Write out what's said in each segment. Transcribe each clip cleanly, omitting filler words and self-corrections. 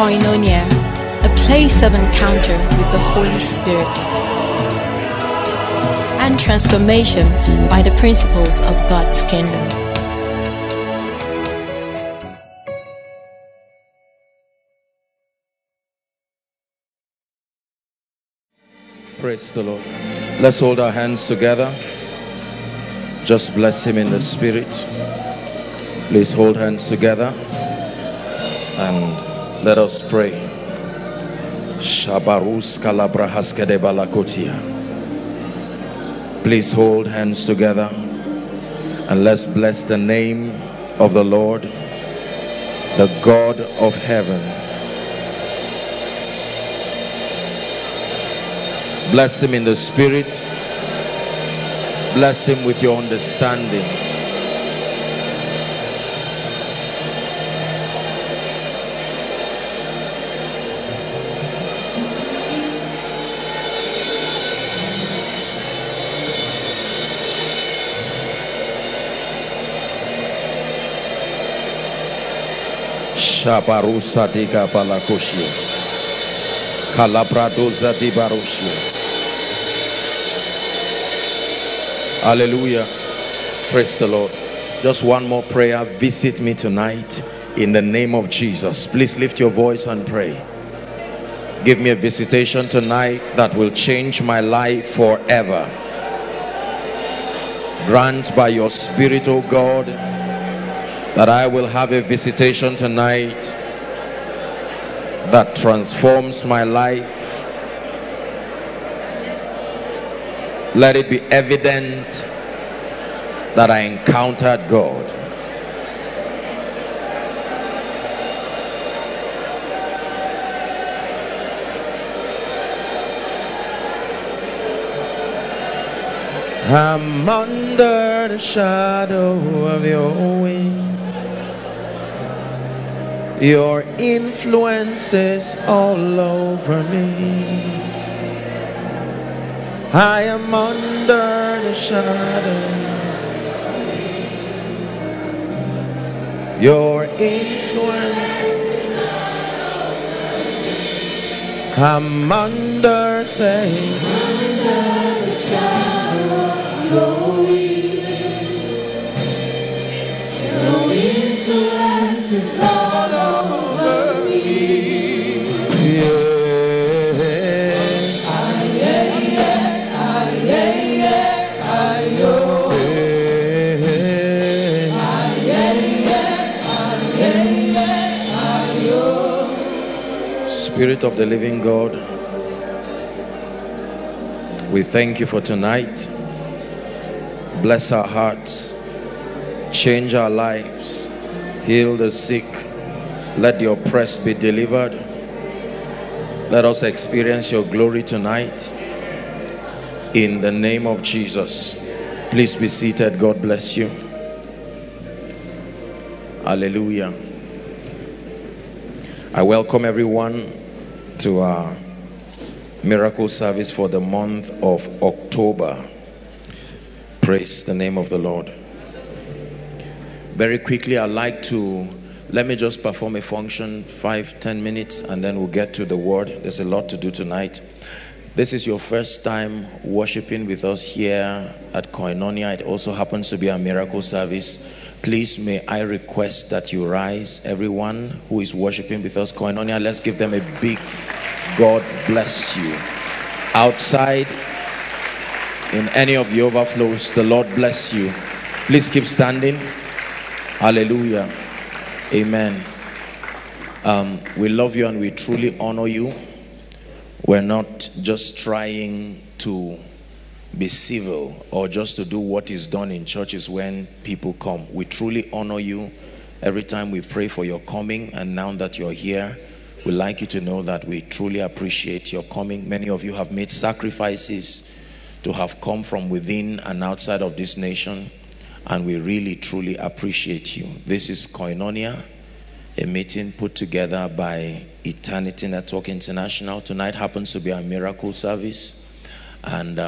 Koinonia, a place of encounter with the Holy Spirit and transformation by the principles of God's kingdom. Praise the Lord. Let's hold our hands together. Just bless him in the spirit. Please hold hands together and let us pray. Shabarus kalabrahaskede balakotia. Please hold hands together and let's bless the name of the Lord, the God of heaven. Bless him in the spirit. Bless him with your understanding. Shabarusa diga balakoshia. Kalabradoza di barushia. Hallelujah. Praise the Lord. Just one more prayer. Visit me tonight in the name of Jesus. Please lift your voice and pray. Give me a visitation tonight that will change my life forever. Grant by your Spirit, O God, that I will have a visitation tonight that transforms my life. Let it be evident that I encountered God. I'm under the shadow of your wings. Your influence is all over me. I am under the shadow. Your influence. I'm under, say, under the shadow of your wings. Your influence is all over me. Yeah. Spirit of the living God, we thank you for tonight. Bless our hearts, change our lives, heal the sick, let the oppressed be delivered. Let us experience your glory tonight in the name of Jesus. Please be seated. God bless you. Hallelujah. I welcome everyone to our miracle service for the month of October. Praise the name of the Lord. Very quickly, I'd like to let me just perform a function, 5-10 minutes, and then we'll get to the word. There's a lot to do tonight. This is your first time worshiping with us here at Koinonia. It also happens to be a miracle service. Please, may I request that you rise. Everyone who is worshiping with us, Koinonia, let's give them a big God bless you. Outside, in any of the overflows, the Lord bless you. Please keep standing. Hallelujah. Amen. We love you and we truly honor you. We're not just trying to be civil or just to do what is done in churches when people come. We truly honor you every time we pray for your coming, and now that you're here, we'd like you to know that we truly appreciate your coming. Many of you have made sacrifices to have come from within and outside of this nation, and we really truly appreciate you. This is Koinonia, a meeting put together by Eternity Network International. Tonight happens to be a miracle service, and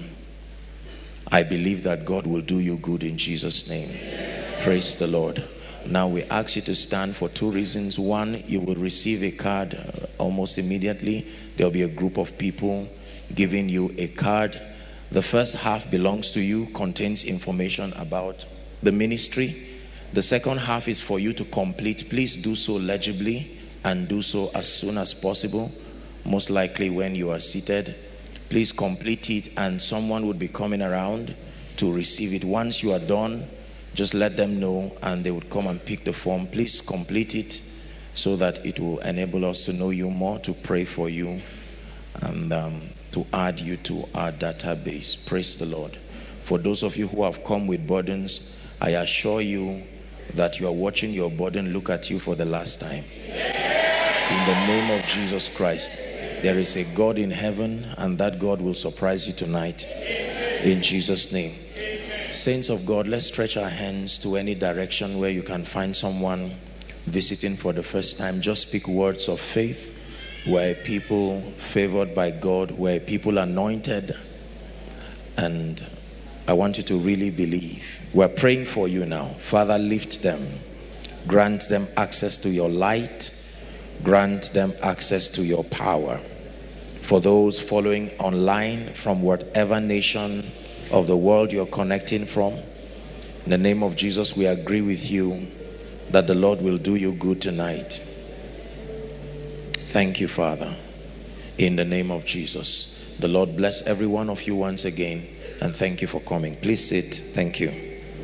I believe that God will do you good in Jesus' name. Praise the Lord. Now we ask you to stand for two reasons. One, you will receive a card almost immediately. There'll be a group of people giving you a card. The first half belongs to you, contains information about the ministry. The second half is for you to complete. Please do so legibly and do so as soon as possible, most likely when you are seated. Please complete it, and someone would be coming around to receive it. Once you are done, just let them know and they would come and pick the form. Please complete it so that it will enable us to know you more, to pray for you, and to add you to our database. Praise the Lord. For those of you who have come with burdens, I assure you that you are watching your burden look at you for the last time. In the name of Jesus Christ, there is a God in heaven, and that God will surprise you tonight. In Jesus' name. Saints of God, let's stretch our hands to any direction where you can find someone visiting for the first time. Just speak words of faith. We're people favored by God. We're people anointed. And I want you to really believe. We're praying for you now. Father, lift them. Grant them access to your light. Grant them access to your power. For those following online from whatever nation of the world you're connecting from, in the name of Jesus, we agree with you that the Lord will do you good tonight. Thank you, Father. In the name of Jesus, the Lord bless every one of you once again, and thank you for coming. Please sit. Thank you.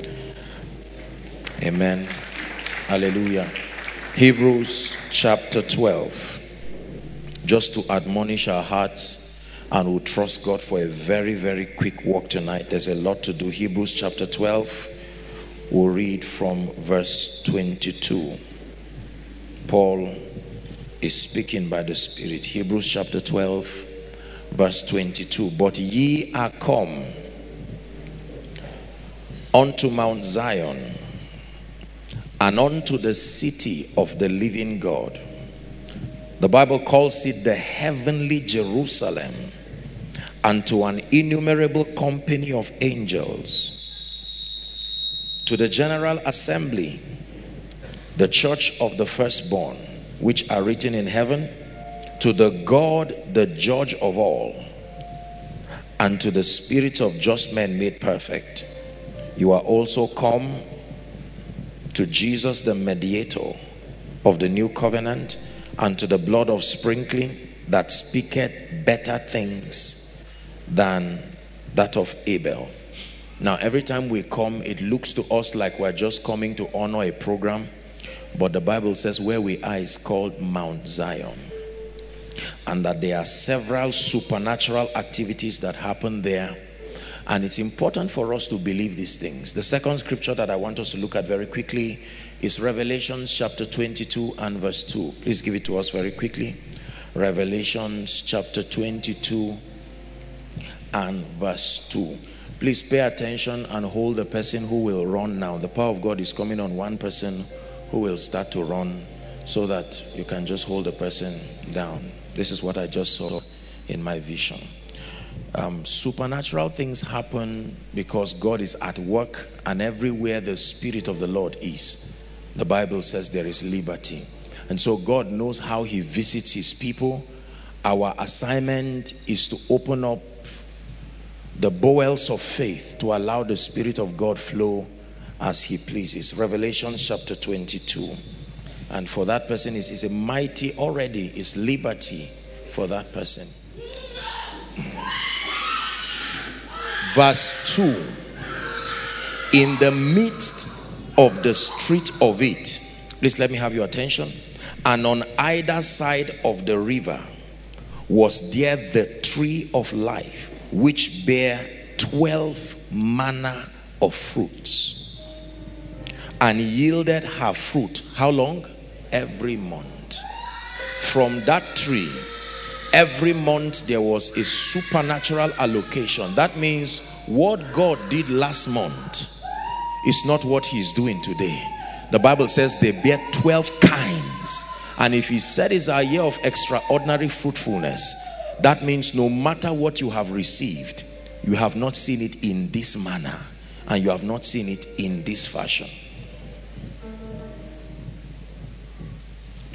Amen. Hallelujah. Hebrews chapter 12. Just to admonish our hearts, and we'll trust God for a very, very quick walk tonight. There's a lot to do. Hebrews chapter 12. We'll read from verse 22. Paul is speaking by the Spirit. Hebrews chapter 12, verse 22. But ye are come unto Mount Zion, and unto the city of the living God. The Bible calls it the heavenly Jerusalem, and to an innumerable company of angels, to the general assembly, the church of the firstborn, which are written in heaven, to the God, the judge of all, and to the spirits of just men made perfect. You are also come to Jesus, the mediator of the new covenant, and to the blood of sprinkling that speaketh better things than that of Abel. Now, every time we come, it looks to us like we're just coming to honor a program, but the Bible says where we are is called Mount Zion, and that there are several supernatural activities that happen there, and it's important for us to believe these things. The second scripture that I want us to look at very quickly is Revelation chapter 22 and verse 2. Please give it to us very quickly. Revelation chapter 22 and verse 2. Please pay attention and hold the person who will run now. The power of God is coming on one person who will start to run, so that you can just hold the person down. This is what I just saw in my vision. Supernatural things happen because God is at work, and everywhere the Spirit of the Lord is, the Bible says there is liberty. And so God knows how he visits his people. Our assignment is to open up the bowels of faith to allow the Spirit of God flow as he pleases. Revelation chapter 22. And for that person, is a mighty already, is liberty for that person. Verse 2. In the midst of the street of it, please let me have your attention, and on either side of the river was there the tree of life, which bare 12 manner of fruits, and yielded her fruit. How long? Every month. From that tree, every month there was a supernatural allocation. That means what God did last month is not what he's doing today. The Bible says they bear 12 kinds. And if he said it's a year of extraordinary fruitfulness, that means no matter what you have received, you have not seen it in this manner, and you have not seen it in this fashion.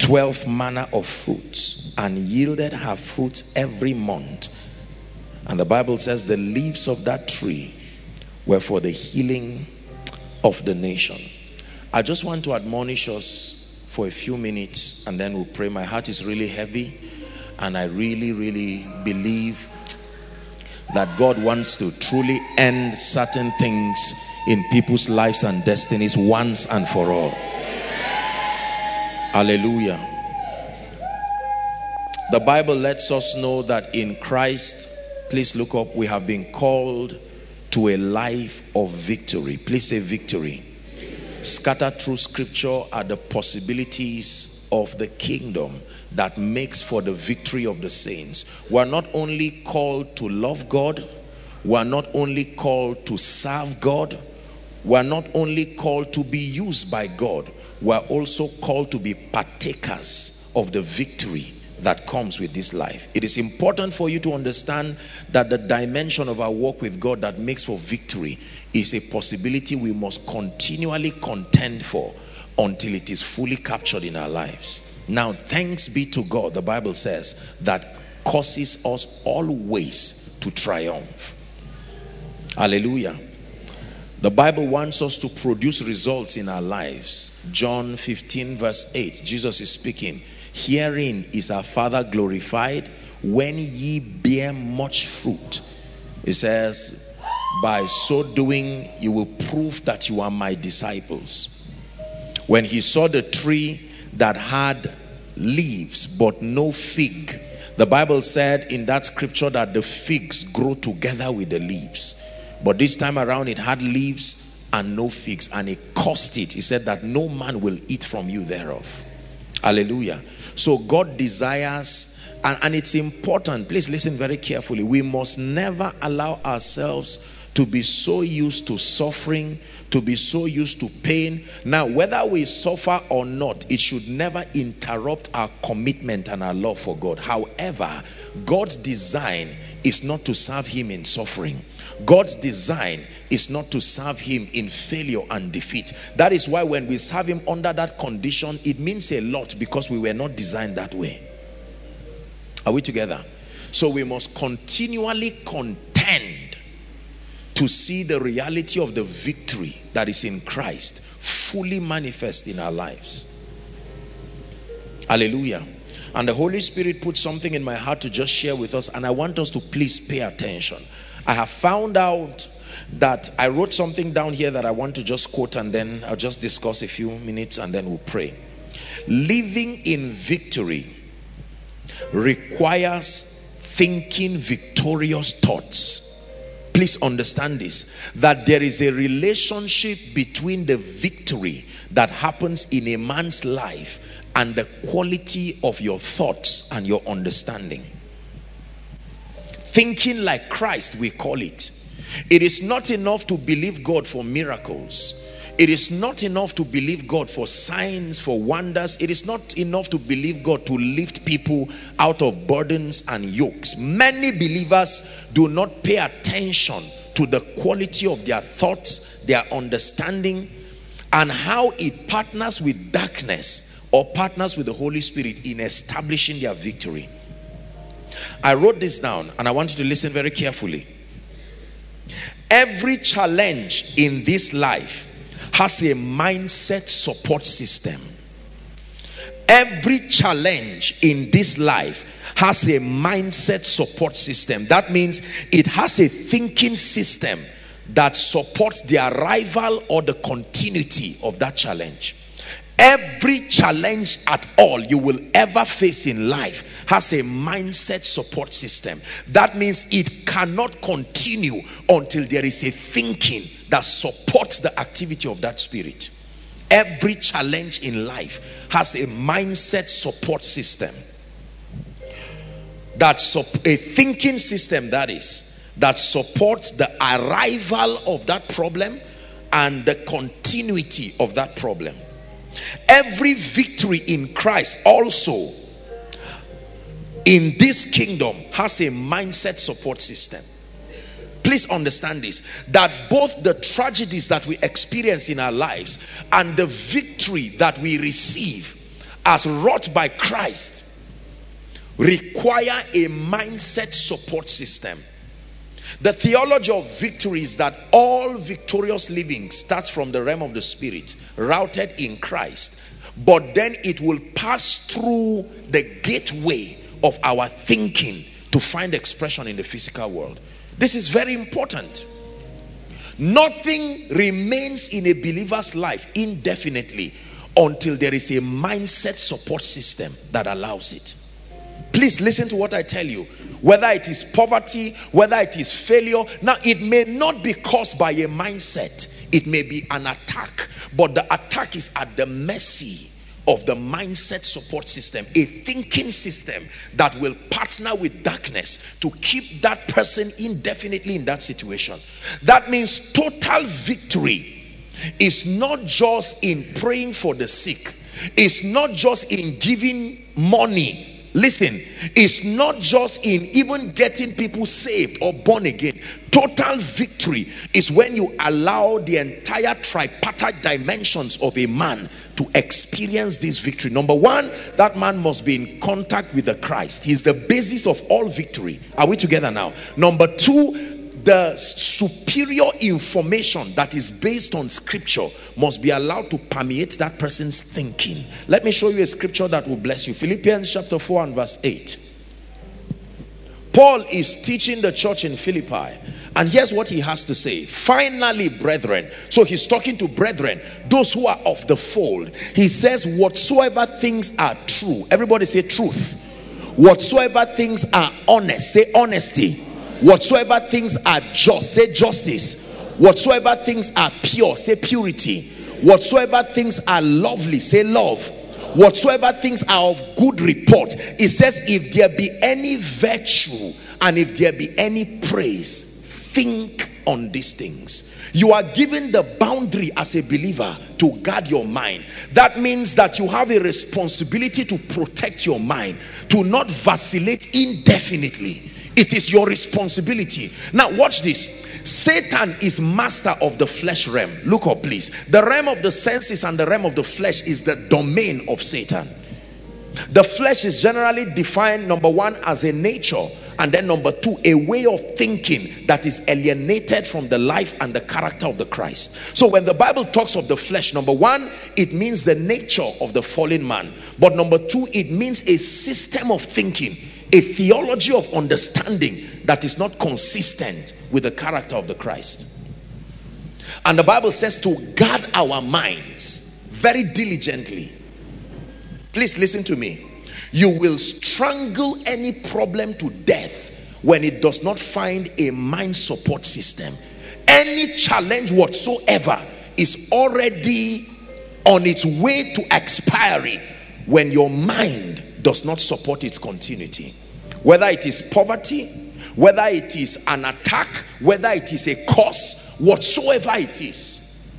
12 manner of fruits, and yielded her fruits every month. And the Bible says the leaves of that tree were for the healing of the nation. I just want to admonish us for a few minutes, and then we'll pray. My heart is really heavy, and I really believe that God wants to truly end certain things in people's lives and destinies once and for all. Hallelujah. The Bible lets us know that in Christ, please look up, we have been called to a life of victory. Please say victory. Scattered through scripture are the possibilities of the kingdom that makes for the victory of the saints. We are not only called to love God, we are not only called to serve God, we are not only called to be used by God, we are also called to be partakers of the victory that comes with this life. It is important for you to understand that the dimension of our walk with God that makes for victory is a possibility we must continually contend for until it is fully captured in our lives. Now, thanks be to God, the Bible says, that causes us always to triumph. Hallelujah. The Bible wants us to produce results in our lives. John 15 verse 8, Jesus is speaking. Herein is our Father glorified, when ye bear much fruit. It says, by so doing you will prove that you are my disciples. When he saw the tree that had leaves but no fig, the Bible said in that scripture that the figs grow together with the leaves. But this time around it had leaves and no figs, and he cursed it. He said that no man will eat from you thereof. Hallelujah. So God desires, and it's important, please listen very carefully, we must never allow ourselves to be so used to suffering, to be so used to pain. Now, whether we suffer or not, it should never interrupt our commitment and our love for God. However, God's design is not to serve him in suffering. God's design is not to serve him in failure and defeat. That is why when we serve him under that condition, it means a lot, because we were not designed that way. Are we together? So we must continually contend to see the reality of the victory that is in Christ fully manifest in our lives. Hallelujah. And the Holy Spirit put something in my heart to just share with us, and I want us to please pay attention. I have found out that I wrote something down here that I want to just quote, and then I'll just discuss a few minutes and then we'll pray. Living in victory requires thinking victorious thoughts. Please understand this, that there is a relationship between the victory that happens in a man's life and the quality of your thoughts and your understanding. Thinking like Christ, we call it. It is not enough to believe God for miracles. It is not enough to believe God for signs, for wonders. It is not enough to believe God to lift people out of burdens and yokes. Many believers do not pay attention to the quality of their thoughts, their understanding, and how it partners with darkness or partners with the Holy Spirit in establishing their victory. I wrote this down, and I want you to listen very carefully. Every challenge in this life has a mindset support system. Every challenge in this life has a mindset support system. That means it has a thinking system that supports the arrival or the continuity of that challenge. Every challenge at all you will ever face in life has a mindset support system. That means it cannot continue until there is a thinking that supports the activity of that spirit. Every challenge in life has a mindset support system. That's a thinking system, that is, that supports the arrival of that problem and the continuity of that problem. Every victory in Christ also in this kingdom has a mindset support system. Please understand this, that both the tragedies that we experience in our lives and the victory that we receive as wrought by Christ require a mindset support system. The theology of victory is that all victorious living starts from the realm of the spirit, routed in Christ, but then it will pass through the gateway of our thinking to find expression in the physical world. This is very important. Nothing remains in a believer's life indefinitely until there is a mindset support system that allows it. Please listen to what I tell you. Whether it is poverty, whether it is failure. Now, it may not be caused by a mindset. It may be an attack. But the attack is at the mercy of the mindset support system. A thinking system that will partner with darkness to keep that person indefinitely in that situation. That means total victory is not just in praying for the sick. It's not just in giving money. Listen, it's not just in even getting people saved or born again. Total victory is when you allow the entire tripartite dimensions of a man to experience this victory. Number one, that man must be in contact with the Christ. He's the basis of all victory. Are we together now? Number two, the superior information that is based on scripture must be allowed to permeate that person's thinking. Let me show you a scripture that will bless you. Philippians chapter 4 and verse 8. Paul is teaching the church in Philippi, and here's what he has to say. Finally, brethren. So he's talking to brethren, those who are of the fold. He says, whatsoever things are true. Everybody say truth. Whatsoever things are honest. Say honesty. Whatsoever things are just, say justice. Whatsoever things are pure, say purity. Whatsoever things are lovely, say love. Whatsoever things are of good report. It says, if there be any virtue and if there be any praise, think on these things. You are given the boundary as a believer to guard your mind. That means that you have a responsibility to protect your mind, to not vacillate indefinitely. It is your responsibility. Now watch this. Satan is master of the flesh realm. Look up please. The realm of the senses and the realm of the flesh is the domain of Satan. The flesh is generally defined, number one, as a nature, and then number two, a way of thinking that is alienated from the life and the character of the Christ. So when the Bible talks of the flesh, number one, it means the nature of the fallen man. But number two, it means a system of thinking, a theology of understanding that is not consistent with the character of the Christ. And the Bible says to guard our minds very diligently. Please listen to me. You will strangle any problem to death when it does not find a mind support system. Any challenge whatsoever is already on its way to expiry when your mind does not support its continuity. Whether it is poverty, whether it is an attack, whether it is a curse, whatsoever it is.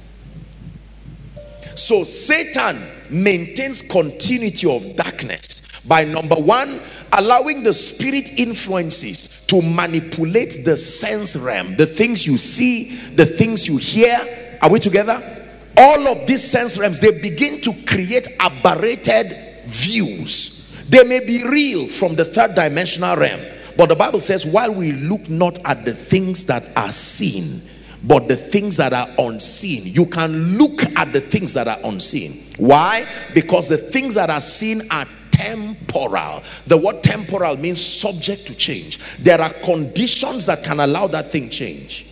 So Satan maintains continuity of darkness by, number one, allowing the spirit influences to manipulate the sense realm, the things you see, the things you hear. Are we together? All of these sense realms, they begin to create aberrated views. They may be real from the third dimensional realm, but the Bible says, while we look not at the things that are seen, but the things that are unseen. You can look at the things that are unseen. Why? Because the things that are seen are temporal. The word temporal means subject to change. There are conditions that can allow that thing change.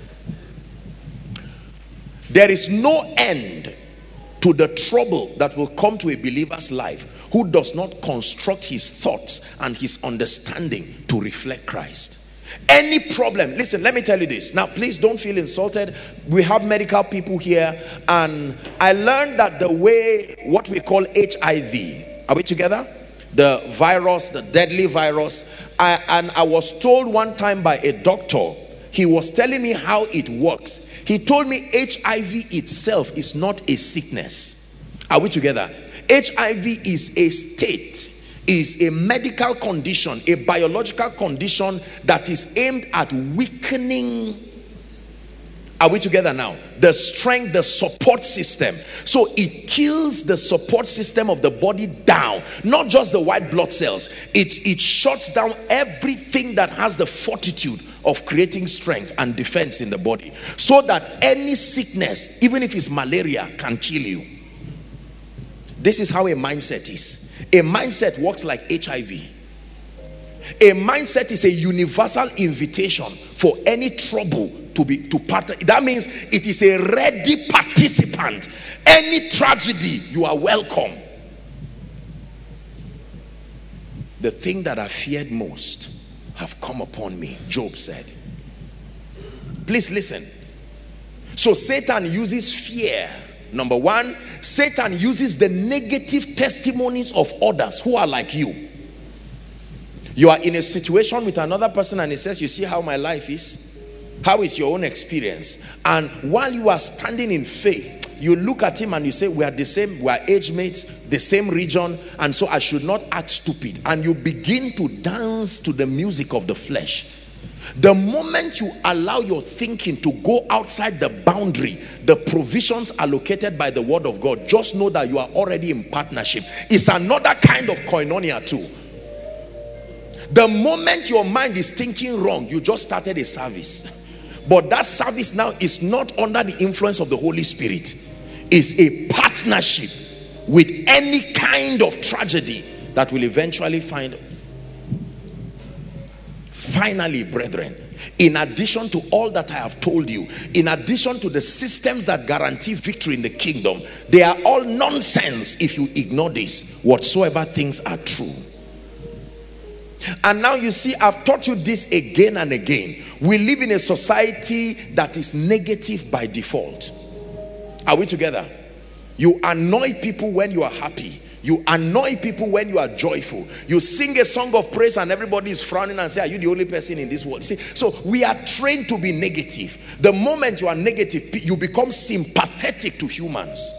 There is no end to the trouble that will come to a believer's life who does not construct his thoughts and his understanding to reflect Christ. Any problem, listen, let me tell you this. Now, please don't feel insulted. We have medical people here, and I learned that the way, what we call HIV, are we together? The virus, the deadly virus. I was told one time by a doctor, he was telling me how it works. He told me HIV itself is not a sickness. Are we together? HIV is a state, is a medical condition, a biological condition that is aimed at weakening Are we together now? The strength, the support system. So it kills the support system of the body down, not just the white blood cells. It shuts down everything that has the fortitude of creating strength and defense in the body, so that any sickness, even if it's malaria, can kill you. This is how a mindset is. A mindset works like HIV. A mindset is a universal invitation for any trouble to partner. That means it is a ready participant. Any tragedy, you are welcome. The thing that I feared most have come upon me, Job said. Please listen. So Satan uses fear. Number one, Satan uses the negative testimonies of others who are like you. You are in a situation with another person and he says, you see how my life is? How is your own experience? And while you are standing in faith, you look at him and you say, we are the same, we are age mates, the same region, and so I should not act stupid. And you begin to dance to the music of the flesh. The moment you allow your thinking to go outside the boundary, the provisions allocated by the word of God, just know that you are already in partnership. It's another kind of koinonia too. The moment your mind is thinking wrong, you just started a service. But that service now is not under the influence of the Holy Spirit. It's a partnership with any kind of tragedy that will eventually find. Finally, brethren, in addition to all that I have told you, in addition to the systems that guarantee victory in the kingdom, they are all nonsense if you ignore this. Whatsoever things are true. And now you see, I've taught you this again and again. We live in a society that is negative by default. Are we together? You annoy people when you are happy. You annoy people when you are joyful. You sing a song of praise and everybody is frowning and say, are you the only person in this world? See, so we are trained to be negative. The moment you are negative, you become sympathetic to humans.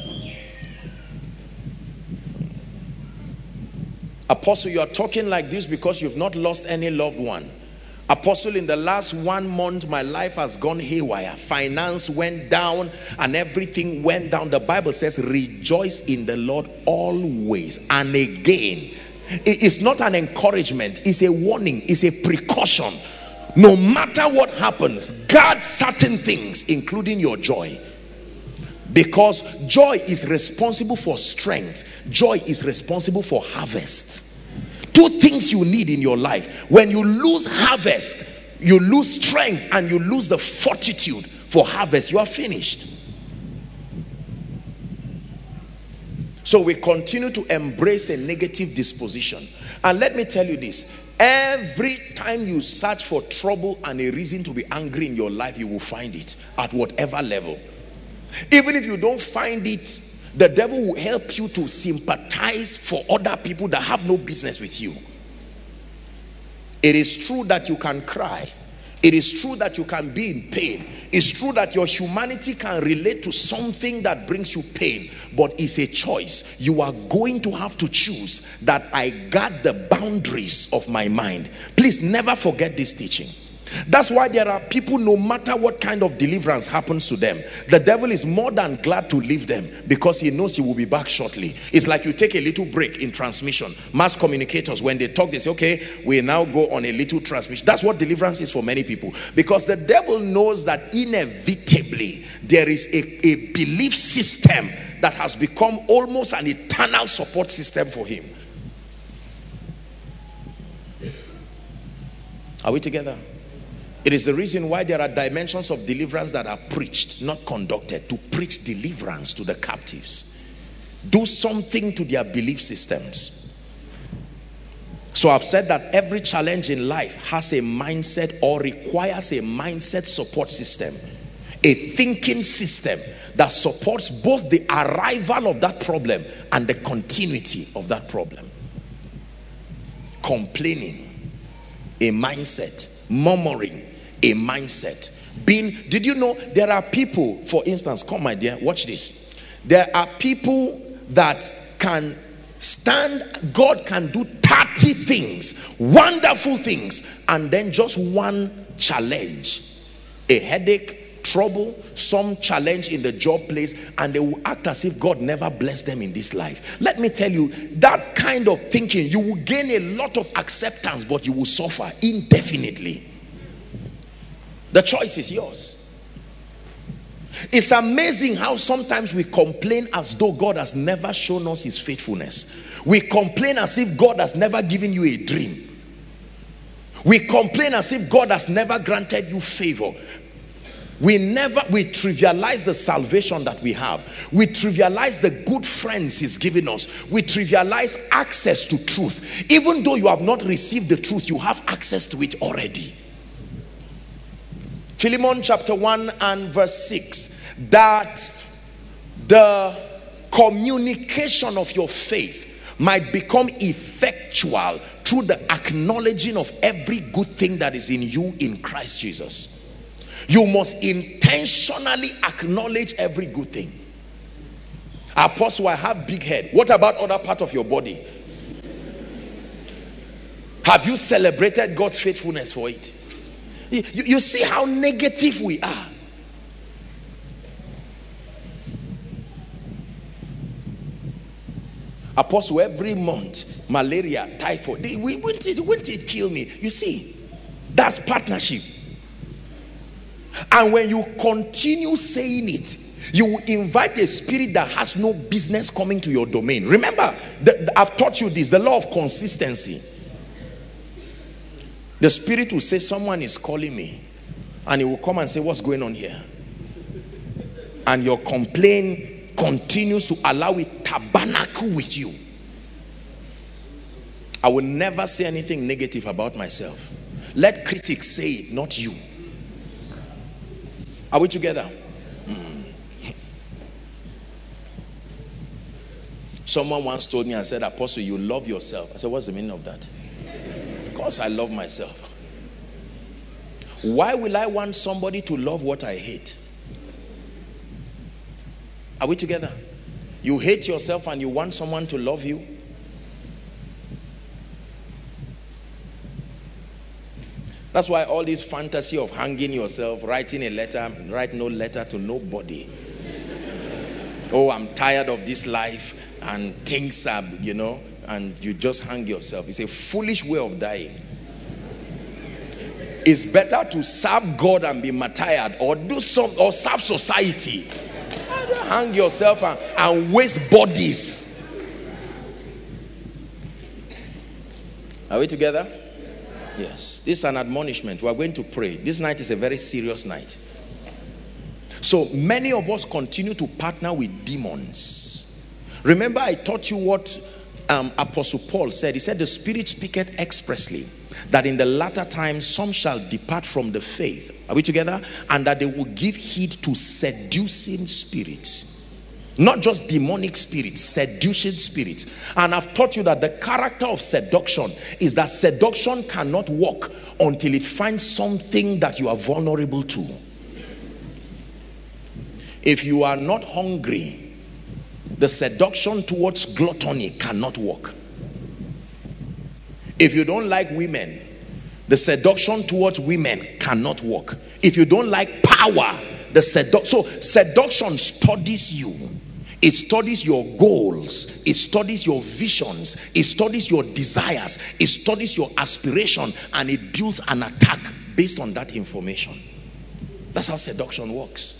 Apostle, you are talking like this because you've not lost any loved one. Apostle, in the last 1 month, my life has gone haywire. Finance went down and everything went down. The Bible says, rejoice in the Lord always. And again, it's not an encouragement. It's a warning. It's a precaution. No matter what happens, guard certain things, including your joy. Because joy is responsible for strength. Joy is responsible for harvest. 2 things you need in your life. When you lose harvest, you lose strength and you lose the fortitude for harvest. You are finished. So we continue to embrace a negative disposition. And let me tell you this. Every time you search for trouble and a reason to be angry in your life, you will find it at whatever level. Even if you don't find it, the devil will help you to sympathize for other people that have no business with you. It is true that you can cry. It is true that you can be in pain. It's true that your humanity can relate to something that brings you pain. But it's a choice. You are going to have to choose that I guard the boundaries of my mind. Please never forget this teaching. That's why there are people, no matter what kind of deliverance happens to them, the devil is more than glad to leave them because he knows he will be back shortly. It's like you take a little break in transmission. Mass communicators, when they talk, they say, okay, we now go on a little transmission. That's what deliverance is for many people, because the devil knows that inevitably there is a belief system that has become almost an eternal support system for him. Are we together? It is the reason why there are dimensions of deliverance that are preached, not conducted. To preach deliverance to the captives. Do something to their belief systems. So I've said that every challenge in life has a mindset or requires a mindset support system. A thinking system that supports both the arrival of that problem and the continuity of that problem. Complaining, a mindset. Murmuring, a mindset. Did you know there are people, for instance, come my dear, watch this. There are people that can stand, God can do 30 things, wonderful things, and then just one challenge, a headache, trouble, some challenge in the job place, and they will act as if God never blessed them in this life. Let me tell you, that kind of thinking, you will gain a lot of acceptance, but you will suffer indefinitely. The choice is yours. It's amazing how sometimes we complain as though God has never shown us his faithfulness. We complain as if God has never given you a dream. We complain as if God has never granted you favor. We trivialize the salvation that we have. We trivialize the good friends he's given us. We trivialize access to truth. Even though you have not received the truth, you have access to it already. Philemon chapter 1 and verse 6, that the communication of your faith might become effectual through the acknowledging of every good thing that is in you in Christ Jesus. You must intentionally acknowledge every good thing. Apostle, I have big head. What about other part of your body? Have you celebrated God's faithfulness for it? You see how negative we are. Apostle, every month, malaria, typhoid, wouldn't it kill me? You see, that's partnership. And when you continue saying it, you will invite a spirit that has no business coming to your domain. Remember, I've taught you this, the law of consistency. The spirit will say, someone is calling me, and he will come and say, what's going on here? And your complaint continues to allow it tabernacle with you. I will never say anything negative about myself. Let critics say it, not you. Are we together? Someone once told me and said, Apostle, you love yourself. I said, what's the meaning of that? Of course I love myself. Why will I want somebody to love what I hate? Are we together? You hate yourself and you want someone to love you? That's why all this fantasy of hanging yourself, writing a letter, write no letter to nobody. Oh, I'm tired of this life and things are, and you just hang yourself. It's a foolish way of dying. It's better to serve God and be martyred, or or serve society. Hang yourself and waste bodies. Are we together? Yes. This is an admonishment. We are going to pray. This night is a very serious night. So many of us continue to partner with demons. Remember, I taught you what Apostle Paul said. He said, the Spirit speaketh expressly that in the latter times some shall depart from the faith. Are we together? And that they will give heed to seducing spirits. Not just demonic spirits, seducing spirits. And I've taught you that the character of seduction is that seduction cannot work until it finds something that you are vulnerable to. If you are not hungry, the seduction towards gluttony cannot work. If you don't like women, the seduction towards women cannot work. If you don't like power, so seduction studies you. It studies your goals. It studies your visions. It studies your desires. It studies your aspiration, and it builds an attack based on that information. That's how seduction works.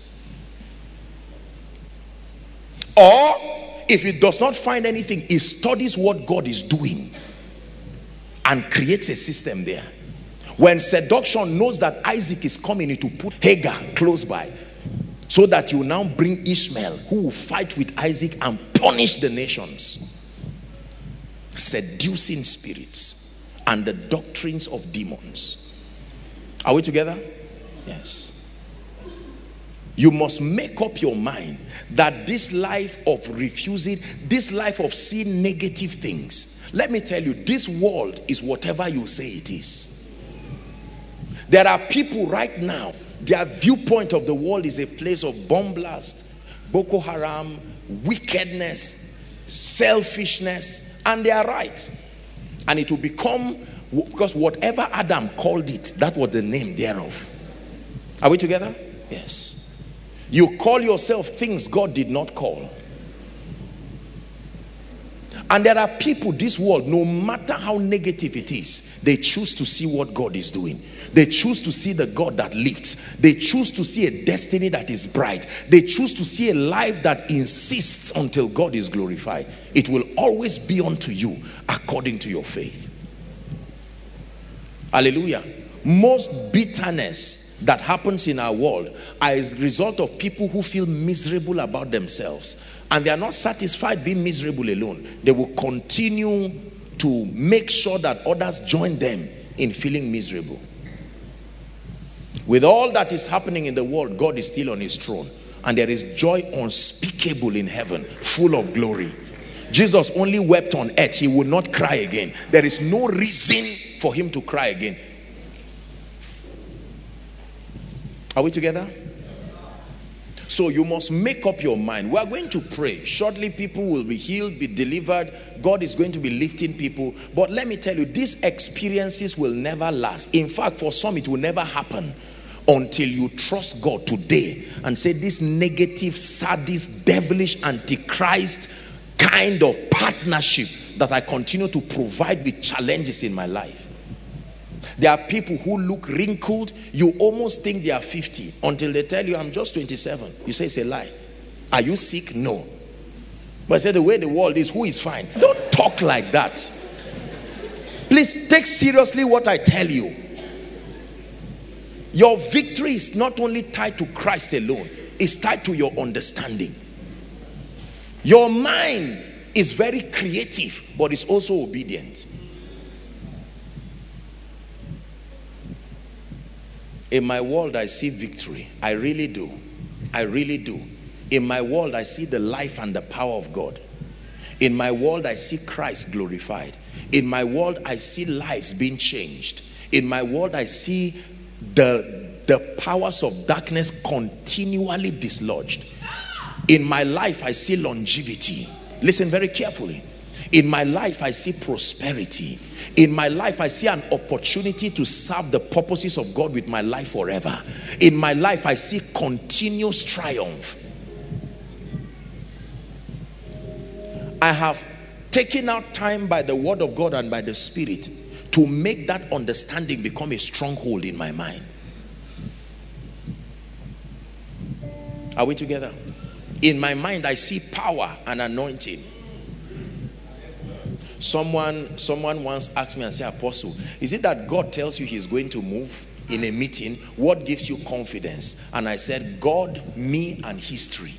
Or if it does not find anything, it studies what God is doing and creates a system there. When seduction knows that Isaac is coming, it will put Hagar close by, so that you now bring Ishmael, who will fight with Isaac and punish the nations. Seducing spirits and the doctrines of demons. Are we together? Yes. You must make up your mind that this life of refusing, this life of seeing negative things, let me tell you, this world is whatever you say it is. There are people right now, their viewpoint of the world is a place of bomb blast, Boko Haram, wickedness, selfishness, and they are right. And it will become, because whatever Adam called it, that was the name thereof. Are we together? Yes. You call yourself things God did not call. And there are people, this world, no matter how negative it is, they choose to see what God is doing. They choose to see the God that lifts. They choose to see a destiny that is bright. They choose to see a life that insists until God is glorified. It will always be unto you according to your faith. Hallelujah. Most bitterness that happens in our world are as a result of people who feel miserable about themselves. And they are not satisfied being miserable alone. They will continue to make sure that others join them in feeling miserable. With all that is happening in the world, God is still on his throne. And there is joy unspeakable in heaven, full of glory. Jesus only wept on earth. He would not cry again. There is no reason for him to cry again. Are we together? So you must make up your mind. We are going to pray. Shortly people will be healed, be delivered. God is going to be lifting people. But let me tell you, these experiences will never last. In fact, for some it will never happen until you trust God today and say, this negative, sadist, devilish, antichrist kind of partnership that I continue to provide with challenges in my life. There are people who look wrinkled. You almost think they are 50 until they tell you, I'm just 27. You say it's a lie. Are you sick? No. But I say the way the world is, who is fine? Don't talk like that. Please take seriously what I tell you. Your victory is not only tied to Christ alone. It's tied to your understanding. Your mind is very creative, but it's also obedient. In my world, I see victory. I really do. I really do. In my world, I see the life and the power of God. In my world, I see Christ glorified. In my world, I see lives being changed. In my world, I see the powers of darkness continually dislodged. In my life, I see longevity. Listen very carefully. In my life, I see prosperity. In my life, I see an opportunity to serve the purposes of God with my life forever. In my life, I see continuous triumph. I have taken out time by the word of God and by the Spirit to make that understanding become a stronghold in my mind. Are we together? In my mind, I see power and anointing. Someone once asked me and said, Apostle, is it that God tells you he's going to move in a meeting? What gives you confidence? And I said, God, me, and history.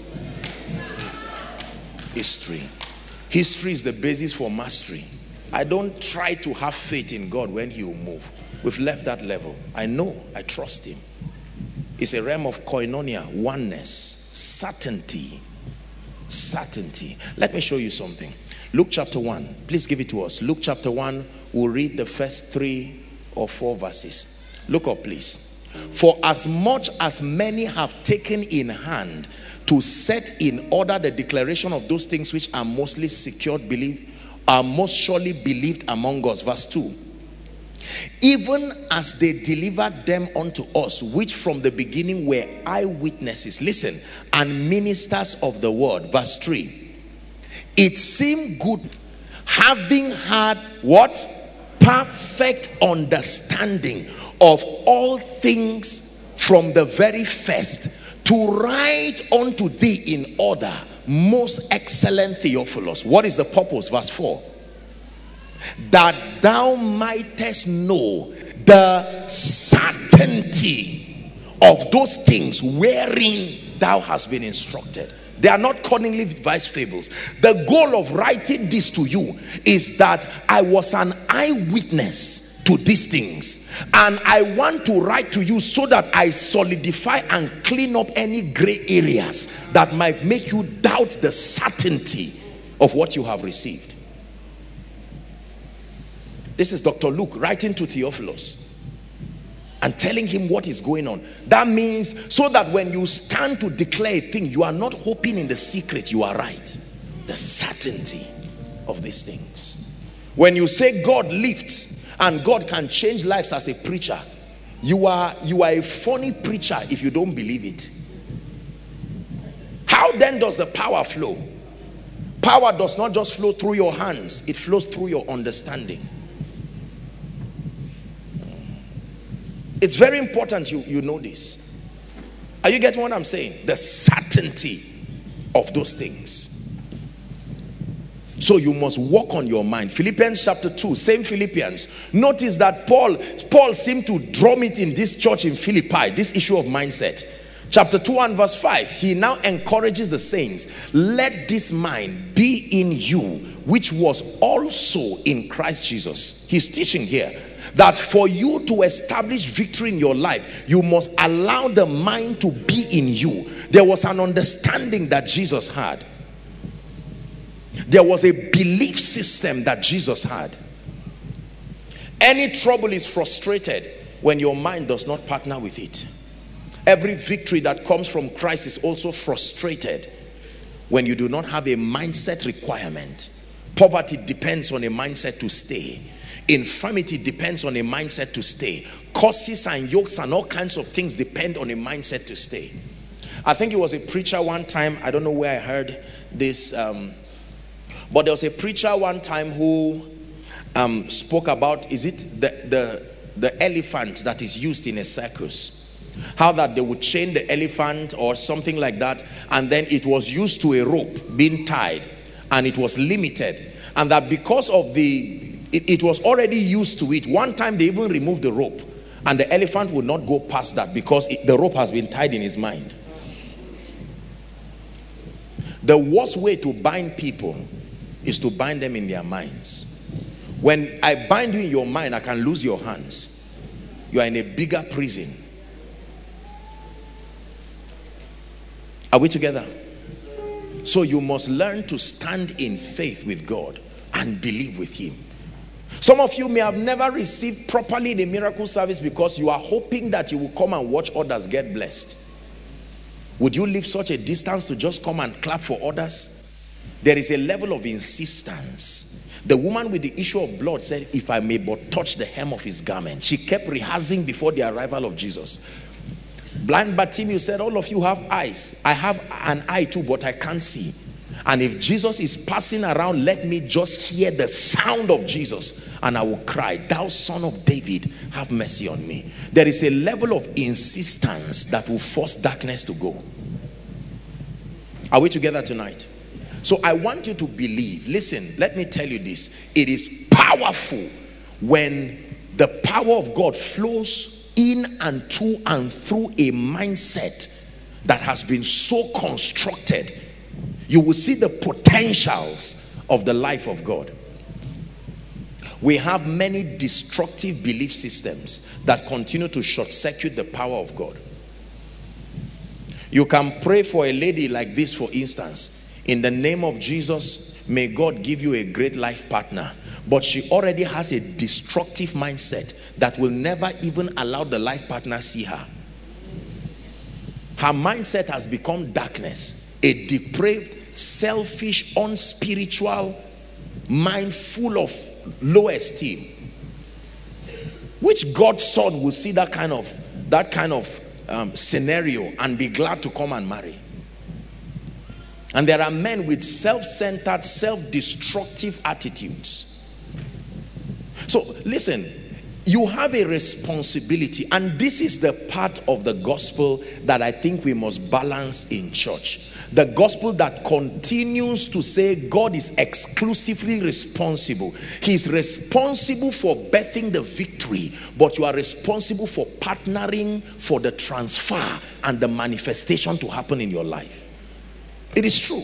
History. History is the basis for mastery. I don't try to have faith in God when he will move. We've left that level. I know, I trust him. It's a realm of koinonia, oneness, certainty. Certainty. Let me show you something. Luke chapter 1. Please give it to us. Luke chapter 1. We'll read the first 3 or 4 verses. Look up, please. For as much as many have taken in hand to set in order the declaration of those things which are mostly secured, are most surely believed among us. Verse 2. Even as they delivered them unto us, which from the beginning were eyewitnesses, listen, and ministers of the word. Verse 3. It seemed good, having had what? Perfect understanding of all things from the very first, to write unto thee in order, most excellent Theophilus. What is the purpose? Verse 4. That thou mightest know the certainty of those things wherein thou hast been instructed. They are not cunningly devised fables. The goal of writing this to you is that I was an eyewitness to these things, and I want to write to you so that I solidify and clean up any gray areas that might make you doubt the certainty of what you have received. This is Dr. Luke writing to Theophilus and telling him what is going on. That means so that when you stand to declare a thing, you are not hoping in the secret, you are right. The certainty of these things. When you say God lifts and God can change lives as a preacher, You are a funny preacher if you don't believe it. How then does the power flow? Power does not just flow through your hands, it flows through your understanding. It's very important you know this. Are you getting what I'm saying? The certainty of those things. So you must work on your mind. Philippians chapter 2, same Philippians. Notice that Paul seemed to drum it in this church in Philippi, this issue of mindset. Chapter 2 and verse 5, he now encourages the saints. Let this mind be in you, which was also in Christ Jesus. He's teaching here that for you to establish victory in your life, you must allow the mind to be in you. There was an understanding that Jesus had. There was a belief system that Jesus had. Any trouble is frustrated when your mind does not partner with it. Every victory that comes from Christ is also frustrated when you do not have a mindset requirement. Poverty depends on a mindset to stay. Infirmity depends on a mindset to stay. Curses and yokes and all kinds of things depend on a mindset to stay. I think it was a preacher one time, I don't know where I heard this, but there was a preacher one time who spoke about, is it the elephant that is used in a circus? How that they would chain the elephant or something like that, and then it was used to a rope being tied, and it was limited, and that because of it was already used to it. One time they even removed the rope, and the elephant would not go past that because the rope has been tied in his mind. The worst way to bind people is to bind them in their minds. When I bind you in your mind, I can lose your hands. You are in a bigger prison. Are we together? So you must learn to stand in faith with God and believe with him. Some of you may have never received properly the miracle service because you are hoping that you will come and watch others get blessed. Would you leave such a distance to just come and clap for others? There is a level of insistence. The woman with the issue of blood said, if I may but touch the hem of his garment. She kept rehearsing before the arrival of Jesus. Blind Bartimaeus said, all of you have eyes. I have an eye too, but I can't see. And if Jesus is passing around, let me just hear the sound of Jesus, and I will cry, thou son of David, have mercy on me. There is a level of insistence that will force darkness to go. Are we together tonight? So I want you to believe. Listen, let me tell you this. It is powerful when the power of God flows in and to and through a mindset that has been so constructed. You will see the potentials of the life of God. We have many destructive belief systems that continue to short circuit the power of God. You can pray for a lady like this, for instance, in the name of Jesus, may God give you a great life partner. But she already has a destructive mindset that will never even allow the life partner see her. Her mindset has become darkness, a depraved, selfish, unspiritual mind full of low esteem. Which God's son will see that kind of scenario and be glad to come and marry? And there are men with self-centered, self-destructive attitudes. So listen, you have a responsibility, and this is the part of the gospel that I think we must balance in church. The gospel that continues to say God is exclusively responsible. He is responsible for birthing the victory, but you are responsible for partnering for the transfer and the manifestation to happen in your life. It is true.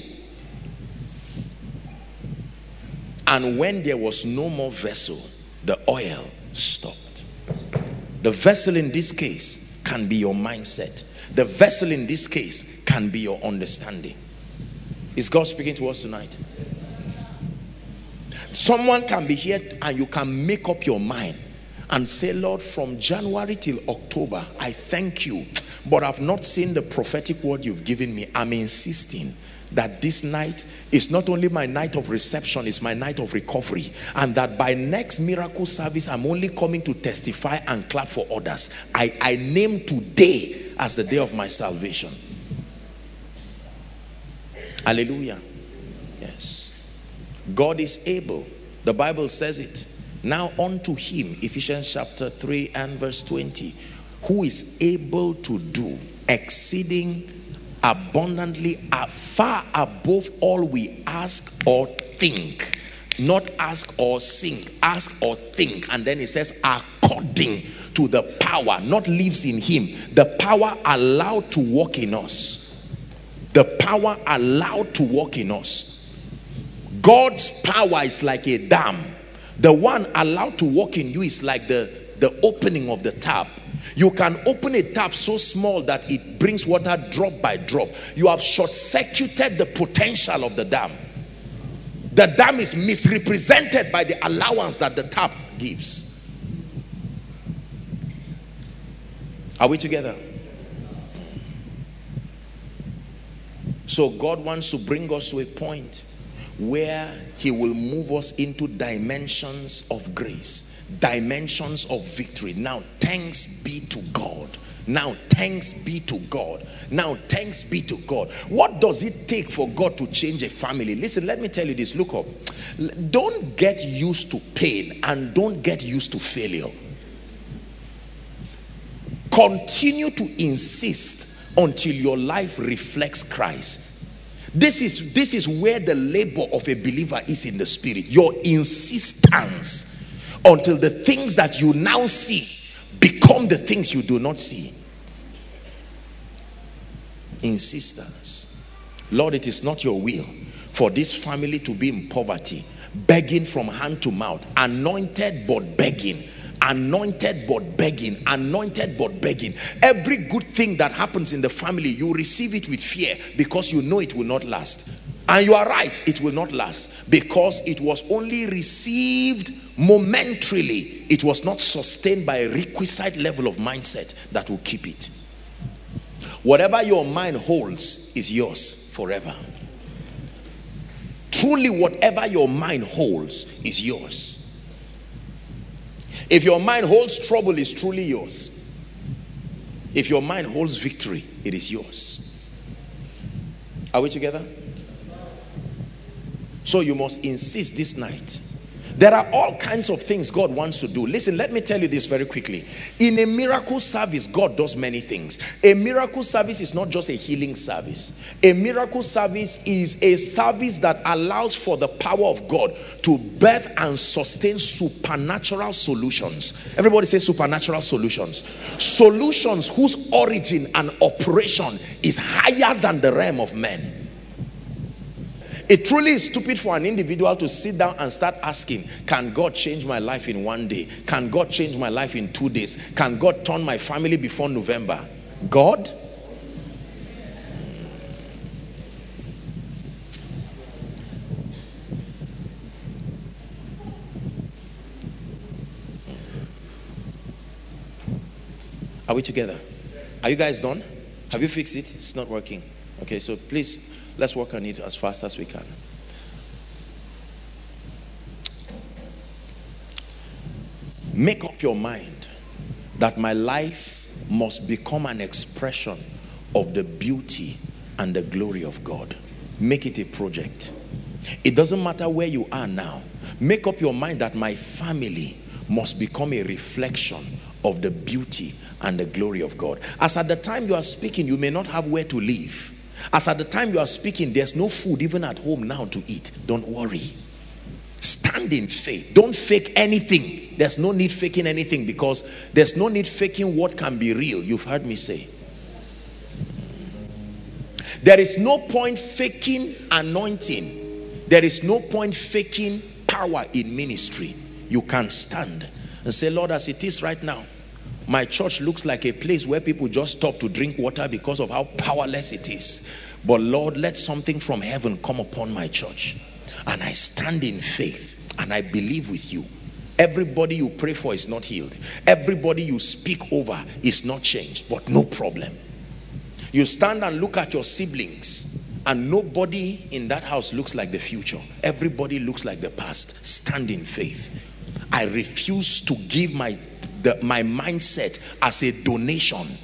And when there was no more vessel, the oil stopped. The vessel in this case can be your mindset. The vessel in this case can be your understanding. Is God speaking to us tonight? Someone can be here and you can make up your mind and say, Lord, from January till October, I thank you, but I've not seen the prophetic word you've given me. I'm insisting that this night is not only my night of reception, it's my night of recovery, and that by next miracle service, I'm only coming to testify and clap for others. I name today as the day of my salvation. Hallelujah. Yes. God is able. The Bible says it. Now unto him, Ephesians chapter 3 and verse 20, who is able to do exceeding abundantly, far above all we ask or think. Not ask or sing, ask or think. And then it says according to the power, not lives in him, the power allowed to work in us. The power allowed to work in us. God's power is like a dam. The one allowed to work in you is like the opening of the tap. You can open a tap so small that it brings water drop by drop. You have short-circuited the potential of the dam. The dam is misrepresented by the allowance that the tap gives. Are we together? So God wants to bring us to a point where he will move us into dimensions of grace, dimensions of victory. Now thanks be to God. Now thanks be to God. Now thanks be to God. What does it take for God to change a family? Listen, let me tell you this. Look up. Don't get used to pain and don't get used to failure. Continue to insist until your life reflects Christ. This is where the labor of a believer is in the spirit. Your insistence until the things that you now see become the things you do not see. Insistence. Lord, it is not your will for this family to be in poverty, begging from hand to mouth, anointed but begging, anointed but begging, anointed but begging. Every good thing that happens in the family, you receive it with fear because you know it will not last. And you are right, it will not last because it was only received momentarily. It was not sustained by a requisite level of mindset that will keep it. Whatever your mind holds is yours forever. Truly, whatever your mind holds is yours. If your mind holds trouble, it's truly yours. If your mind holds victory, it is yours. Are we together? So you must insist this night. There are all kinds of things God wants to do. Listen, let me tell you this very quickly. In a miracle service, God does many things. A miracle service is not just a healing service. A miracle service is a service that allows for the power of God to birth and sustain supernatural solutions. Everybody say supernatural solutions. Solutions whose origin and operation is higher than the realm of men. It truly is stupid for an individual to sit down and start asking, can God change my life in one day? Can God change my life in 2 days? Can God turn my family before November? God? Are we together? Are you guys done? Have you fixed it? It's not working. Okay, so please, let's work on it as fast as we can. Make up your mind that my life must become an expression of the beauty and the glory of God. Make it a project. It doesn't matter where you are now. Make up your mind that my family must become a reflection of the beauty and the glory of God. As at the time you are speaking, you may not have where to live. As at the time you are speaking, there's no food even at home now to eat. Don't worry. Stand in faith. Don't fake anything. There's no need faking anything because there's no need faking what can be real. You've heard me say. There is no point faking anointing. There is no point faking power in ministry. You can stand and say, Lord, as it is right now, my church looks like a place where people just stop to drink water because of how powerless it is. But Lord, let something from heaven come upon my church. And I stand in faith and I believe with you Everybody you pray for is not healed. Everybody you speak over is not changed, but no problem. You stand and look at your siblings, and nobody in that house looks like the future. Everybody looks like the past. Stand in faith. I refuse to give my mindset as a donation.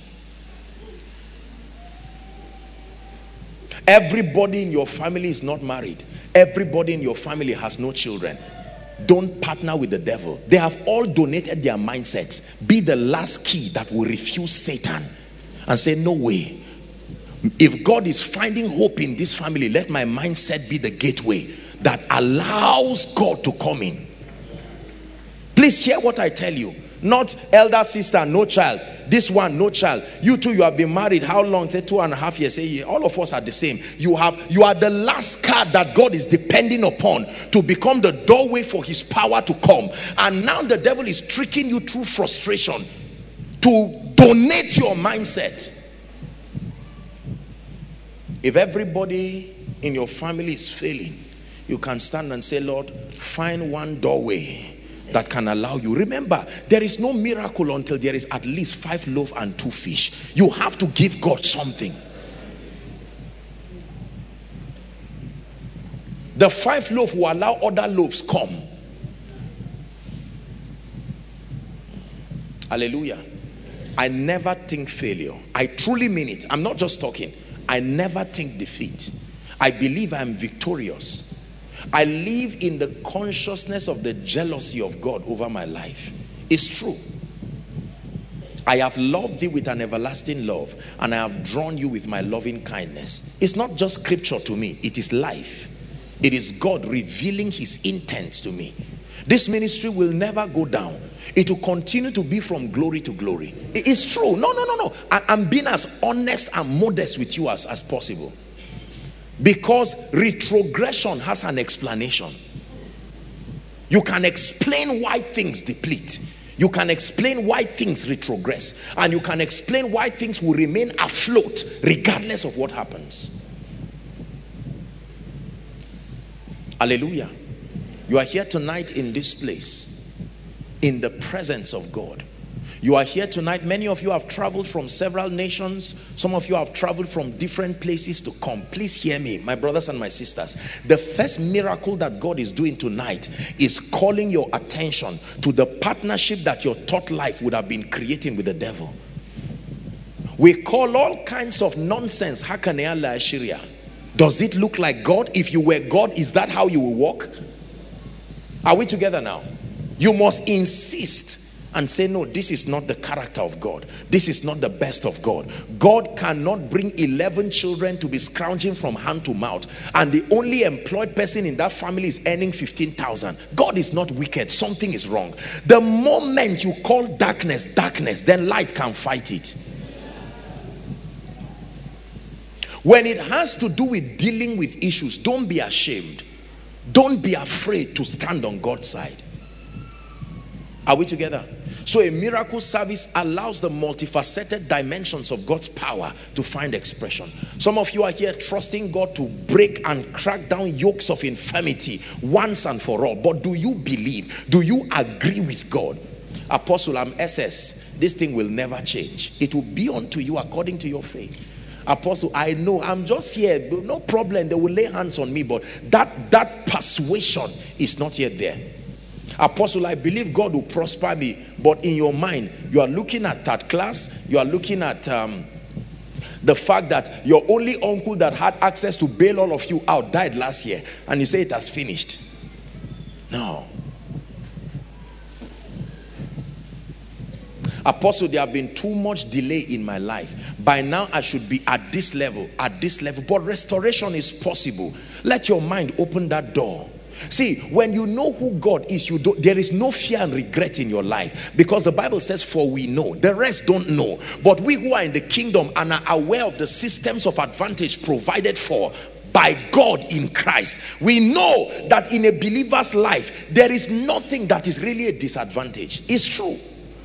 Everybody in your family is not married. Everybody in your family has no children. Don't partner with the devil. They have all donated their mindsets. Be the last key that will refuse Satan and say, no way. If God is finding hope in this family, let my mindset be the gateway that allows God to come in. Please hear what I tell you. Not elder sister, no child. This one, no child. You two, you have been married. How long? Say 2.5 years. Say, all of us are the same. You are the last card that God is depending upon to become the doorway for his power to come. And now the devil is tricking you through frustration to donate your mindset. If everybody in your family is failing, you can stand and say, Lord, find one doorway that can allow you. Remember, there is no miracle until there is at least 5 loaves and 2 fish. You have to give God something. The 5 loaves will allow other loaves come. Hallelujah. I never think failure. I truly mean it. I'm not just talking. I never think defeat. I believe I am victorious. I live in the consciousness of the jealousy of God over my life. It's true. I have loved thee with an everlasting love, and I have drawn you with my loving kindness. It's not just scripture to me. It is life. It is God revealing his intent to me. This ministry will never go down. It will continue to be from glory to glory. It's true. No. I'm being as honest and modest with you as possible. Because retrogression has an explanation. You can explain why things deplete. You can explain why things retrogress. And you can explain why things will remain afloat regardless of what happens. Hallelujah. You are here tonight in this place, in the presence of God. You are here tonight. Many of you have traveled from several nations. Some of you have traveled from different places to come. Please hear me, my brothers and my sisters. The first miracle that God is doing tonight is calling your attention to the partnership that your thought life would have been creating with the devil. We call all kinds of nonsense Hakanea la Ashiria. Does it look like God? If you were God, is that how you will walk? Are we together now? You must insist and say, no, this is not the character of God. This is not the best of God. God cannot bring 11 children to be scrounging from hand to mouth, and the only employed person in that family is earning 15,000. God is not wicked. Something is wrong. The moment you call darkness, darkness, then light can fight it. When it has to do with dealing with issues, don't be ashamed. Don't be afraid to stand on God's side. Are we together? So a miracle service allows the multifaceted dimensions of God's power to find expression. Some of you are here trusting God to break and crack down yokes of infirmity once and for all. But do you believe? Do you agree with God? Apostle, I'm SS. This thing will never change. It will be unto you according to your faith. Apostle, I know, I'm just here, no problem, they will lay hands on me, but that persuasion is not yet there. Apostle, I believe God will prosper me, but in your mind, you are looking at that class, you are looking at the fact that your only uncle that had access to bail all of you out died last year, and you say it has finished. No. Apostle, there have been too much delay in my life. By now I should be at this level. But restoration is possible. Let your mind open that door. See, when you know who God is, there is no fear and regret in your life, because the Bible says, for we know. The rest don't know. But we who are in the kingdom and are aware of the systems of advantage provided for by God in Christ, we know that in a believer's life there is nothing that is really a disadvantage. It's true.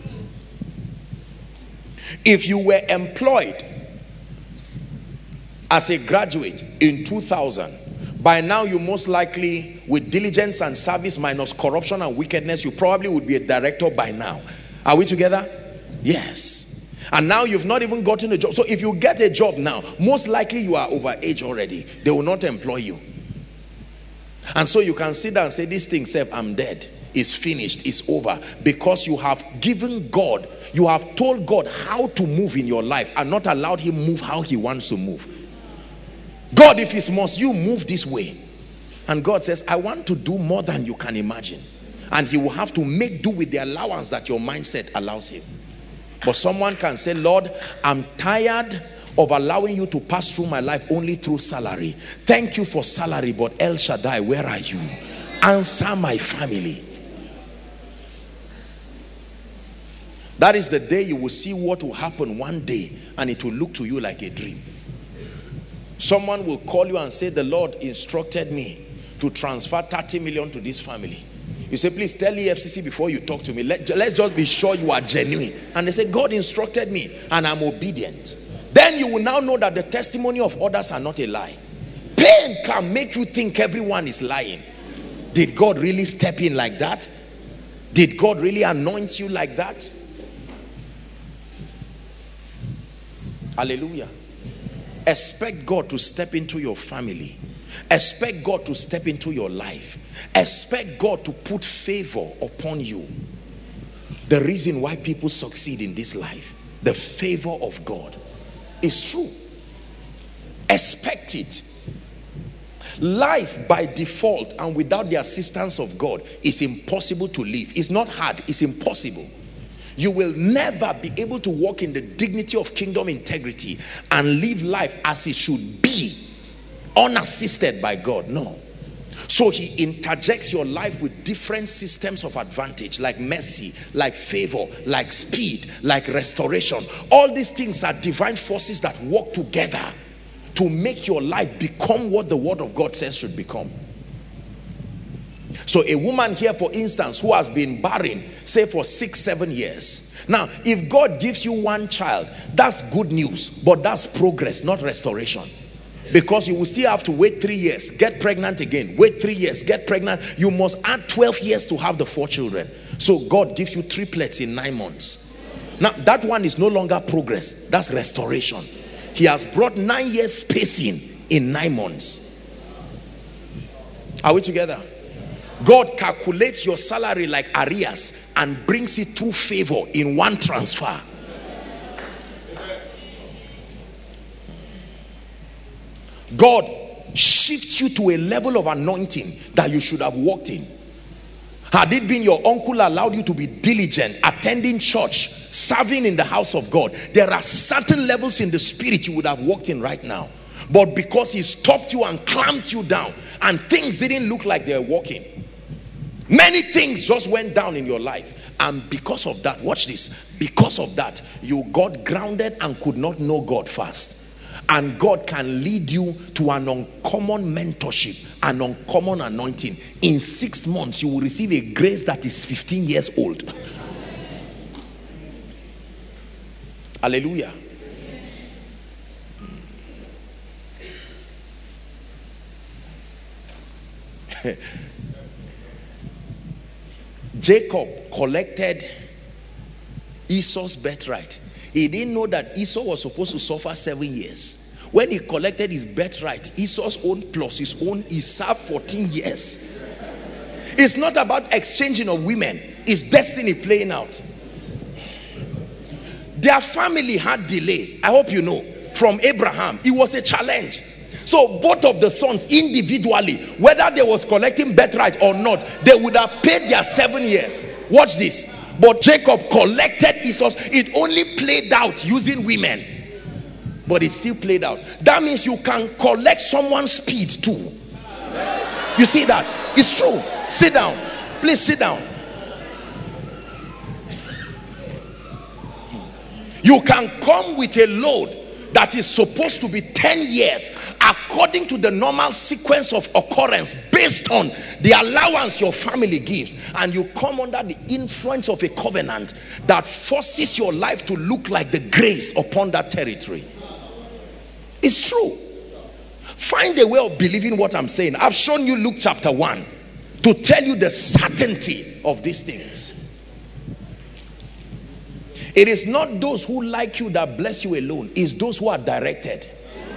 If you were employed as a graduate in 2000, By now, you most likely, with diligence and service minus corruption and wickedness, you probably would be a director by now. Are we together? Yes. And now you've not even gotten a job. So if you get a job now, most likely you are over age already. They will not employ you. And so you can sit down and say, this thing, Seth, I'm dead. It's finished. It's over. Because you have given God, you have told God how to move in your life and not allowed him move how he wants to move. God, if it must, you move this way. And God says, I want to do more than you can imagine. And he will have to make do with the allowance that your mindset allows him. But someone can say, Lord, I'm tired of allowing you to pass through my life only through salary. Thank you for salary, but El Shaddai, where are you? Answer my family. That is the day you will see what will happen one day, and it will look to you like a dream. Someone will call you and say, the Lord instructed me to transfer 30 million to this family. You say, please tell EFCC before you talk to me. Let's just be sure you are genuine. And they say, God instructed me and I'm obedient. Then you will now know that the testimony of others are not a lie. Pain can make you think everyone is lying. Did God really step in like that? Did God really anoint you like that? Hallelujah. Expect God to step into your family. Expect God to step into your life. Expect God to put favor upon you. The reason why people succeed in this life, the favor of God, is true. Expect it. Life by default and without the assistance of God is impossible to live. It's not hard, it's impossible. You will never be able to walk in the dignity of kingdom integrity and live life as it should be, unassisted by God. No. So he interjects your life with different systems of advantage, like mercy, like favor, like speed, like restoration. All these things are divine forces that work together to make your life become what the word of God says should become. So a woman here, for instance, who has been barren, say for 6-7 years. Now, if God gives you one child, that's good news, but that's progress, not restoration. Because you will still have to wait 3 years, get pregnant again, wait 3 years, get pregnant. You must add 12 years to have the 4 children. So God gives you triplets in 9 months. Now, that one is no longer progress, that's restoration. He has brought 9 years spacing in 9 months. Are we together? God calculates your salary like arrears and brings it through favor in one transfer. God shifts you to a level of anointing that you should have walked in. Had it been your uncle allowed you to be diligent, attending church, serving in the house of God, there are certain levels in the spirit you would have walked in right now. But because he stopped you and clamped you down and things didn't look like they were working, many things just went down in your life. And because of that, watch this, because of that, you got grounded and could not know God fast. And God can lead you to an uncommon mentorship, an uncommon anointing. In 6 months, you will receive a grace that is 15 years old. Hallelujah. Jacob collected Esau's birthright. He didn't know that Esau was supposed to suffer 7 years. When he collected his birthright, Esau's own plus his own, he served 14 years. It's not about exchanging of women. It's destiny playing out. Their family had delay. I hope you know. From Abraham, it was a challenge. So both of the sons individually, whether they was collecting birthright or not, they would have paid their 7 years. Watch this. But Jacob collected Esau's. It only played out using women, but it still played out. That means you can collect someone's speed too. You see that? It's true. Sit down. Please sit down. You can come with a load that is supposed to be 10 years according to the normal sequence of occurrence based on the allowance your family gives, and you come under the influence of a covenant that forces your life to look like the grace upon that territory. It's true. Find a way of believing what I'm saying. I've shown you Luke chapter 1 to tell you the certainty of these things. It is not those who like you that bless you alone. It's those who are directed.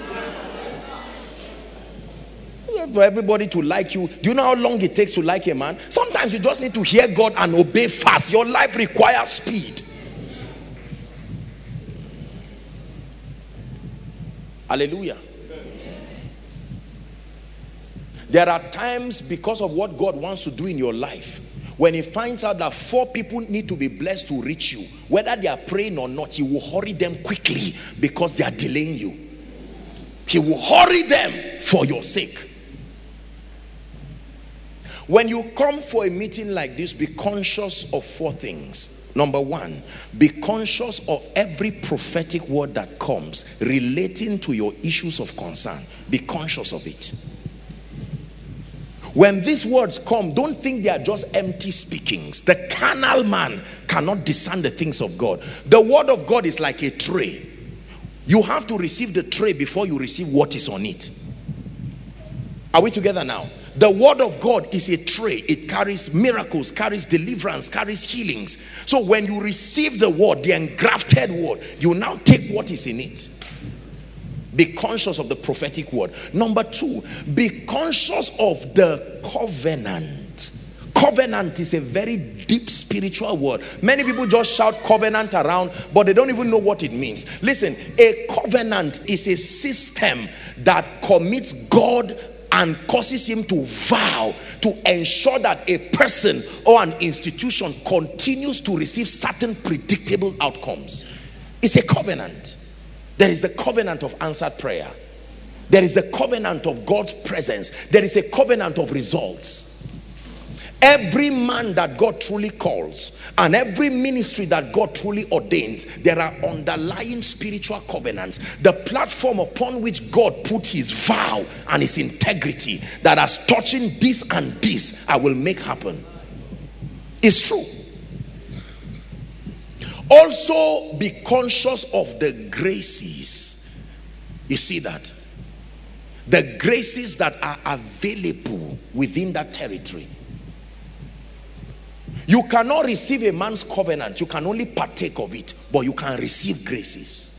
For everybody to like you, do you know how long it takes to like a man? Sometimes you just need to hear God and obey fast. Your life requires speed. Hallelujah. There are times, because of what God wants to do in your life, when he finds out that 4 people need to be blessed to reach you, whether they are praying or not, he will hurry them quickly because they are delaying you. He will hurry them for your sake. When you come for a meeting like this, be conscious of 4 things. Number 1, be conscious of every prophetic word that comes relating to your issues of concern. Be conscious of it. When these words come, don't think they are just empty speakings. The carnal man cannot discern the things of God. The word of God is like a tray. You have to receive the tray before you receive what is on it. Are we together now? The word of God is a tray. It carries miracles, carries deliverance, carries healings. So when you receive the word, the engrafted word, you now take what is in it. Be conscious of the prophetic word. Number 2, be conscious of the covenant. Covenant is a very deep spiritual word. Many people just shout covenant around, but they don't even know what it means. Listen, a covenant is a system that commits God and causes him to vow to ensure that a person or an institution continues to receive certain predictable outcomes. It's a covenant. There is the covenant of answered prayer. There is the covenant of God's presence. There is a covenant of results. Every man that God truly calls and every ministry that God truly ordains, there are underlying spiritual covenants. The platform upon which God put his vow and his integrity, that as touching this and this, I will make happen. It's true. Also, be conscious of the graces. You see that? The graces that are available within that territory. You cannot receive a man's covenant. You can only partake of it, but you can receive graces.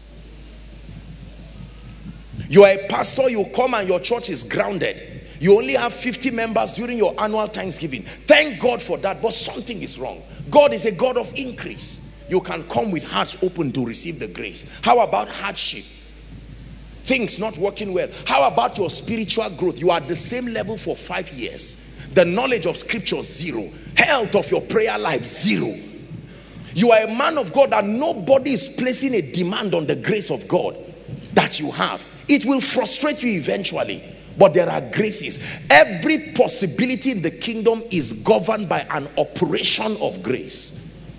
You are a pastor, you come and your church is grounded. You only have 50 members during your annual Thanksgiving. Thank God for that, but something is wrong. God is a God of increase. You can come with hearts open to receive the grace. How about hardship? Things not working well. How about your spiritual growth? You are at the same level for 5 years. The knowledge of scripture, 0. Health of your prayer life, 0. You are a man of God that nobody is placing a demand on the grace of God that you have. It will frustrate you eventually, but there are graces. Every possibility in the kingdom is governed by an operation of grace.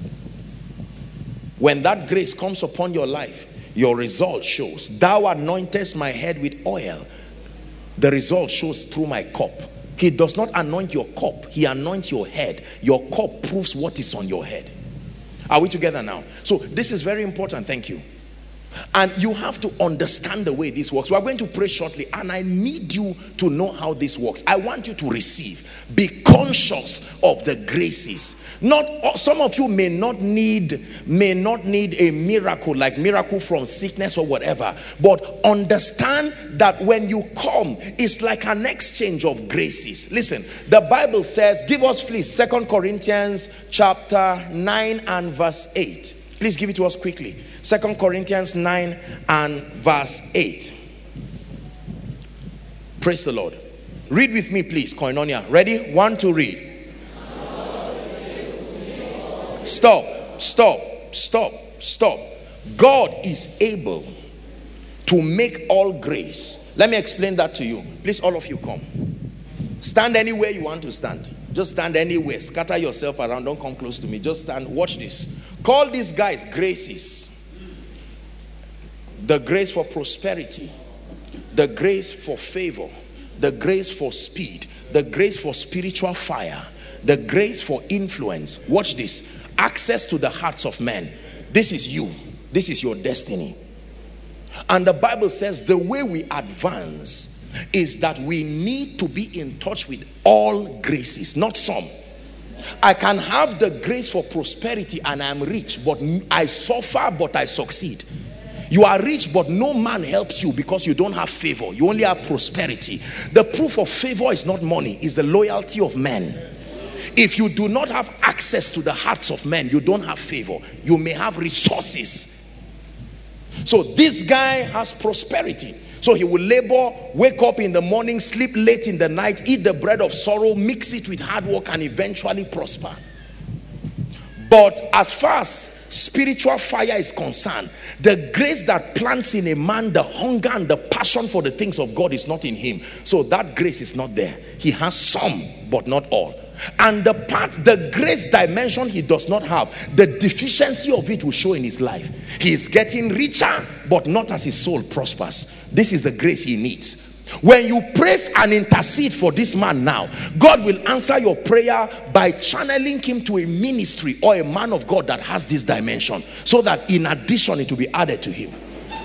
When that grace comes upon your life, your result shows. Thou anointest my head with oil. The result shows through my cup. He does not anoint your cup. He anoints your head. Your cup proves what is on your head. Are we together now? So this is very important. Thank you. And you have to understand the way this works. We are going to pray shortly, and I need you to know how this works. I want you to receive. Be conscious of the graces. Not some of you may not need a miracle, like miracle from sickness or whatever, but understand that when you come, it's like an exchange of graces. Listen, the Bible says, give us please 2 Corinthians chapter 9 and verse 8. Please give it to us quickly. 2 Corinthians 9 and verse 8. Praise the Lord. Read with me, please, Koinonia. Ready? 1, 2, read. Stop. God is able to make all grace. Let me explain that to you. Please, all of you come. Stand anywhere you want to stand. Just stand anywhere. Scatter yourself around. Don't come close to me. Just stand. Watch this. Call these guys graces. The grace for prosperity. The grace for favor. The grace for speed. The grace for spiritual fire. The grace for influence. Watch this. Access to the hearts of men. This is you. This is your destiny. And the Bible says the way we advance is that we need to be in touch with all graces, not some. I can have the grace for prosperity and I'm rich, but I suffer but I succeed. You are rich but no man helps you because you don't have favor. You only have prosperity. The proof of favor is not money, it's the loyalty of men. If you do not have access to the hearts of men, you don't have favor. You may have resources. So this guy has prosperity. So he will labor, wake up in the morning, sleep late in the night, eat the bread of sorrow, mix it with hard work, and eventually prosper. But as far as spiritual fire is concerned, the grace that plants in a man the hunger and the passion for the things of God is not in him. So that grace is not there. He has some, but not all. And the grace dimension he does not have, the deficiency of it will show in his life. He is getting richer, but not as his soul prospers. This is the grace he needs. When you pray and intercede for this man now, God will answer your prayer by channeling him to a ministry or a man of God that has this dimension, so that in addition it will be added to him.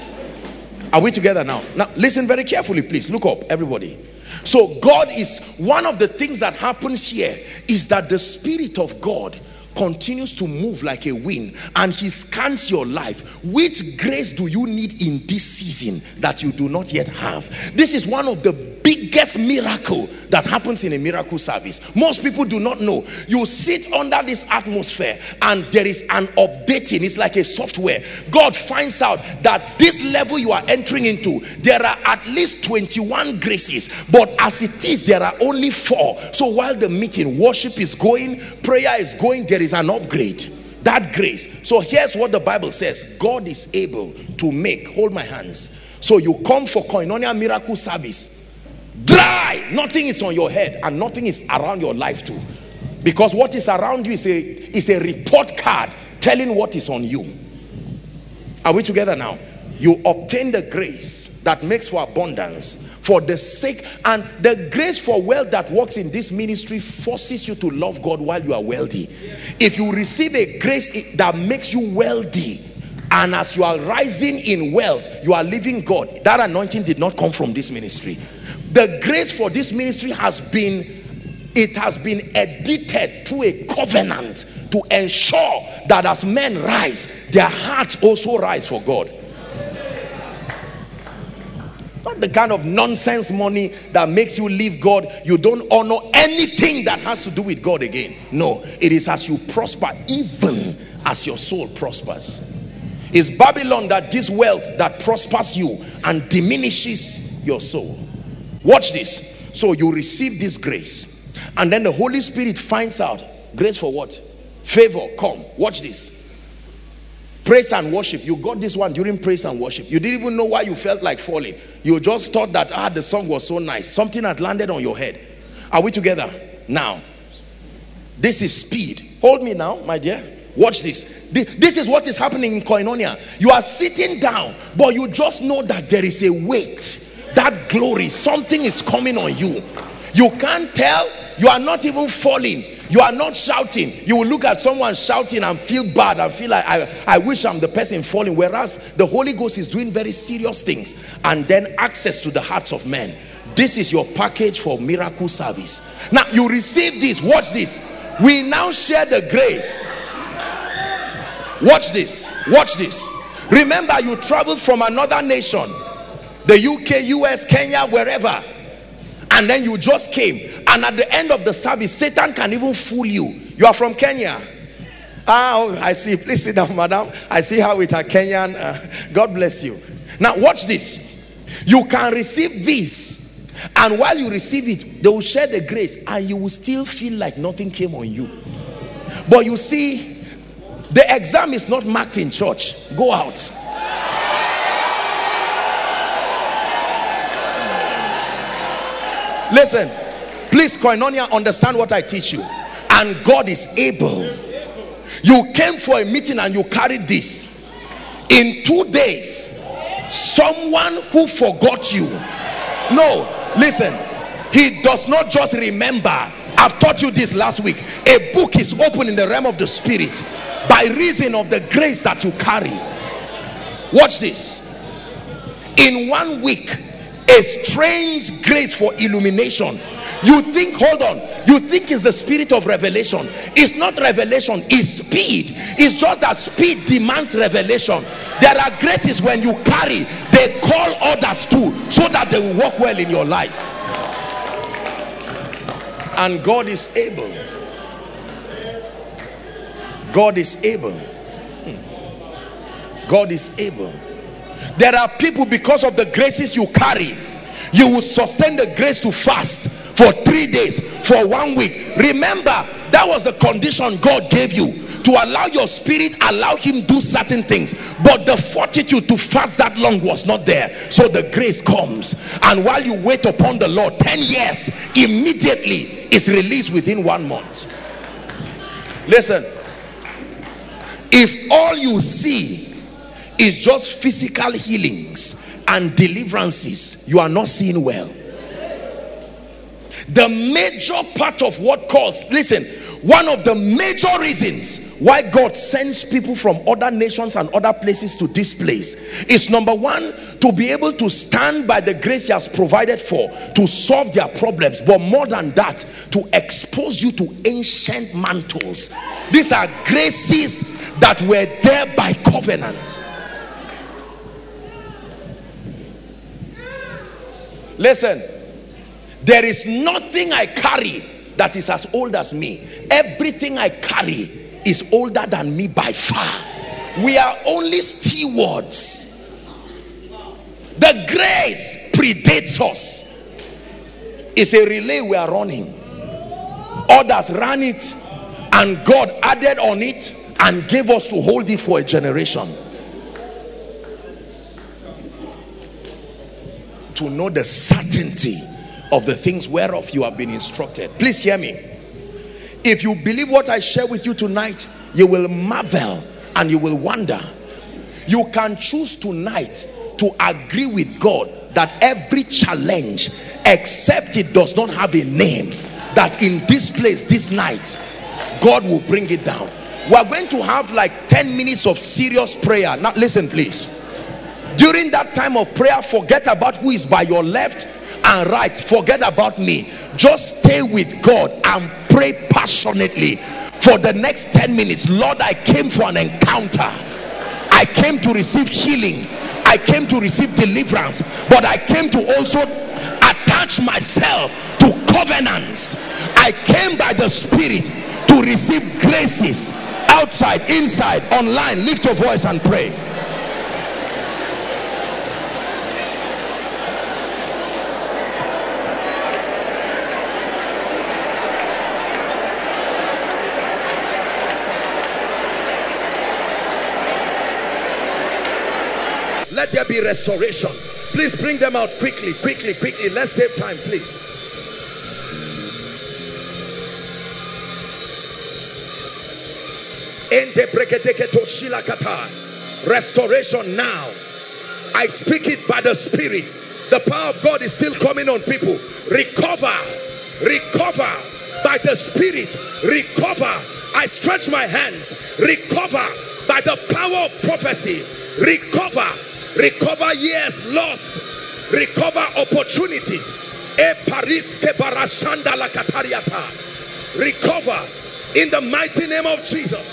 Are we together now? Now listen very carefully, please. Look up, everybody. So God is, one of the things that happens here is that the Spirit of God continues to move like a wind, and he scans your life. Which grace do you need in this season that you do not yet have? This is one of the biggest miracle that happens in a miracle service. Most people do not know. You sit under this atmosphere and there is an updating. It's like a software. God finds out that this level you are entering into, there are at least 21 graces, but as it is, there are only 4. So while the meeting, worship is going, prayer is going, there is an upgrade. That grace. So here's what the Bible says. God is able to make, hold my hands. So you come for Koinonia miracle service, dry, nothing is on your head and nothing is around your life too, because what is around you is a report card telling what is on you. Are we together now? You obtain the grace that makes for abundance for the sake, and the grace for wealth that works in this ministry forces you to love God while you are wealthy. If you receive a grace that makes you wealthy, and as you are rising in wealth, you are living God, that anointing did not come from this ministry. The grace for this ministry has been edited through a covenant to ensure that as men rise, their hearts also rise for God. Not the kind of nonsense money that makes you leave God. You don't honor anything that has to do with God again. No, it is as you prosper, even as your soul prospers. It's Babylon that gives wealth that prospers you and diminishes your soul. Watch this. So you receive this grace, and then the Holy Spirit finds out grace for what? Favor. Come, watch this. Praise and worship. You got this one during praise and worship. You didn't even know why you felt like falling. You just thought that the song was so nice. Something had landed on your head. Are we together now? This is speed. Hold me now, my dear. Watch this. This is what is happening in Koinonia. You are sitting down, but you just know that there is a weight, that glory, something is coming on you. You can't tell. You are not even falling. You are not shouting. You will look at someone shouting and feel bad and feel like I wish I'm the person falling, whereas the Holy Ghost is doing very serious things. And then access to the hearts of men. This is your package for miracle service. Now you receive this. Watch this. We now share the grace. Watch this. Watch this. Remember, you traveled from another nation, the UK, US, Kenya, wherever, and then you just came, and at the end of the service, Satan can even fool you. You are from Kenya. Oh, I see. Please sit down, madam. I see how it are Kenyan. God bless you. Now watch this. You can receive this, and while you receive it, they will share the grace, and you will still feel like nothing came on you. But you see, the exam is not marked in church. Go out. Listen, please, Koinonia, understand what I teach you. And God is able. You came for a meeting and you carried this. In 2 days, someone who forgot you. No, listen, he does not just remember. I've taught you this last week. A book is open in the realm of the spirit by reason of the grace that you carry. Watch this. In 1 week, A strange grace for illumination. You think, hold on, you think it's the spirit of revelation. It's not revelation, it's speed. It's just that speed demands revelation. There are graces when you carry, they call others too, so that they will work well in your life. And God is able. God is able. God is able. There are people, because of the graces you carry, you will sustain the grace to fast for 3 days, for 1 week. Remember, that was the condition God gave you, to allow your spirit, allow him do certain things. But the fortitude to fast that long was not there. So the grace comes, and while you wait upon the Lord, 10 years immediately is released within 1 month. Listen, if all you see is just physical healings and deliverances, you are not seeing well. The major part of what calls, listen, one of the major reasons why God sends people from other nations and other places to this place is, number one, to be able to stand by the grace he has provided for, to solve their problems. But more than that, to expose you to ancient mantles. These are graces that were there by covenant. Listen, there is nothing I carry that is as old as me. Everything I carry is older than me by far. We are only stewards. The grace predates us. It's a relay we are running. Others ran it, and God added on it and gave us to hold it for a generation. To know the certainty of the things whereof you have been instructed. Please hear me. If you believe what I share with you tonight, you will marvel and you will wonder. You can choose tonight to agree with God that every challenge, except it does not have a name, that in this place this night God will bring it down. We are going to have like 10 minutes of serious prayer. Now listen, please. During that time of prayer, forget about who is by your left and right. Forget about me. Just stay with God and pray passionately for the next 10 minutes. Lord, I came for an encounter. I came to receive healing. I came to receive deliverance. But I came to also attach myself to covenants. I came by the Spirit to receive graces outside, inside, online. Lift your voice and pray. Let there be restoration. Please bring them out quickly, quickly, quickly. Let's save time, please. Restoration now. I speak it by the Spirit. The power of God is still coming on people. Recover, recover by the Spirit. Recover. I stretch my hands. Recover by the power of prophecy. Recover. Recover years lost. Recover opportunities. Recover in the mighty name of Jesus.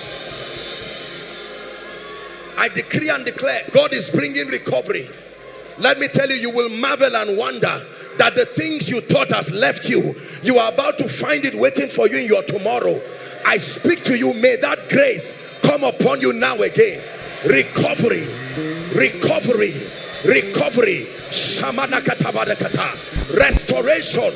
I decree and declare, God is bringing recovery. Let me tell you, you will marvel and wonder that the things you thought has left you, you are about to find it waiting for you in your tomorrow. I speak to you, may that grace come upon you now again. Recovery, recovery, recovery, restoration.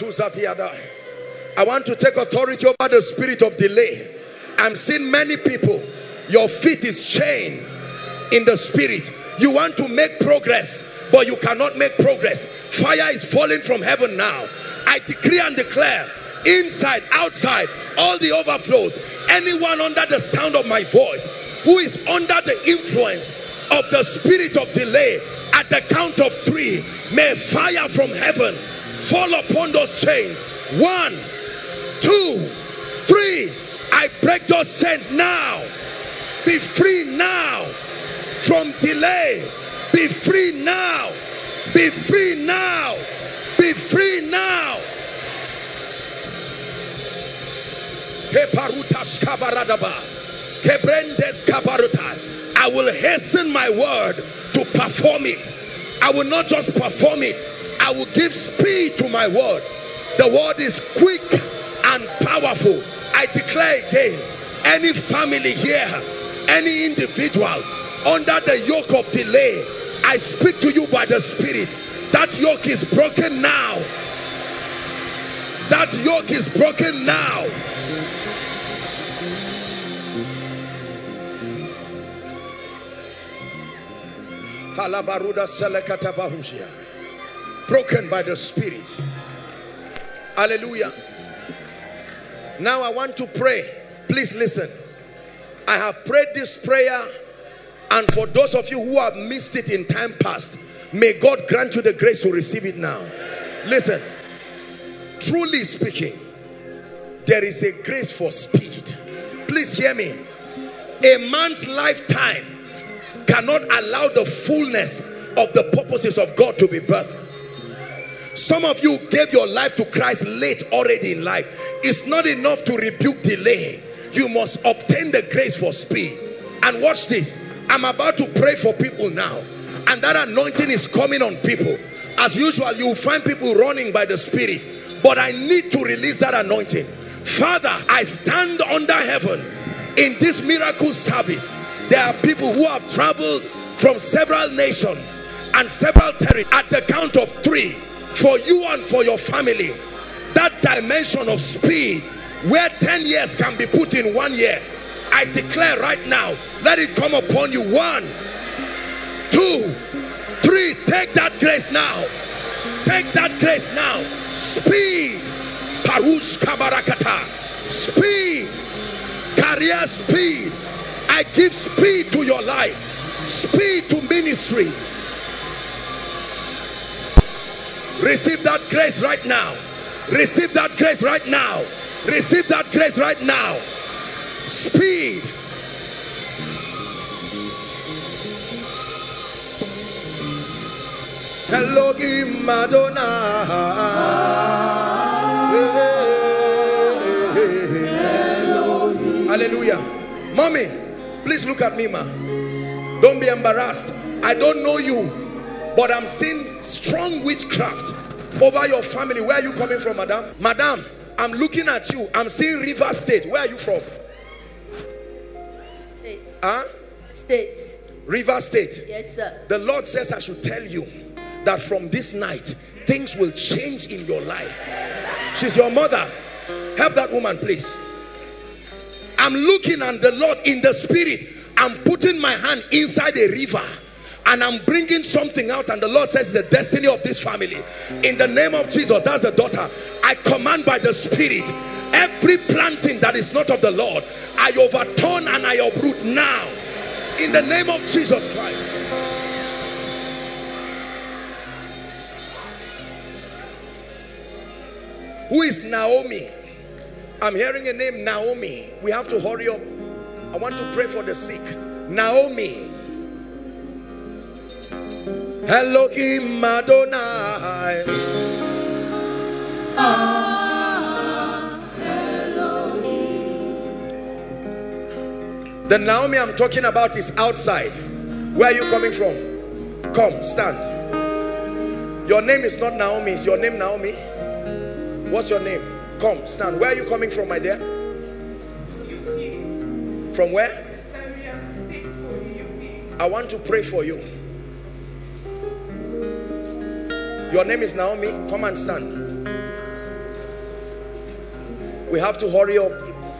I want to take authority over the spirit of delay. I'm seeing many people, your feet is chained in the spirit. You want to make progress, but you cannot make progress. Fire is falling from heaven now. I decree and declare, inside, outside, all the overflows, anyone under the sound of my voice who is under the influence of the spirit of delay, at the count of 3, may fire from heaven fall upon those chains. 1, 2, 3. I break those chains now. Be free now from delay. Be free now. Be free now. Be free now. I will hasten my word to perform it. I will not just perform it, I will give speed to my word. The word is quick and powerful. I declare again, any family here, any individual under the yoke of delay, I speak to you by the Spirit. That yoke is broken now. That yoke is broken now. Broken by the Spirit. Hallelujah. Now I want to pray. Please listen. I have prayed this prayer, and for those of you who have missed it in time past, may God grant you the grace to receive it now. Listen. Truly speaking, there is a grace for speed. Please hear me. A man's lifetime cannot allow the fullness of the purposes of God to be birthed. Some of you gave your life to Christ late already in life. It's not enough to rebuke delay. You must obtain the grace for speed. And watch this. I'm about to pray for people now, and that anointing is coming on people. As usual, you will find people running by the Spirit, but I need to release that anointing. Father, I stand under heaven in this miracle service. There are people who have traveled from several nations and several territories. At the count of 3, for you and for your family, that dimension of speed where 10 years can be put in 1 year, I declare right now, let it come upon you. 1, 2, 3. Take that grace now. Take that grace now. Speed. Parush kabarakata. Speed. Career speed. I give speed to your life. Speed to ministry. Receive that grace right now. Receive that grace right now. Receive that grace right now. Speed. Elohim Madonna. Hallelujah. Mommy, please look at me, ma. Don't be embarrassed. I don't know you, but I'm seeing strong witchcraft over your family. Where are you coming from, madam? Madam, I'm looking at you. I'm seeing River State. Where are you from? States. Huh? States. River State. Yes, sir. The Lord says I should tell you that from this night, things will change in your life. She's your mother. Help that woman, please. I'm looking at the Lord in the Spirit. I'm putting my hand inside a river, and I'm bringing something out, and the Lord says it's the destiny of this family. In the name of Jesus, that's the daughter. I command by the Spirit, every planting that is not of the Lord, I overturn and I uproot now. In the name of Jesus Christ. Who is Naomi? I'm hearing a name, Naomi. We have to hurry up. I want to pray for the sick. Naomi. Elohim Madonna. The Naomi I'm talking about is outside. Where are you coming from? Come, stand. Your name is not Naomi. Is your name Naomi? What's your name? Come, stand. Where are you coming from, my dear? From where? I want to pray for you. Your name is Naomi. Come and stand. We have to hurry up.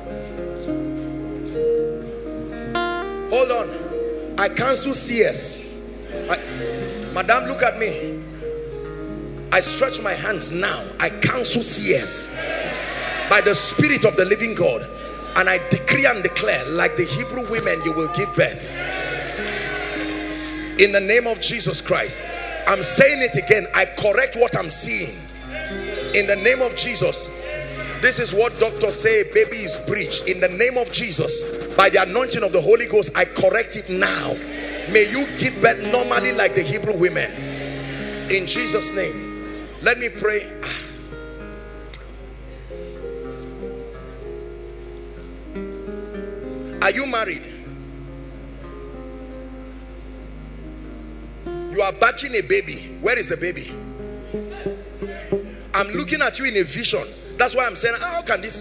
Hold on. I cancel CS. Madam, look at me. I stretch my hands now. I cancel CS by the Spirit of the living God, and I decree and declare, like the Hebrew women, you will give birth in the name of Jesus Christ. I'm saying it again. I correct what I'm seeing in the name of Jesus. This is what doctors say, baby is breached. In the name of Jesus, by the anointing of the Holy Ghost, I correct it now. May you give birth normally like the Hebrew women. In Jesus' name. Let me pray. Are you married? You are backing a baby. Where is the baby? I'm looking at you in a vision. That's why I'm saying, how can this?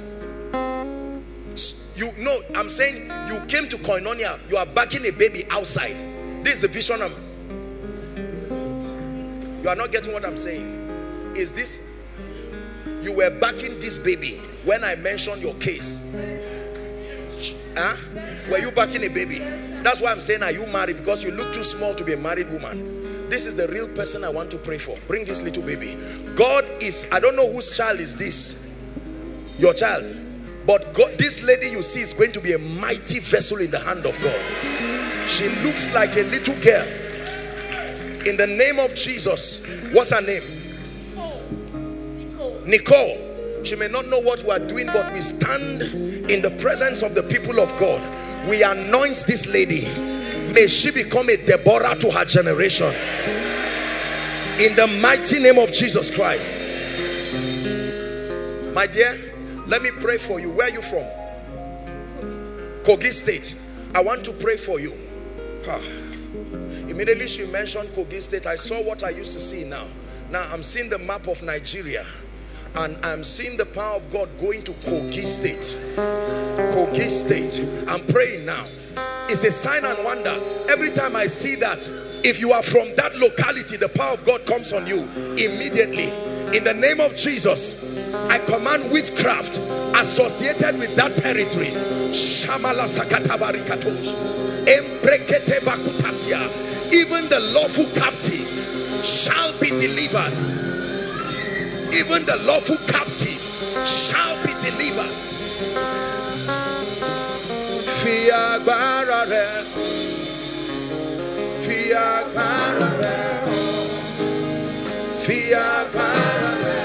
You know, I'm saying you came to Koinonia. You are backing a baby outside. This is the vision. You are not getting what I'm saying. Is this? You were backing this baby when I mentioned your case. Huh? Were you backing a baby? That's why I'm saying, are you married? Because you look too small to be a married woman. This is the real person I want to pray for. Bring this little baby. God is, I don't know whose child is this. Your child. But God, this lady you see is going to be a mighty vessel in the hand of God. She looks like a little girl. In the name of Jesus. What's her name? Nicole. She may not know what we are doing, but we stand in the presence of the people of God. We anoint this lady. May she become a Deborah to her generation. In the mighty name of Jesus Christ. My dear, let me pray for you. Where are you from? Kogi State. I want to pray for you. Immediately she mentioned Kogi State. I saw what I used to see now. Now I'm seeing the map of Nigeria. And I'm seeing the power of God going to Kogi State. Kogi State. I'm praying now. It's a sign and wonder. Every time I see that, if you are from that locality, the power of God comes on you immediately. In the name of Jesus, I command witchcraft associated with that territory. Shamala sakatabarikatosh. Embrekete bakutasia. Even the lawful captives shall be delivered. Even the lawful captive shall be delivered. Fear barare, fear barare, fear barare.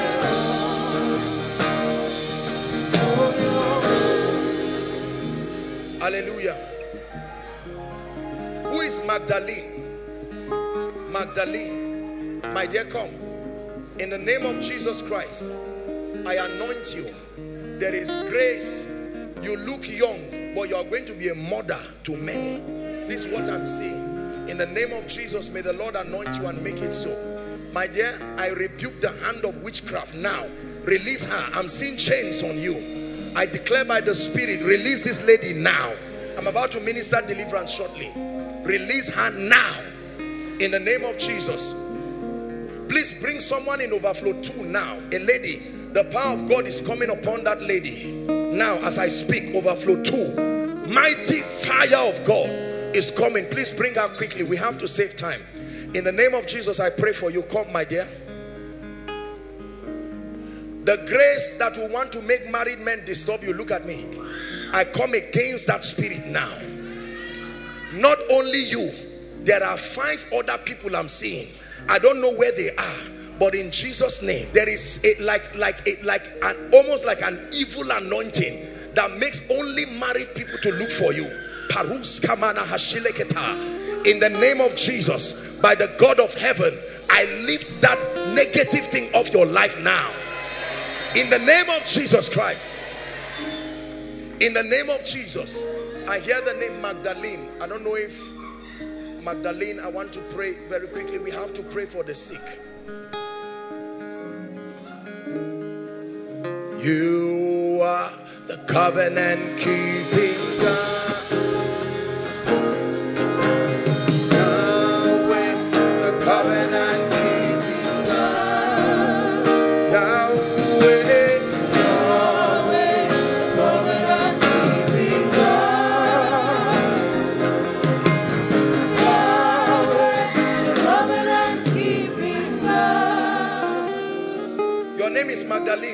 Hallelujah. Who is Magdalene? Magdalene, my dear, come. In the name of Jesus Christ, I anoint you. There is grace. You look young, but you are going to be a mother to many. This is what I'm saying. In the name of Jesus, may the Lord anoint you and make it so. My dear, I rebuke the hand of witchcraft now. Release her. I'm seeing chains on you. I declare by the Spirit, release this lady now. I'm about to minister deliverance shortly. Release her now. In the name of Jesus. Please bring someone in overflow 2 now. A lady. The power of God is coming upon that lady. Now as I speak, overflow 2. Mighty fire of God is coming. Please bring her quickly. We have to save time. In the name of Jesus, I pray for you. Come, my dear. The grace that will want to make married men disturb you. Look at me. I come against that spirit now. Not only you. There are 5 other people I'm seeing. I don't know where they are, but in Jesus' name, there is almost like an evil anointing that makes only married people to look for you. In the name of Jesus, by the God of heaven, I lift that negative thing off your life now. In the name of Jesus Christ. In the name of Jesus. I hear the name Magdalene. I don't know if Magdalene, I want to pray very quickly. We have to pray for the sick. You are the covenant keeping God. Yahweh, the covenant keeping God. Yahweh, Yahweh, covenant keeping God. Your name is Magdalene.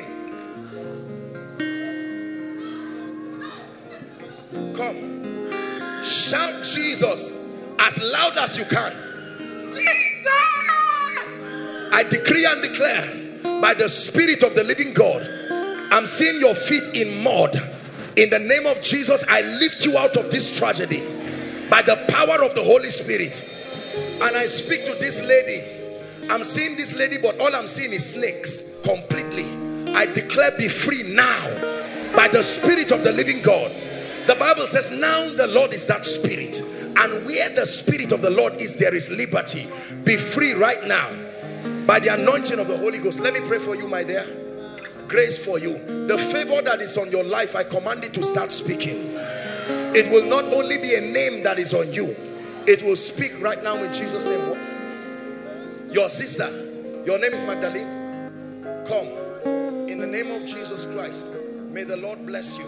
Come. Shout Jesus as loud as you can. Jesus! I decree and declare by the Spirit of the living God, I'm seeing your feet in mud. In the name of Jesus, I lift you out of this tragedy by the power of the Holy Spirit. And I speak to this lady. I'm seeing this lady, but all I'm seeing is snakes completely. I declare, be free now by the Spirit of the living God. The Bible says, now the Lord is that Spirit, and where the Spirit of the Lord is, there is liberty. Be free right now by the anointing of the Holy Ghost. Let me pray for you, my dear. Grace for you. The favor that is on your life, I command it to start speaking. It will not only be a name that is on you, it will speak right now in Jesus' name. Your sister, your name is Magdalene. Come in the name of Jesus Christ. May the Lord bless you.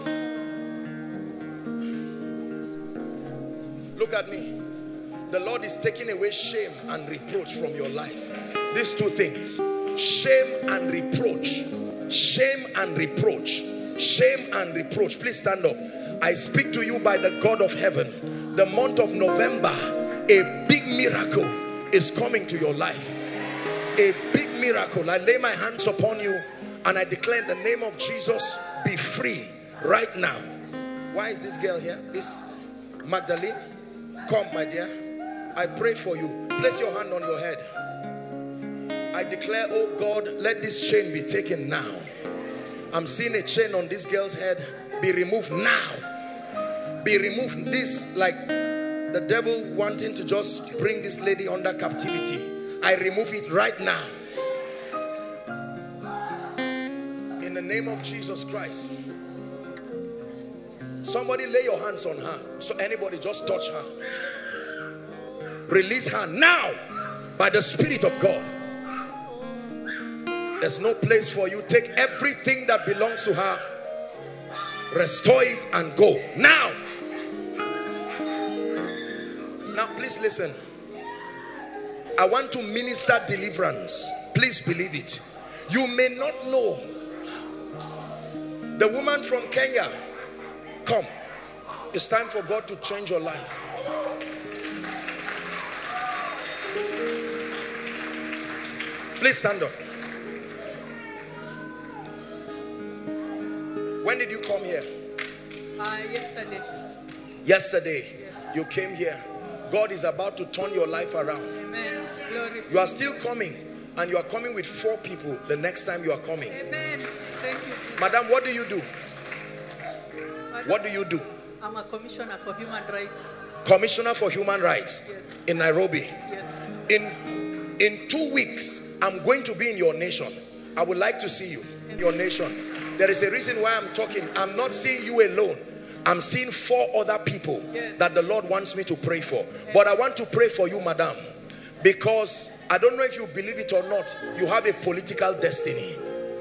Look at me. The Lord is taking away shame and reproach from your life. These two things, shame and reproach. Shame and reproach. Shame and reproach. Please stand up. I speak to you by the God of heaven. The month of November, a big miracle is coming to your life. A big miracle. I lay my hands upon you and I declare in the name of Jesus, be free right now. Why is this girl here? This Magdalene. Come, my dear. I pray for you. Place your hand on your head. I declare, oh God, let this chain be taken now. I'm seeing a chain on this girl's head. Be removed now. Be removed. This, like the devil wanting to just bring this lady under captivity. I remove it right now. In the name of Jesus Christ. Somebody lay your hands on her. So anybody just touch her. Release her now by the Spirit of God. There's no place for you. Take everything that belongs to her, restore it and go now. Now please listen. I want to minister deliverance. Please believe it. You may not know. The woman from Kenya, come. It's time for God to change your life. Please stand up. When did you come here? Yesterday. Yesterday. Yes. You came here. God is about to turn your life around. Amen. Glory. You are still coming, and you are coming with 4 people the next time you are coming. Amen. Thank you, Jesus. Madam, what do you do? Madam, What do you do? I'm a commissioner for human rights. Commissioner for Human Rights. Yes. In Nairobi. Yes. In 2 weeks, I'm going to be in your nation. I would like to see you in your nation. There is a reason why I'm talking. I'm not seeing you alone. I'm seeing 4 other people that the Lord wants me to pray for. But I want to pray for you, madam, because I don't know if you believe it or not, you have a political destiny.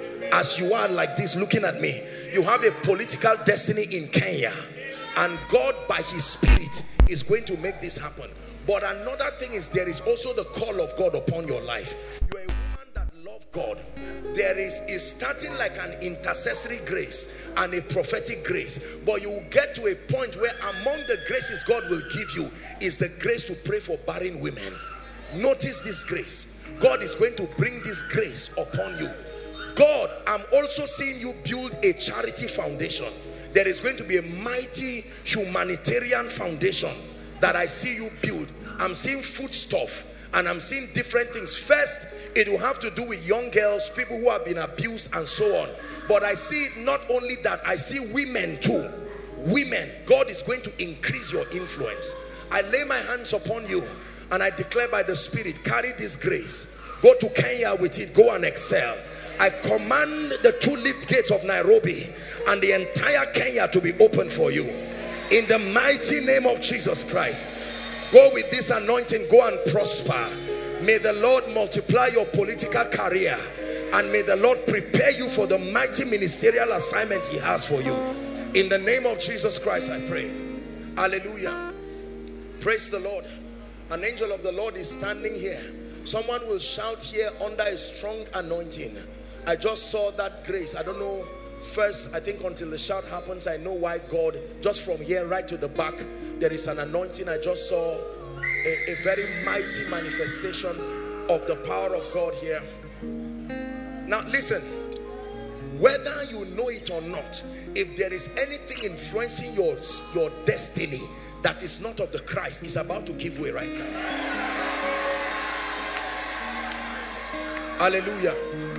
As you are like this looking at me, you have a political destiny in Kenya, and God by his Spirit is going to make this happen. But another thing is, there is also the call of God upon your life. You are a woman that loves God. There is starting like an intercessory grace and a prophetic grace, but you will get to a point where among the graces God will give you is the grace to pray for barren women. Notice this grace. God is going to bring this grace upon you. God, I'm also seeing you build a charity foundation. There is going to be a mighty humanitarian foundation that I see you build. I'm seeing foodstuff and I'm seeing different things. First, it will have to do with young girls, people who have been abused and so on. But I see not only that, I see women too. Women, God is going to increase your influence. I lay my hands upon you and I declare by the Spirit, carry this grace. Go to Kenya with it. Go and excel. I command the 2 lift gates of Nairobi and the entire Kenya to be open for you. In the mighty name of Jesus Christ. Go with this anointing. Go and prosper. May the Lord multiply your political career. And may the Lord prepare you for the mighty ministerial assignment he has for you. In the name of Jesus Christ I pray. Hallelujah. Praise the Lord. An angel of the Lord is standing here. Someone will shout here under a strong anointing. I just saw that grace. I don't know. First, I think until the shout happens, I know why God, just from here right to the back, there is an anointing. I just saw a very mighty manifestation of the power of God here. Now listen, whether you know it or not, if there is anything influencing your destiny that is not of the Christ, is about to give way right now. Hallelujah.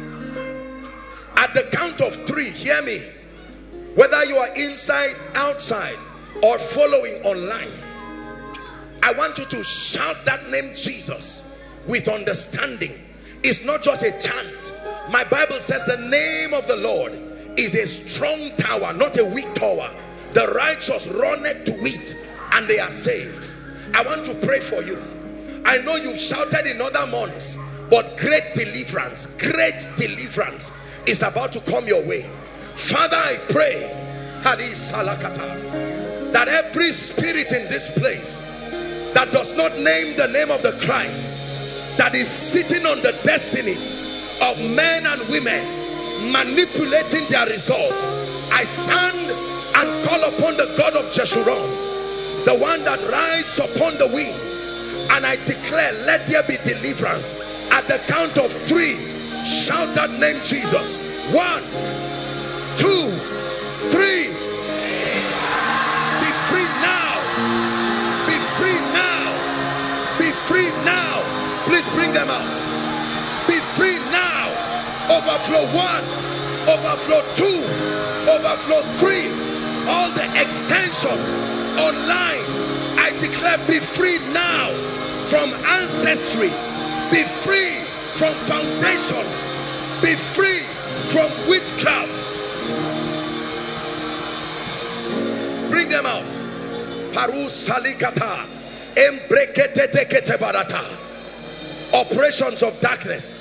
At the count of 3, hear me. Whether you are inside, outside, or following online, I want you to shout that name Jesus with understanding. It's not just a chant. My Bible says the name of the Lord is a strong tower, not a weak tower. The righteous runneth to it and they are saved. I want to pray for you. I know you've shouted in other months, but great deliverance is about to come your way. Father, I pray that every spirit in this place that does not name the name of the Christ, that is sitting on the destinies of men and women, manipulating their results, I stand and call upon the God of Jeshurun, the one that rides upon the wings, and I declare, let there be deliverance. At the count of 3, shout that name Jesus. 1, 2, 3. Be free now. Be free now. Be free now. Please bring them out. Be free now. Overflow 1, overflow 2, overflow 3. All the extensions online, I declare, be free now from ancestry. Be free from foundations. Be free from witchcraft. Bring them out. Parusalikata, embreketetekete barata. Operations of darkness.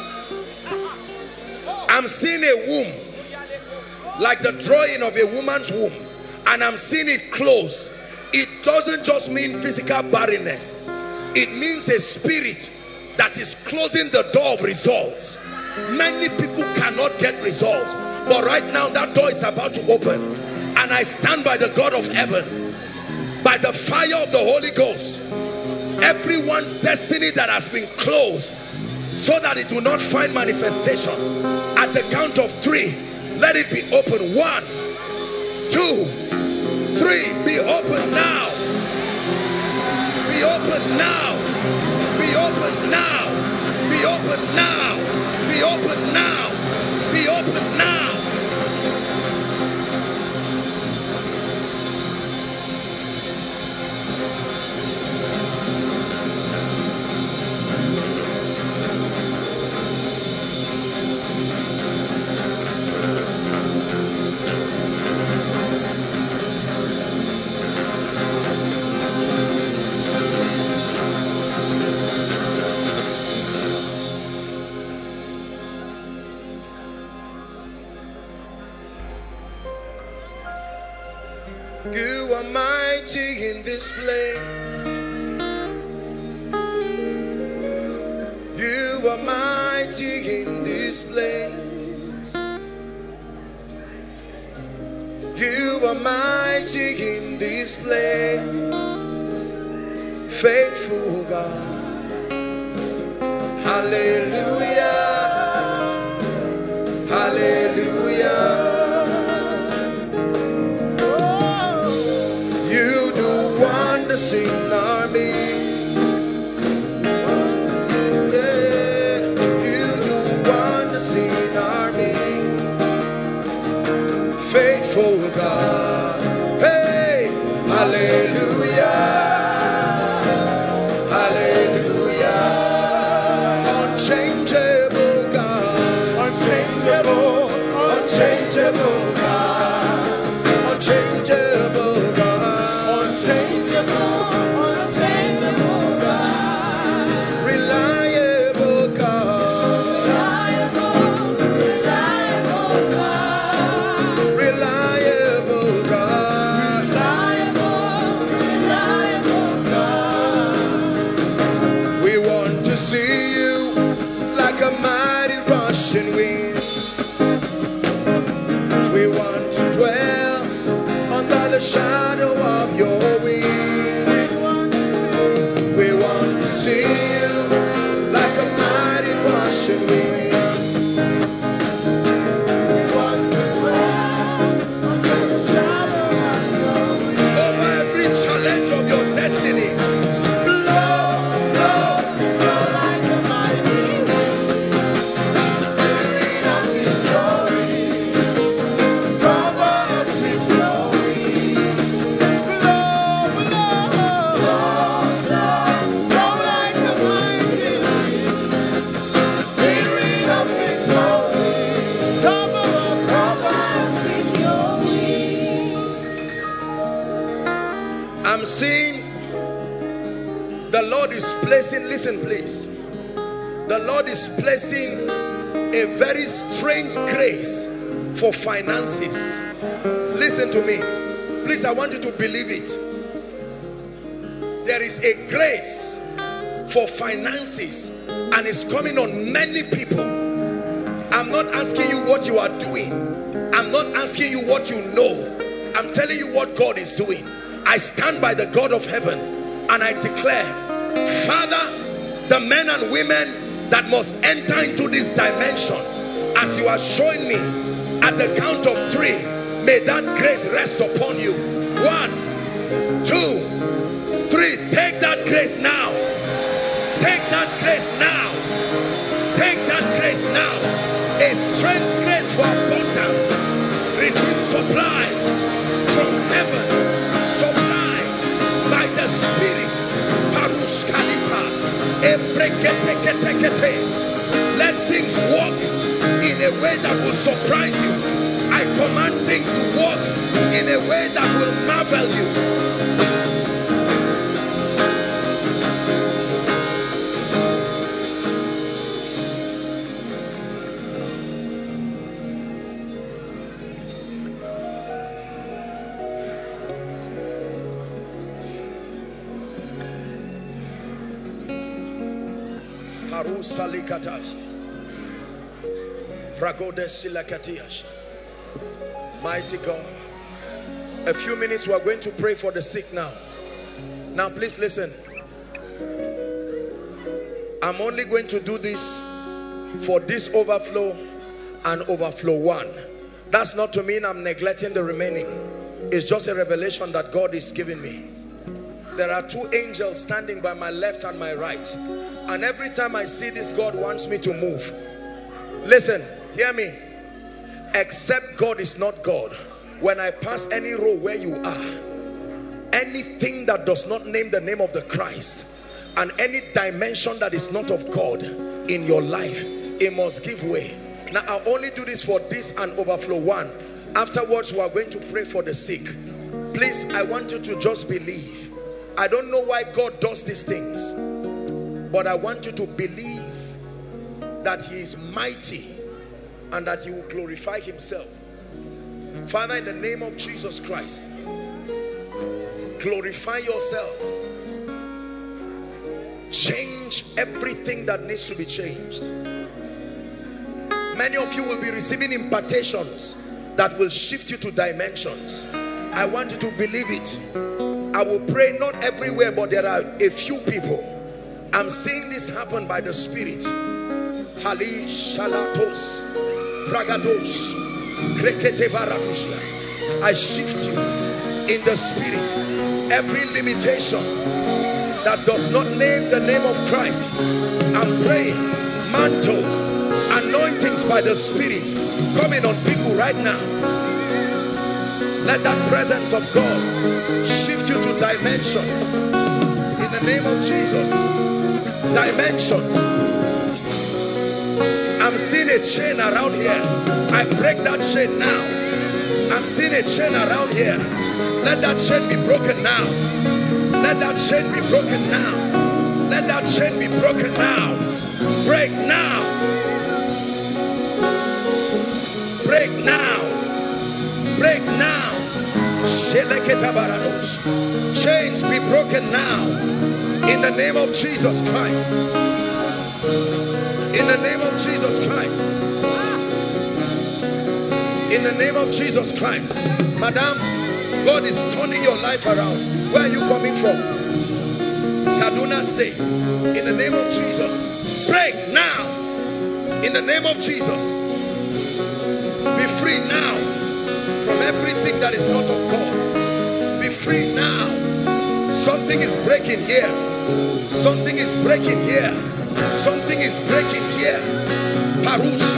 I'm seeing a womb, like the drawing of a woman's womb, and I'm seeing it close. It doesn't just mean physical barrenness. It means a spirit that is closing the door of results. Many people cannot get results, but right now that door is about to open, and I stand by the God of heaven, by the fire of the Holy Ghost. Everyone's destiny that has been closed, so that it will not find manifestation, at the count of 3, let it be open. 1, 2, 3. Be open now. Be open now. Be open now. Be open now. Be open now. Be open now. You are mighty in this place. You are mighty in this place. You are mighty in this place. Faithful God. Hallelujah. Hallelujah. In our midst, yeah, you do wonders in our midst, faithful God. Hey, hallelujah, hallelujah, unchangeable God, unchangeable, unchangeable God, unchangeable God. Shadow of your wings, we want to see you like a mighty rushing wind. We want to dwell under the shadow of your wings. Over every challenge of your destiny, blow, blow, blow like a mighty wind. seeing the Lord is placing, listen please, the Lord is placing a very strange grace for finances. Listen to me please, I want you to believe it. There is a grace for finances and it's coming on many people. I'm not asking you what you are doing, I'm not asking you what you know, I'm telling you what God is doing. I stand by the God of heaven and I declare, Father, the men and women that must enter into this dimension, as you are showing me, at the count of 3, may that grace rest upon you. 1, 2, 3. Take that grace now. Take that grace now. Take that grace now. A strength grace for abundance. Receive supplies from heaven. Supplies by the Spirit. Parush Khalifa. Let things walk in a way that will surprise you. I command things to walk in a way that will marvel you. Mighty God. A few minutes we are going to pray for the sick now. Now please listen. I'm only going to do this for this overflow and overflow 1. That's not to mean I'm neglecting the remaining. It's just a revelation that God is giving me. There are 2 angels standing by my left and my right. And every time I see this, God wants me to move. Listen, hear me. Except God is not God. When I pass any row where you are, anything that does not name the name of the Christ and any dimension that is not of God in your life, it must give way. Now I'll only do this for this and overflow 1. Afterwards we are going to pray for the sick. Please, I want you to just believe. I don't know why God does these things, but I want you to believe that He is mighty and that He will glorify Himself. Father, in the name of Jesus Christ, glorify yourself. Change everything that needs to be changed. Many of you will be receiving impartations that will shift you to dimensions. I want you to believe it. I will pray not everywhere, but there are a few people. I'm seeing this happen by the Spirit. Hali Shalatos Bragados Krekete Barakushia. I shift you in the Spirit. Every limitation that does not name the name of Christ, I'm praying mantles, anointings by the Spirit coming on people right now. Let that presence of God shift you to dimension in the name of Jesus. Dimensions. I'm seeing a chain around here. I break that chain now. I'm seeing a chain around here. Let that chain be broken now. Let that chain be broken now. Let that chain be broken now. Break now. Break now. Break now. Chains be broken now. In the name of Jesus Christ. In the name of Jesus Christ. In the name of Jesus Christ. Madam, God is turning your life around. Where are you coming from? Kaduna State. In the name of Jesus. Break now. In the name of Jesus. Be free now from everything that is not of God. Be free now. Something is breaking here. Something is breaking here. Something is breaking here. I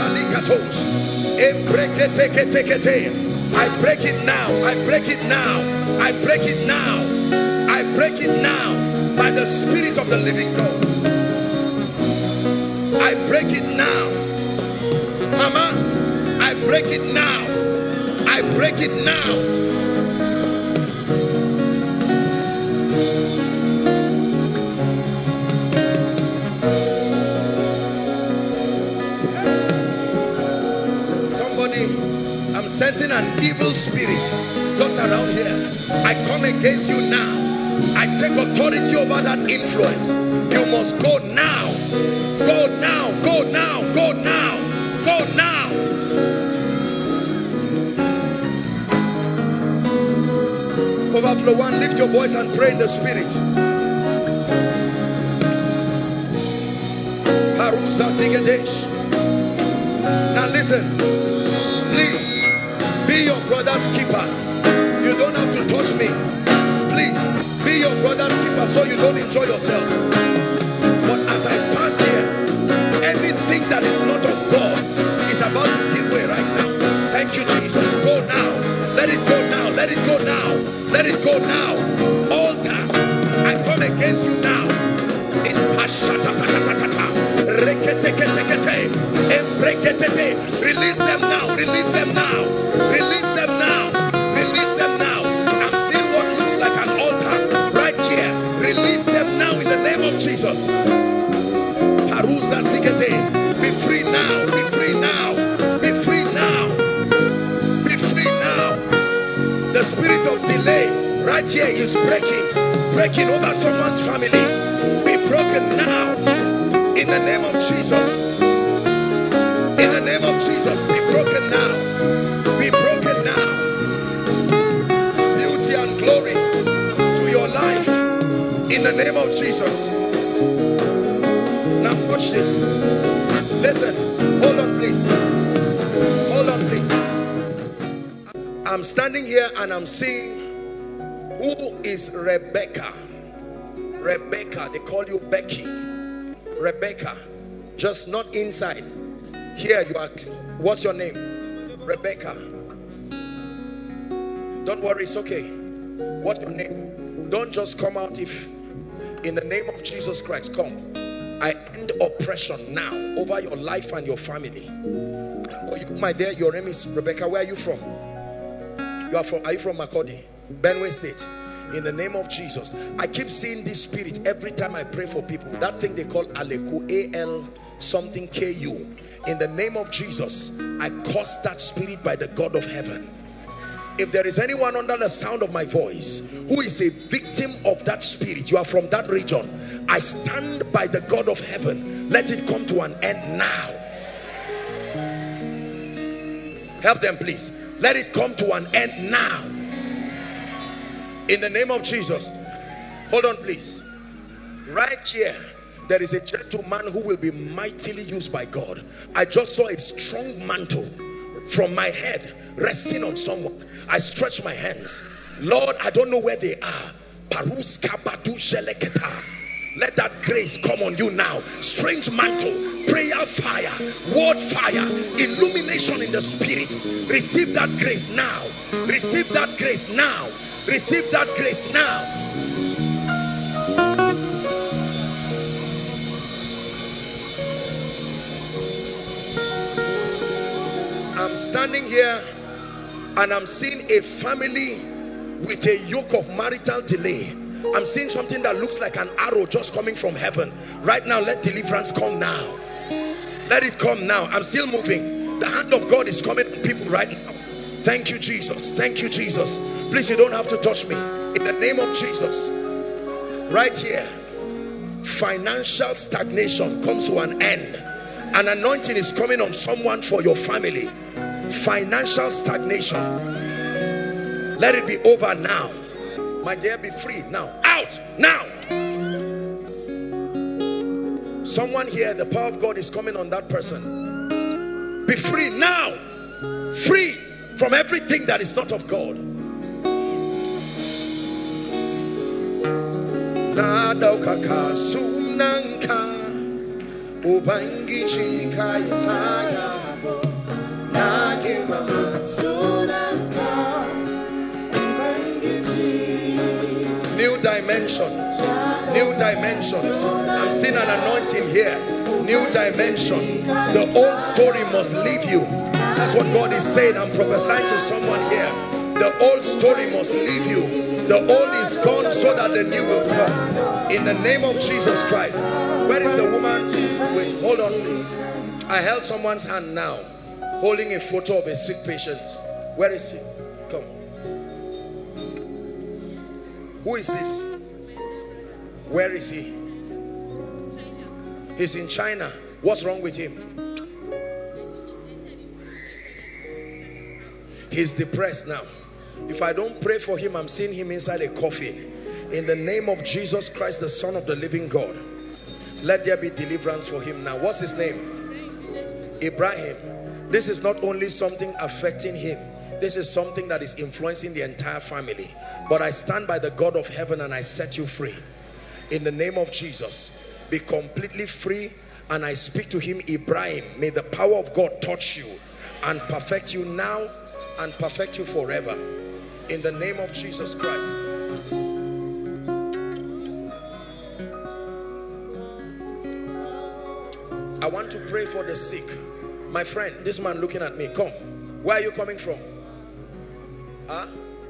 break it now. I break it now. I break it now. I break it now by the Spirit of the living God. I break it now. Mama, I break it now. I break it now. Somebody, I'm sensing an evil spirit just around here. I come against you now. I take authority over that influence. You must go now. Go now. Go now. Go now. Go now. Overflow one, lift your voice and pray in the spirit. Now listen, please be your brother's keeper. You don't have to touch me. Please be your brother's keeper so you don't enjoy yourself. But as I pass here, anything that is not of God is about to give way right now. Thank you, Jesus. Go now. Let it go now. Let it go now. Let it go now. Altars, I come against you now. In release them now. Release them now. Release them now. Release them now. I'm seeing what looks like an altar right here. Release them now in the name of Jesus. Be free now. Be free now. Be free now. Be free now. The spirit of delay right here is breaking over someone's family. Be broken now in the name of Jesus. In the name of Jesus, be broken now. Be broken now. Beauty and glory to your life in the name of Jesus. Now watch this. Listen, hold on please. Hold on please. I'm standing here and I'm seeing who is Rebecca. Rebecca, they call you Becky. Rebecca, just not inside. Here you are. What's your name? Rebecca. Don't worry, it's okay. What's your name? Don't just come out if in the name of Jesus Christ, come. I end oppression now over your life and your family. Oh, my dear, your name is Rebecca. Where are you from? Are you from Makurdi? Benue State. In the name of Jesus, I keep seeing this spirit every time I pray for people. That thing they call Aleku, A-L something K-U. In the name of Jesus, I curse that spirit by the God of heaven. If there is anyone under the sound of my voice who is a victim of that spirit, you are from that region, I stand by the God of heaven. Let it come to an end now. Help them please. Let it come to an end now. In the name of Jesus. Hold on please. Right here, there is a gentleman who will be mightily used by God. I just saw a strong mantle from my head resting on someone. I stretch my hands. Lord, I don't know where they are. Let that grace come on you now. Strange mantle, prayer fire, word fire, illumination in the spirit. Receive that grace now. Receive that grace now. Receive that grace now. I'm standing here and I'm seeing a family with a yoke of marital delay. I'm seeing something that looks like an arrow just coming from heaven. Right now, let deliverance come now. Let it come now. I'm still moving. The hand of God is coming on people right now. Thank you, Jesus. Thank you, Jesus. Please, you don't have to touch me. In the name of Jesus. Right here, financial stagnation comes to an end. An anointing is coming on someone for your family. Financial stagnation. Let it be over now. My dear, be free now. Out now. Someone here, the power of God is coming on that person. Be free now. Free from everything that is not of God. New dimensions. New dimensions. I'm seeing an anointing here. New dimension. The old story must leave you. That's what God is saying. I'm prophesying to someone here. The old story must leave you. The old is gone so that the new will come. In the name of Jesus Christ. Where is the woman? Wait, hold on please. I held someone's hand now. holding a photo of a sick patient. Where is he? Come. Who is this? Where is he? He's in China. What's wrong with him? He's depressed now. If I don't pray for him, I'm seeing him inside a coffin. In the name of Jesus Christ, the Son of the living God, let there be deliverance for him now. What's his name? Ibrahim. This is not only something affecting him, this is something that is influencing the entire family. But I stand by the God of heaven and I set you free. In the name of Jesus, be completely free. And I speak to him, Ibrahim, may the power of God touch you and perfect you now and perfect you forever. In the name of Jesus Christ. I want to pray for the sick. My friend, this man looking at me, come. Where are you coming from? Huh?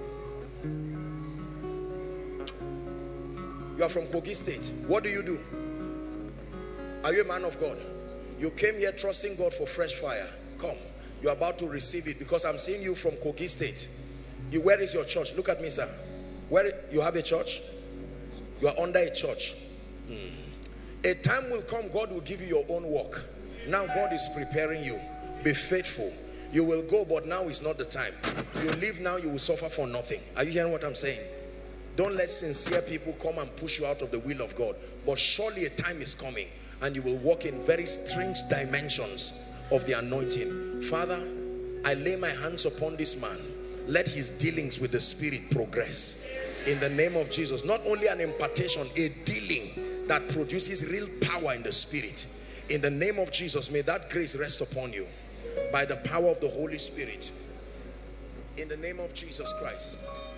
You are from Kogi State. What do you do? Are you a man of God? You came here trusting God for fresh fire. Come. You're about to receive it because I'm seeing you from Kogi State. Where is your church? Look at me, sir. Where you have a church? You are under a church. A time will come, God will give you your own work. Now God is preparing you. Be faithful. You will go, but now is not the time. You leave now, you will suffer for nothing. Are you hearing what I'm saying? Don't let sincere people come and push you out of the will of God. But surely a time is coming and you will walk in very strange dimensions of the anointing. Father, I lay my hands upon this man. Let his dealings with the Spirit progress. In the name of Jesus. Not only an impartation, a dealing that produces real power in the Spirit. In the name of Jesus, may that grace rest upon you by the power of the Holy Spirit. In the name of Jesus Christ.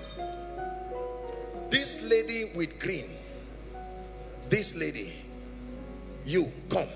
This lady with green, this lady, you come.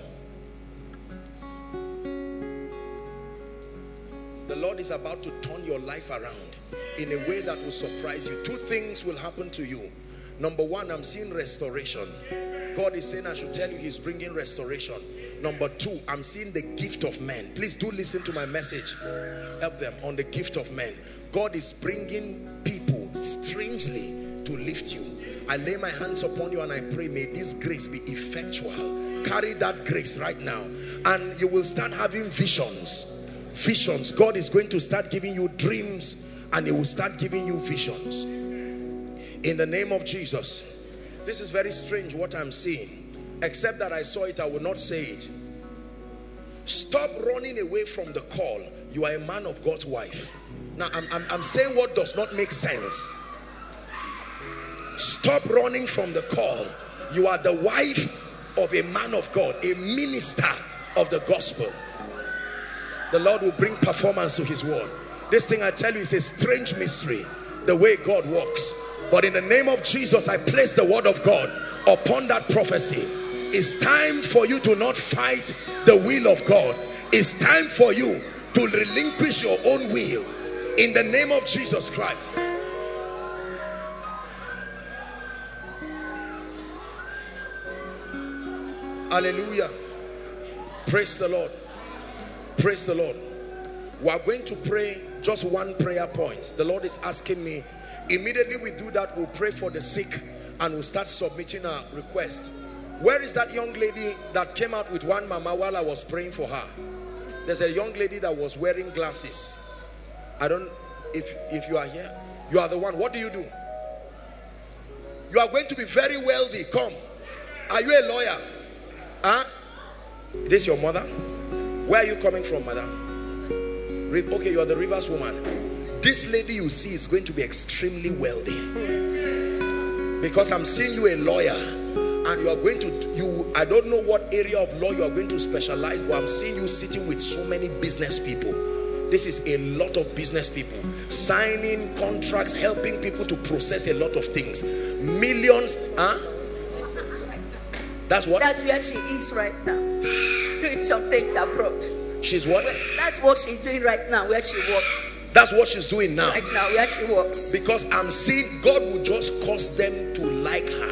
The Lord is about to turn your life around in a way that will surprise you. Two things will happen to you. Number one, I'm seeing restoration. God is saying I should tell you he's bringing restoration. Number two, I'm seeing the gift of men. Please do listen to my message. Help them on the gift of men. God is bringing people strangely to lift you. I lay my hands upon you and I pray, may this grace be effectual. Carry that grace right now and you will start having visions. Visions. God is going to start giving you dreams and he will start giving you visions. In the name of Jesus. This is very strange what I'm seeing. Except that I saw it, I will not say it. Stop running away from the call. You are a man of God's wife. Now I'm saying what does not make sense. Stop running from the call. You are the wife of a man of God, a minister of the gospel. The Lord will bring performance to his word. This thing I tell you is a strange mystery, the way God works. But in the name of Jesus, I place the word of God upon that prophecy. It's time for you to not fight the will of God. It's time for you to relinquish your own will in the name of Jesus Christ. Hallelujah. Praise the Lord. Praise the Lord. We are going to pray just one prayer point. The Lord is asking me. Immediately we do that, we'll pray for the sick and we'll start submitting our request. Where is that young lady that came out with one mama while I was praying for her? There's a young lady that was wearing glasses. I don't, if you are here, you are the one. What do? You are going to be very wealthy. Come. Are you a lawyer? Huh? This your mother? Where are you coming from, madam? Okay, you are the Rivers woman. This lady you see is going to be extremely wealthy. Because I'm seeing you a lawyer. And you are going to, I don't know what area of law you are going to specialize, but I'm seeing you sitting with so many business people. This is a lot of business people. Signing contracts, helping people to process a lot of things. Millions, huh? That's what? That's where she is right now. Doing some things abroad. She's what? That's what she's doing right now, where she works. That's what she's doing now. Right now, where she works. Because I'm seeing God will just cause them to like her.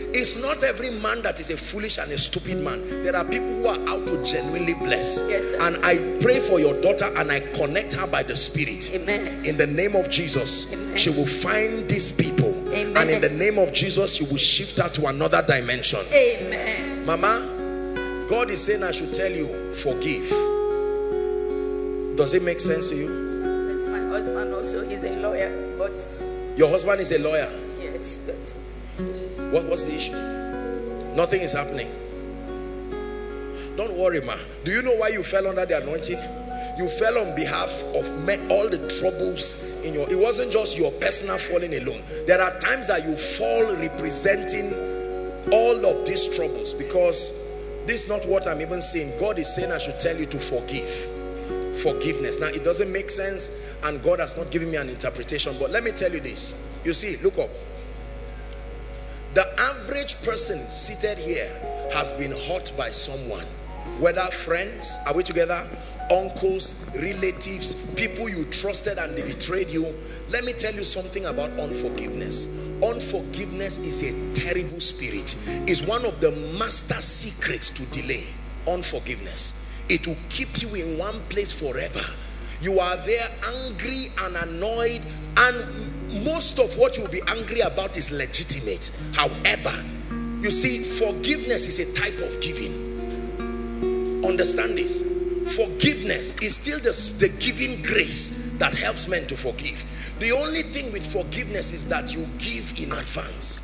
It's not every man that is a foolish and a stupid man. There are people who are out to genuinely bless. Yes, and I pray for your daughter and I connect her by the Spirit. Amen. In the name of Jesus, Amen. she will find these people. Amen. And in the name of Jesus, you will shift her to another dimension. Amen. Mama, God is saying I should tell you, forgive. Does it make sense to you? That's my husband also. He's a lawyer, but Your husband is a lawyer. yes, What's the issue? Nothing is happening. Don't worry, ma. Do you know why you fell under the anointing? You fell on behalf of all the troubles in your... It wasn't just your personal falling alone. There are times that you fall representing all of these troubles, because this is not what I'm even saying. God is saying I should tell you to forgive. Forgiveness. Now, it doesn't make sense, and God has not given me an interpretation, but let me tell you this. You see, look up. The average person seated here has been hurt by someone, whether friends, are we together? Uncles, relatives, people you trusted and they betrayed you. Let me tell you something about unforgiveness. Unforgiveness is a terrible spirit. It's one of the master secrets to delay. Unforgiveness. It will keep you in one place forever. You are there angry and annoyed, and most of what you'll be angry about is legitimate. However, you see, forgiveness is a type of giving. Understand this. Forgiveness is still the giving grace that helps men to forgive. The only thing with forgiveness is that you give in advance.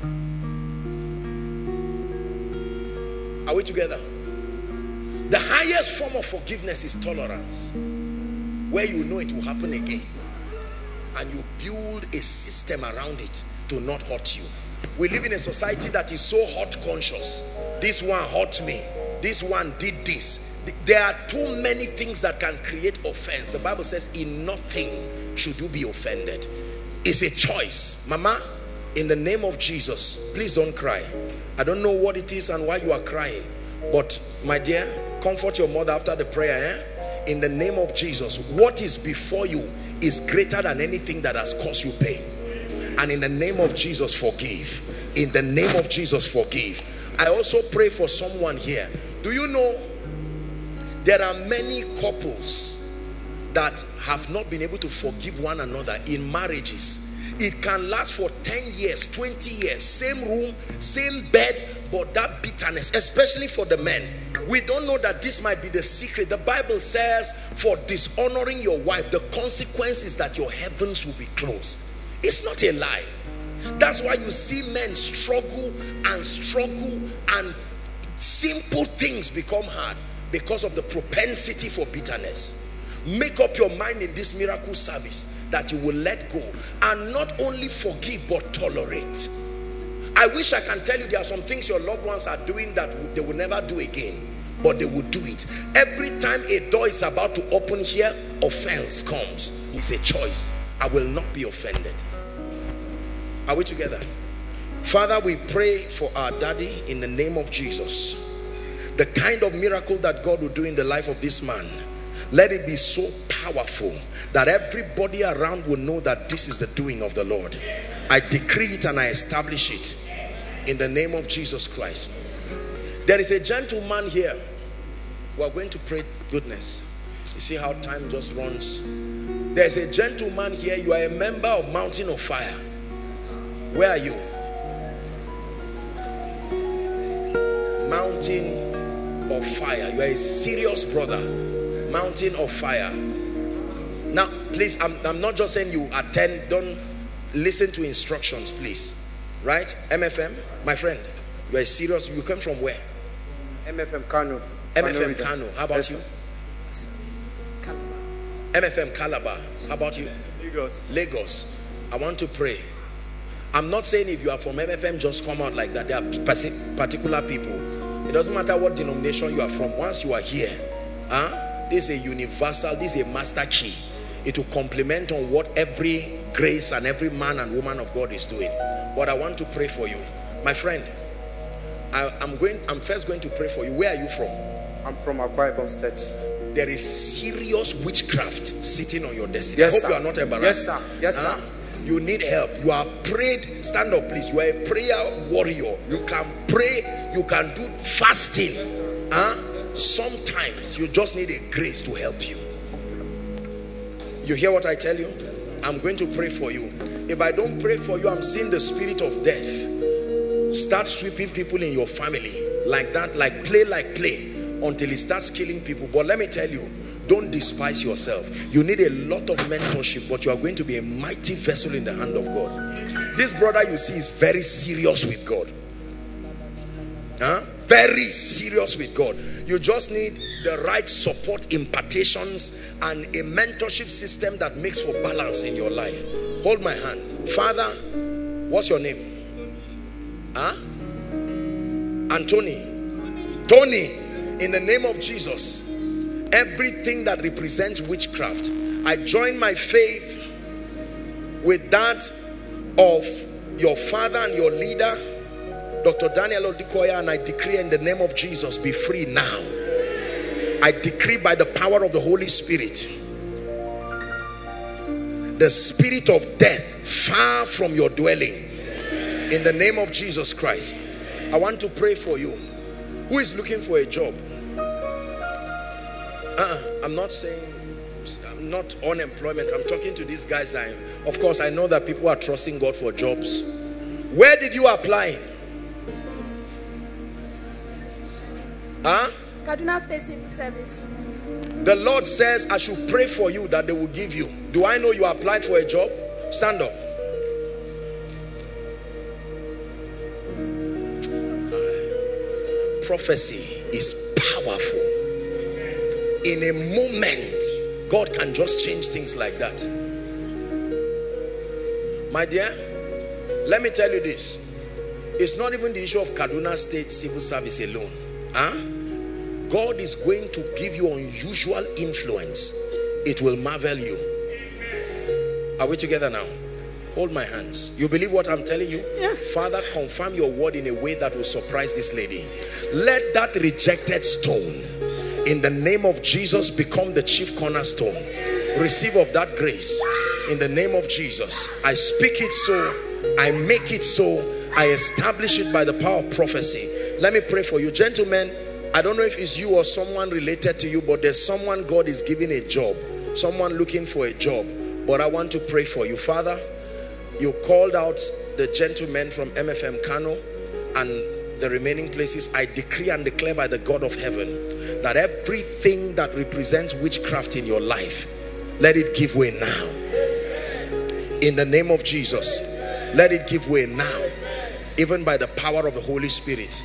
Are we together? The highest form of forgiveness is tolerance, where you know it will happen again, and you build a system around it to not hurt you. We live in a society that is so hurt conscious. This one hurt me, this one did this. There are too many things that can create offense. The Bible says in nothing should you be offended. It's a choice. Mama, in the name of Jesus, please don't cry. I don't know what it is and why you are crying, but my dear, comfort your mother after the prayer. In the name of Jesus, what is before you is greater than anything that has caused you pain. And in the name of Jesus, forgive. In the name of Jesus, forgive. I also pray for someone here. Do you know there are many couples that have not been able to forgive one another in marriages? It can last for 10 years, 20 years, same room, same bed, but that bitterness, especially for the men. We don't know that this might be the secret. The Bible says for dishonoring your wife, the consequence is that your heavens will be closed. It's not a lie. That's why you see men struggle, and simple things become hard because of the propensity for bitterness. Make up your mind in this miracle service that you will let go and not only forgive but tolerate. I wish I can tell you there are some things your loved ones are doing that they will never do again, but they will do it. Every time a door is about to open here, offense comes. It's a choice. I will not be offended. Are we together? Father, we pray for our daddy in the name of Jesus. The kind of miracle that God will do in the life of this man, let it be so powerful that everybody around will know that this is the doing of the Lord. I decree it and I establish it in the name of Jesus Christ. There is a gentleman here. We are going to pray goodness. You see how time just runs. There's a gentleman here. You are a member of Mountain of Fire. Where are you? Mountain of Fire. You are a serious brother. Mountain of Fire. Now please, I'm not just saying you attend. Don't listen to instructions, please. Right? MFM, my friend, you are serious. You come from where? MFM Kano. MFM Kano. How about you? MFM Calabar. How about you? Lagos. I want to pray. I'm not saying if you are from MFM just come out like that. There are particular people. It doesn't matter what denomination you are from. Once you are here, this is a universal, this is a master key. It will complement on what every grace and every man and woman of God is doing. But I want to pray for you. My friend, I'm first going to pray for you. Where are you from? I'm from Akwa Ibom State. There is serious witchcraft sitting on your destiny. Yes, I hope sir. you are not embarrassed. Yes, sir. Yes, sir. You need help. You have prayed. Stand up, please. You are a prayer warrior. You can pray. You can do fasting. Sometimes you just need a grace to help you. You hear what I tell you? I'm going to pray for you. If I don't pray for you, I'm seeing the spirit of death start sweeping people in your family like that, like play, until it starts killing people. But let me tell you, don't despise yourself. You need a lot of mentorship, but you are going to be a mighty vessel in the hand of God. This brother you see is very serious with God. Very serious with God. You just need the right support, impartations, and a mentorship system that makes for balance in your life. Hold my hand. Father, what's your name? Anthony. Tony, in the name of Jesus, everything that represents witchcraft, I join my faith with that of your father and your leader, Dr. Daniel Odikoya, and I decree in the name of Jesus, be free now. I decree by the power of the Holy Spirit, the spirit of death far from your dwelling, in the name of Jesus Christ. I want to pray for you. Who is looking for a job? I'm not saying, I'm not unemployment. I'm talking to these guys that of course I know that people are trusting God for jobs. Where did you apply? Kaduna State Civil Service. The Lord says I should pray for you that they will give you. Do I know you applied for a job? Stand up. Prophecy is powerful. In a moment, God can just change things like that. My dear, let me tell you this. It's not even the issue of Kaduna State Civil Service alone. God is going to give you unusual influence. It will marvel you. Are we together now? Hold my hands. You believe what I'm telling you? Yes. Father, confirm your word in a way that will surprise this lady. Let that rejected stone, in the name of Jesus, become the chief cornerstone. Receive of that grace in the name of Jesus. I speak it so, I make it so, I establish it by the power of prophecy. Let me pray for you. Gentlemen, I don't know if it's you or someone related to you, but there's someone God is giving a job, someone looking for a job. But I want to pray for you. Father, you called out the gentlemen from MFM Kano and the remaining places. I decree and declare by the God of heaven that everything that represents witchcraft in your life, let it give way now. In the name of Jesus, let it give way now, even by the power of the Holy Spirit.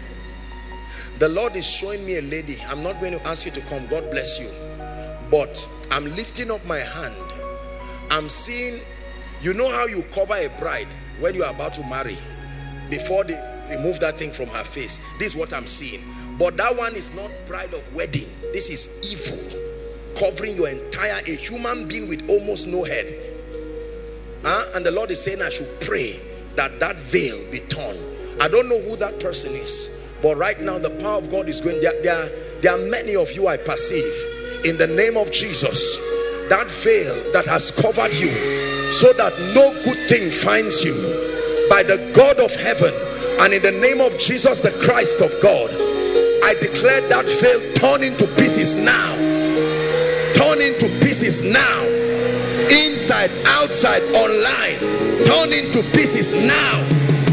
The Lord is showing me a lady. I'm not going to ask you to come. God bless you. But I'm lifting up my hand. I'm seeing, you know how you cover a bride when you are about to marry, before they remove that thing from her face. This is what I'm seeing. But that one is not bride of wedding. This is evil, covering your entire, a human being with almost no head. And the Lord is saying I should pray that that veil be torn. I don't know who that person is, but right now the power of God is going. There are many of you I perceive. In the name of Jesus, that veil that has covered you so that no good thing finds you, by the God of heaven and in the name of Jesus the Christ of God, I declare that veil torn into pieces now. Torn into pieces now. Inside, outside, online, torn into pieces now.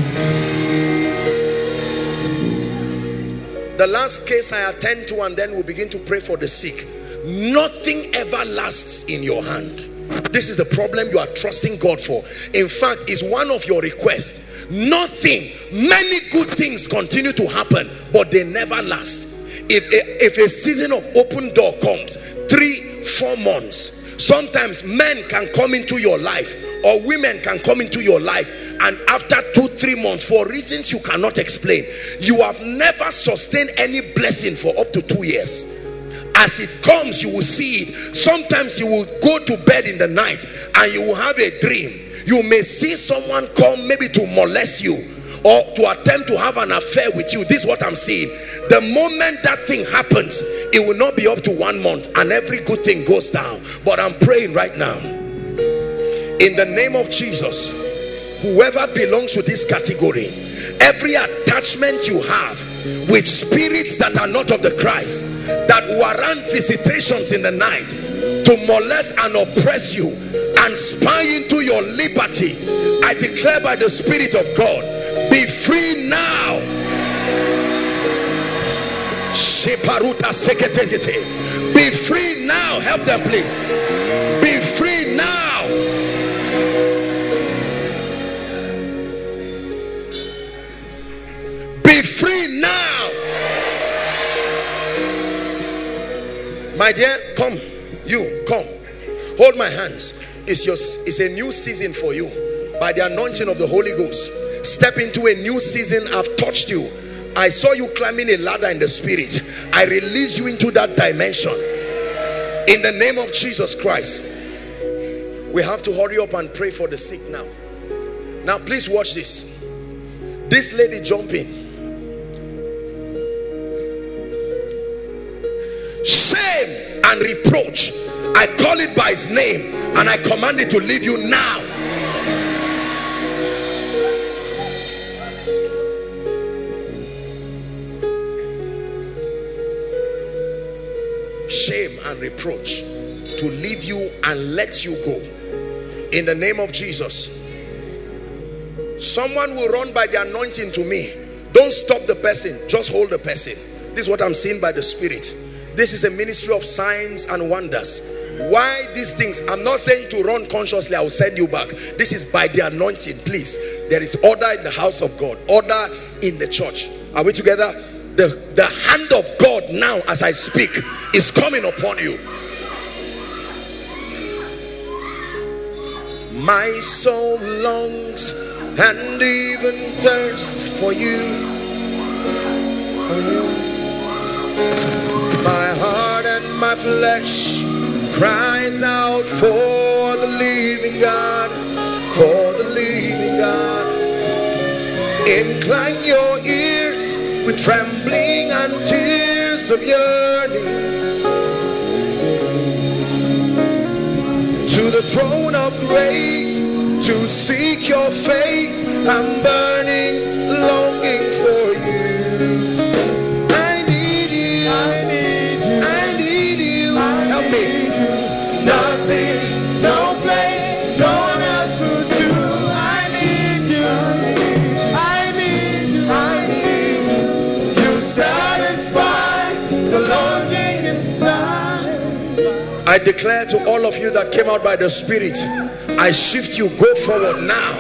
The last case I attend to, and then we'll begin to pray for the sick. Nothing ever lasts in your hand. This is the problem you are trusting God for. In fact, it's one of your requests. Nothing, many good things continue to happen, but they never last. If a season of open door comes, 3-4 months, sometimes men can come into your life or women can come into your life, and after 2-3 months, for reasons you cannot explain, you have never sustained any blessing for up to 2 years. As it comes, you will see it. Sometimes you will go to bed in the night and you will have a dream. You may see someone come, maybe to molest you or to attempt to have an affair with you. This is what I'm seeing. The moment that thing happens, it will not be up to 1 month and every good thing goes down. But I'm praying right now, In the name of Jesus, whoever belongs to this category, every attachment you have with spirits that are not of the Christ, that warrant visitations in the night to molest and oppress you and spy into your liberty, I declare by the Spirit of God, be free now. Be free now. Help them, please. Be free now. Be free now. My dear, come. You come. Hold my hands. It's a new season for you. By the anointing of the Holy Ghost, step into a new season. I've touched you. I saw you climbing a ladder in the spirit. I release you into that dimension in the name of Jesus Christ. We have to hurry up and pray for the sick now. Now please watch this. This lady jumping. Shame and reproach, I call it by its name and I command it to leave you now. Shame and reproach to leave you and let you go in the name of Jesus. Someone will run by the anointing to me. Don't stop the person, just hold the person. This is what I'm seeing by the Spirit. This is a ministry of signs and wonders. Why these things? I'm not saying to run consciously, I will send you back. This is by the anointing. Please, there is order in the house of God, order in the church. Are we together? The hand of God now as I speak is coming upon you. My soul longs and even thirsts for you. My heart and my flesh cries out for the living God, for the living God. Incline your ears with trembling and tears of yearning to the throne of grace, to seek your face. I'm burning, longing for you. I need you, I need you, I need you. Help me. Nothing, no place, no one else will do. I need you, I need you, I need you. You satisfy the longing inside. I declare to all of you that came out by the Spirit, I shift you. Go forward now.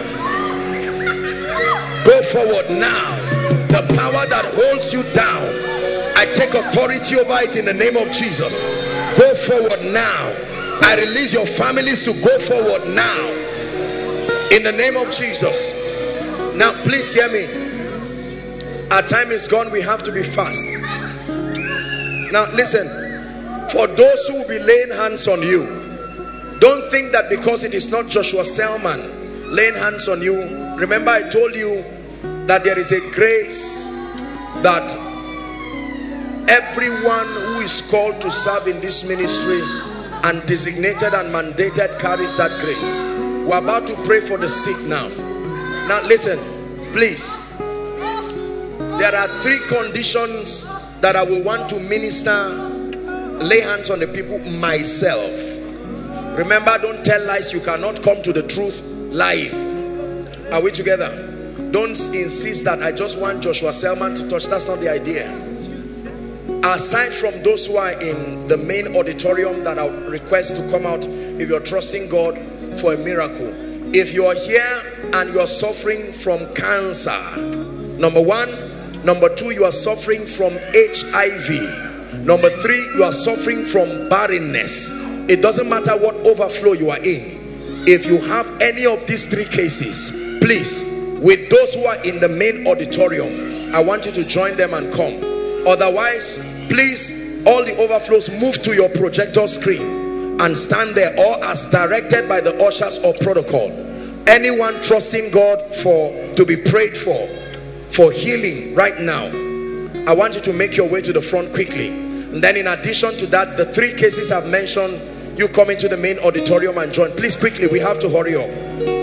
Go forward now. The power that holds you down, I take authority over it in the name of Jesus. Go forward now. I release your families to go forward now in the name of Jesus. Now please hear me. Our time is gone. We have to be fast. Now listen, for those who will be laying hands on you, don't think that because it is not Joshua Selman laying hands on you. Remember, I told you that there is a grace that everyone who is called to serve in this ministry and designated and mandated carries that grace. We're about to pray for the sick now. Now listen, please. There are 3 conditions that I will want to minister, lay hands on the people myself. Remember, don't tell lies. You cannot come to the truth lying. Are we together? Don't insist that I just want Joshua Selman to touch. That's not the idea. Aside from those who are in the main auditorium that I'll request to come out if you're trusting God for a miracle. If you are here and you are suffering from cancer, number 1. Number 2, you are suffering from HIV. Number 3, you are suffering from barrenness. It doesn't matter what overflow you are in. If you have any of these 3 cases, please, with those who are in the main auditorium, I want you to join them and come. Otherwise, please, all the overflows, move to your projector screen and stand there, or as directed by the ushers or protocol. Anyone trusting God to be prayed for healing right now, I want you to make your way to the front quickly. And then in addition to that, the 3 cases I've mentioned, you come into the main auditorium and join. Please, quickly, we have to hurry up.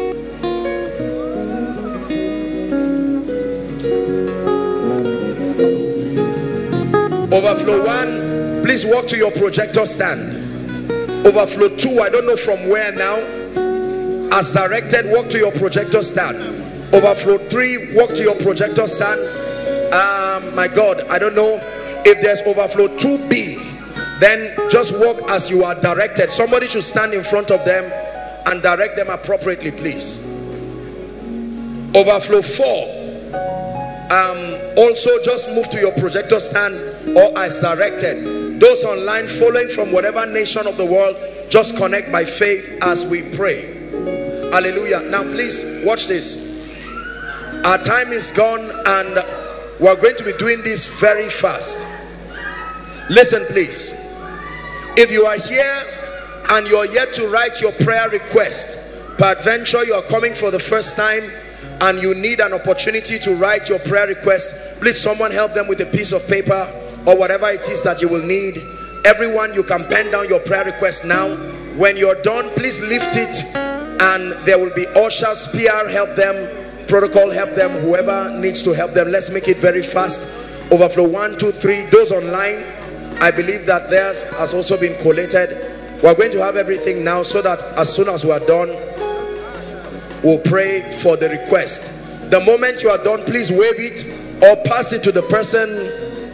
Overflow 1, please walk to your projector stand. Overflow 2, I don't know from where now. As directed, walk to your projector stand. Overflow 3, walk to your projector stand. My God, I don't know if there's overflow 2B. Then just walk as you are directed. Somebody should stand in front of them and direct them appropriately, please. Overflow 4. Also just move to your projector stand or as directed. Those online following from whatever nation of the world, just connect by faith as we pray. Hallelujah. Now please watch this. Our time is gone and we're going to be doing this very fast. Listen please. If you are here and you're yet to write your prayer request, peradventure you are coming for the first time and you need an opportunity to write your prayer request, please someone help them with a piece of paper or whatever it is that you will need. Everyone, you can pen down your prayer request now. When you're done, please lift it and there will be ushers, PR help them, protocol help them, whoever needs to help them. Let's make it very fast. Overflow 1, 2, 3. Those online, I believe that theirs has also been collated. We're going to have everything now so that as soon as we are done, we'll pray for the request. The moment you are done, please wave it or pass it to the person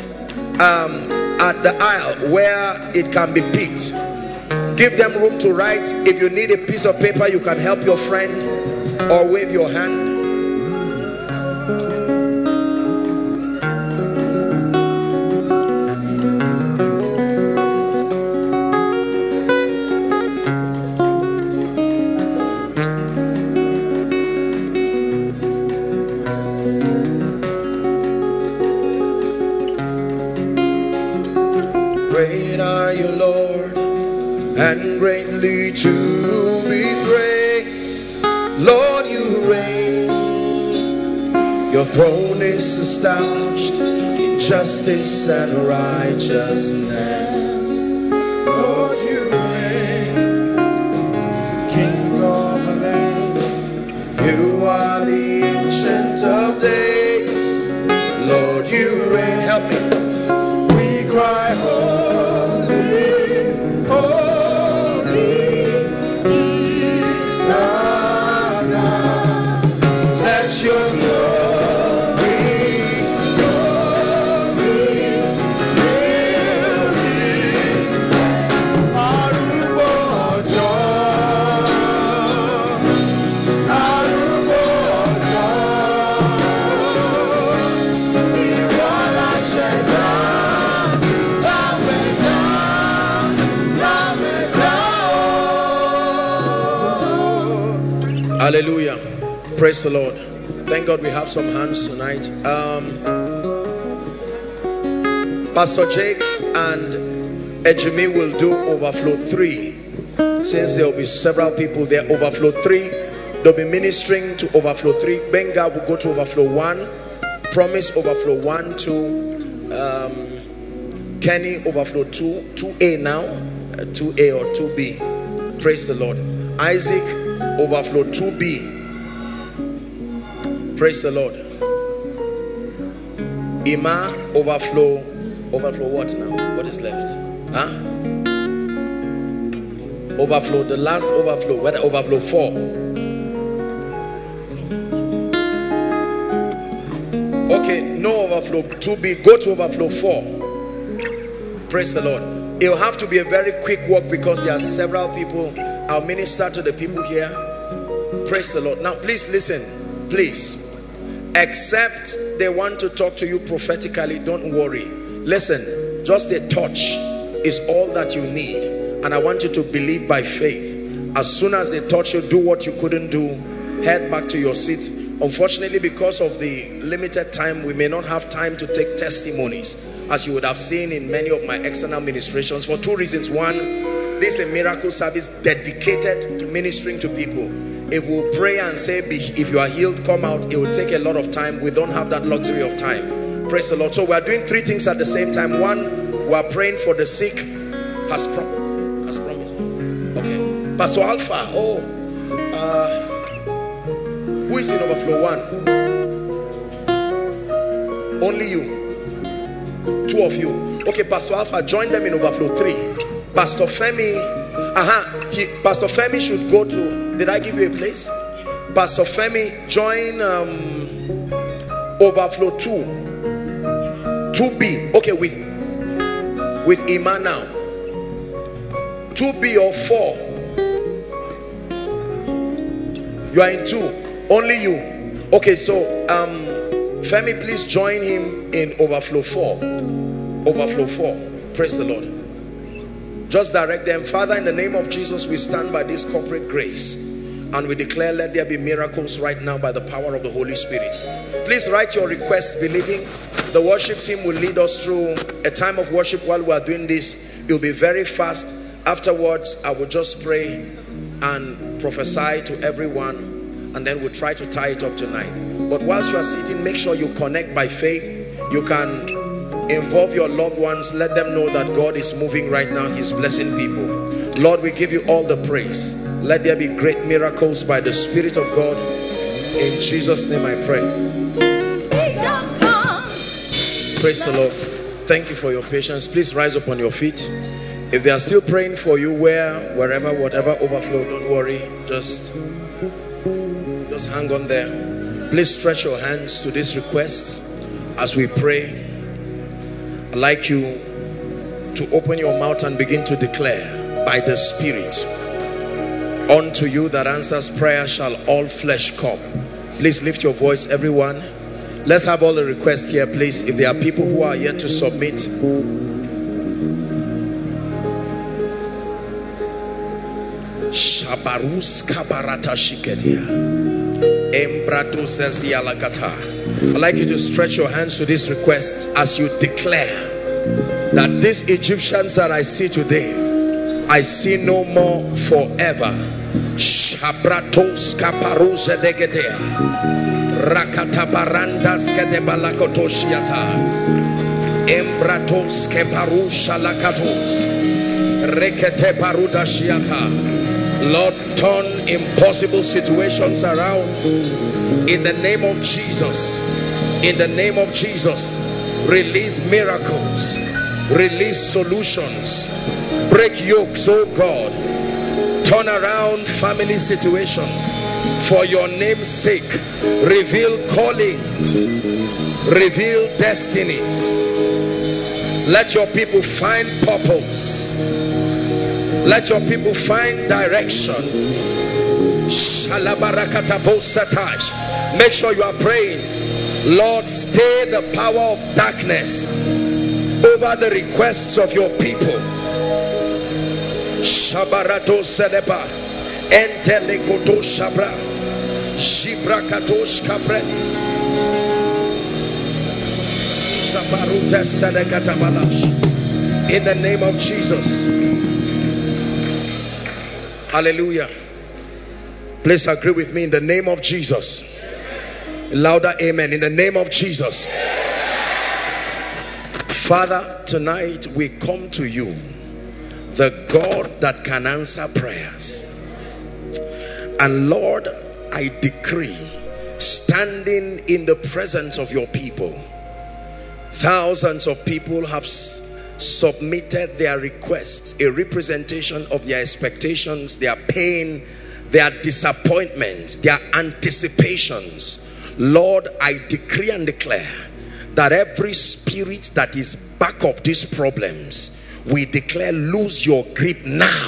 at the aisle where it can be picked. Give them room to write. If you need a piece of paper, you can help your friend or wave your hand. Great are you, Lord, and greatly to be praised. Lord, you reign. Your throne is established in justice and righteousness. Lord, you reign. King of the lands, you are the ancient of days. Lord, you reign. Help me. We cry, holy, holy. Let your glory fill this Arubo John, Arubo John, Iwala Sheda, Lameda. Hallelujah. Praise the Lord. Thank God we have some hands tonight. Pastor Jakes and Ejimi will do overflow 3. Since there will be several people there, overflow 3. They'll be ministering to overflow 3. Benga will go to overflow 1. Promise overflow 1, 2. Kenny overflow 2. 2A now. 2A or 2B. Praise the Lord. Isaac overflow 2B. Praise the Lord. Ima overflow what now? What is left? Huh? Overflow, the last overflow. What? Overflow 4. Okay, no overflow 2B. Go to overflow 4. Praise the Lord. It'll have to be a very quick walk because there are several people. I'll minister to the people here. Praise the Lord. Now please listen. Please, except they want to talk to you prophetically, don't worry. Listen, just a touch is all that you need, and I want you to believe by faith. As soon as they touch you, do what you couldn't do, head back to your seat. Unfortunately, because of the limited time, we may not have time to take testimonies, as you would have seen in many of my external ministrations, for 2 reasons. One, this is a miracle service dedicated to ministering to people. If we pray and say, if you are healed, come out, it will take a lot of time. We don't have that luxury of time. Praise the Lord. So we are doing 3 things at the same time. One, we are praying for the sick, as promised. Pastor Alpha. Oh, who is in overflow 1? Only you. 2 of you. Okay, Pastor Alpha, join them in overflow 3. Pastor Femi, Pastor Femi should go to, did I give you a place? Pastor Femi, join overflow 2. 2B. Okay, with Iman now. 2B or 4. You are in 2. Only you. Okay, so Femi, please join him in overflow 4. Overflow 4. Praise the Lord. Just direct them. Father, in the name of Jesus, we stand by this corporate grace and we declare, let there be miracles right now by the power of the Holy Spirit. Please write your requests, believing the worship team will lead us through a time of worship. While we are doing this, it will be very fast. Afterwards, I will just pray and prophesy to everyone, and then we'll try to tie it up tonight. But whilst you are sitting, make sure you connect by faith. You can involve your loved ones. Let them know that God is moving right now. He's blessing people. Lord, we give you all the praise. Let there be great miracles by the Spirit of God. In Jesus' name I pray. Praise the Lord. Thank you for your patience. Please rise up on your feet. If they are still praying for you, wherever, whatever overflow, don't worry. Just hang on there. Please stretch your hands to this request as we pray. I'd like you to open your mouth and begin to declare by the Spirit. Unto you that answers prayer shall all flesh come. Please lift your voice, everyone. Let's have all the requests here, please. If there are people who are yet to submit, I'd like you to stretch your hands to these requests as you declare that these Egyptians that I see today, I see no more forever. Shabratos kaparuze degedea rakata barandas kedebalakotoshiata embratos keparusha lakatos rekete parudashiata. Lord, turn impossible situations around in the name of Jesus. In the name of Jesus, release miracles, release solutions, break yokes, oh God. Turn around family situations for your name's sake. Reveal callings, reveal destinies. Let your people find purpose. Let your people find direction. Make sure you are praying. Lord, stay the power of darkness over the requests of your people. Shabarato Sedeba Entelekoto Shabra Shibrakadosh Kabredis Shabaruta Sadekatabalash. In the name of Jesus. Hallelujah. Please agree with me in the name of Jesus. Louder amen. In the name of Jesus. Father, tonight we come to you, the God that can answer prayers. And Lord, I decree, standing in the presence of your people, thousands of people have submitted their requests, a representation of their expectations, their pain, their disappointments, their anticipations. Lord, I decree and declare that every spirit that is back of these problems, we declare, lose your grip now.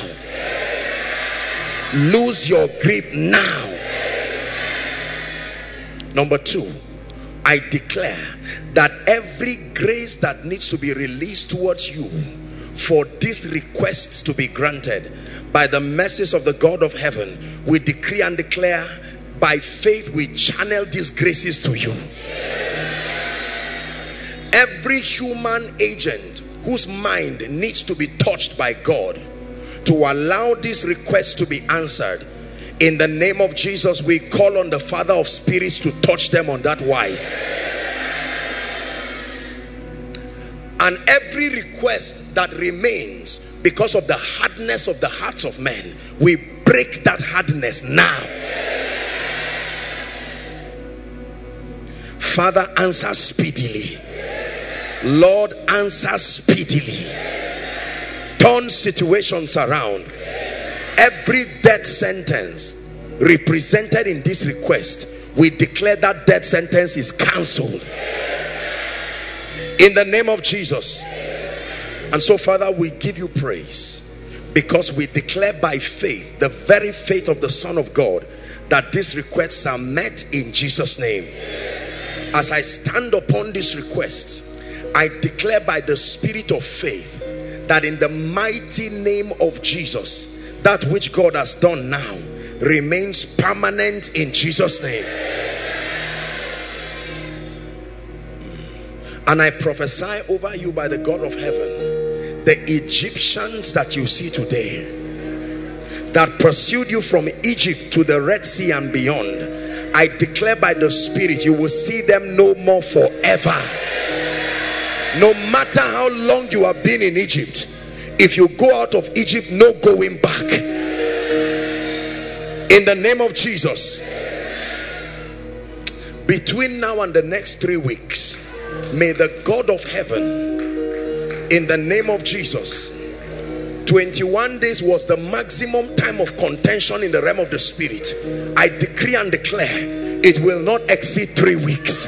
Lose your grip now. Number 2, I declare that every grace that needs to be released towards you for these requests to be granted, by the mercies of the God of heaven, we decree and declare, by faith we channel these graces to you. Every human agent whose mind needs to be touched by God to allow these requests to be answered, in the name of Jesus, we call on the Father of spirits to touch them on that wise. And every request that remains because of the hardness of the hearts of men, we break that hardness now. Father, answer speedily. Lord, answer speedily. Turn situations around. Every death sentence represented in this request, we declare that death sentence is cancelled in the name of Jesus. And so, Father, we give you praise because we declare by faith, the very faith of the Son of God, that these requests are met in Jesus' name. As I stand upon these requests, I declare by the spirit of faith that in the mighty name of Jesus, that which God has done now remains permanent in Jesus' name. And I prophesy over you by the God of heaven, the Egyptians that you see today, that pursued you from Egypt to the Red Sea and beyond, I declare by the Spirit, you will see them no more forever. No matter how long you have been in Egypt, if you go out of Egypt, no going back. In the name of Jesus. Between now and the next 3 weeks, may the God of heaven, in the name of Jesus, 21 days was the maximum time of contention in the realm of the spirit. I decree and declare it will not exceed 3 weeks.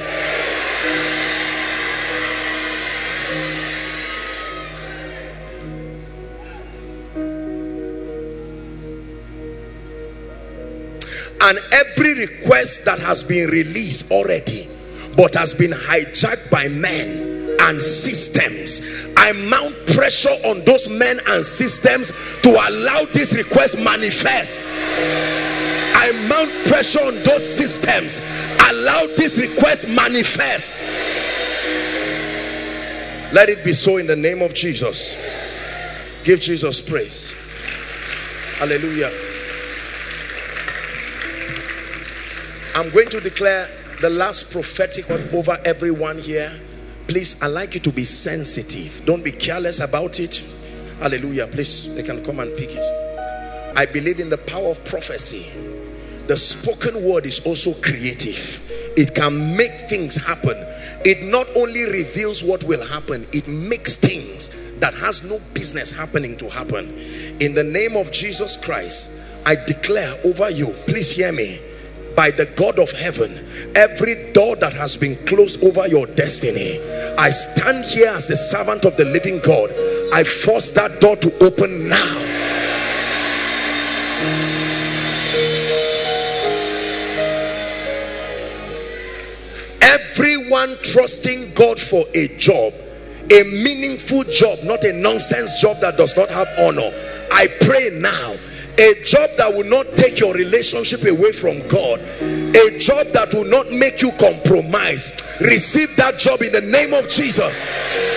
And every request that has been released already but has been hijacked by men and systems, I mount pressure on those men and systems to allow this request manifest. I mount pressure on those systems, allow this request manifest. Let it be so in the name of Jesus. Give Jesus praise. Hallelujah. I'm going to declare the last prophetic word over everyone here. Please, I'd like you to be sensitive. Don't be careless about it. Hallelujah. Please, they can come and pick it. I believe in the power of prophecy. The spoken word is also creative. It can make things happen. It not only reveals what will happen, it makes things that has no business happening to happen. In the name of Jesus Christ, I declare over you, please hear me, by the God of heaven, every door that has been closed over your destiny, I stand here as the servant of the living God. I force that door to open now. Everyone trusting God for a job, a meaningful job, not a nonsense job that does not have honor, I pray now, a job that will not take your relationship away from God, a job that will not make you compromise, receive that job in the name of Jesus.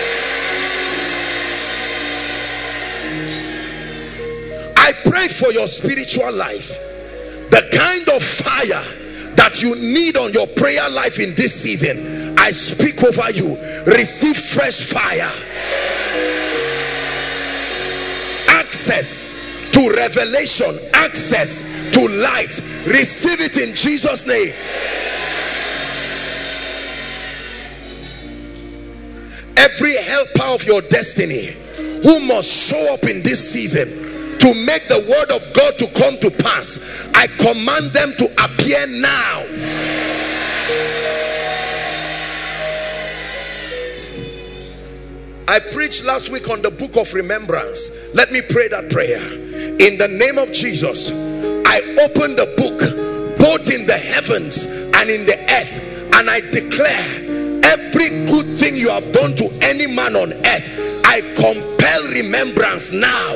I pray for your spiritual life, the kind of fire that you need on your prayer life in this season. I speak over you, receive fresh fire, access to revelation, access to light, receive it in Jesus' name. Every helper of your destiny who must show up in this season to make the word of God to come to pass, I command them to appear now. I preached last week on the book of remembrance. Let me pray that prayer. In the name of Jesus, I open the book both in the heavens and in the earth, and I declare every good thing you have done to any man on earth, I compel remembrance now.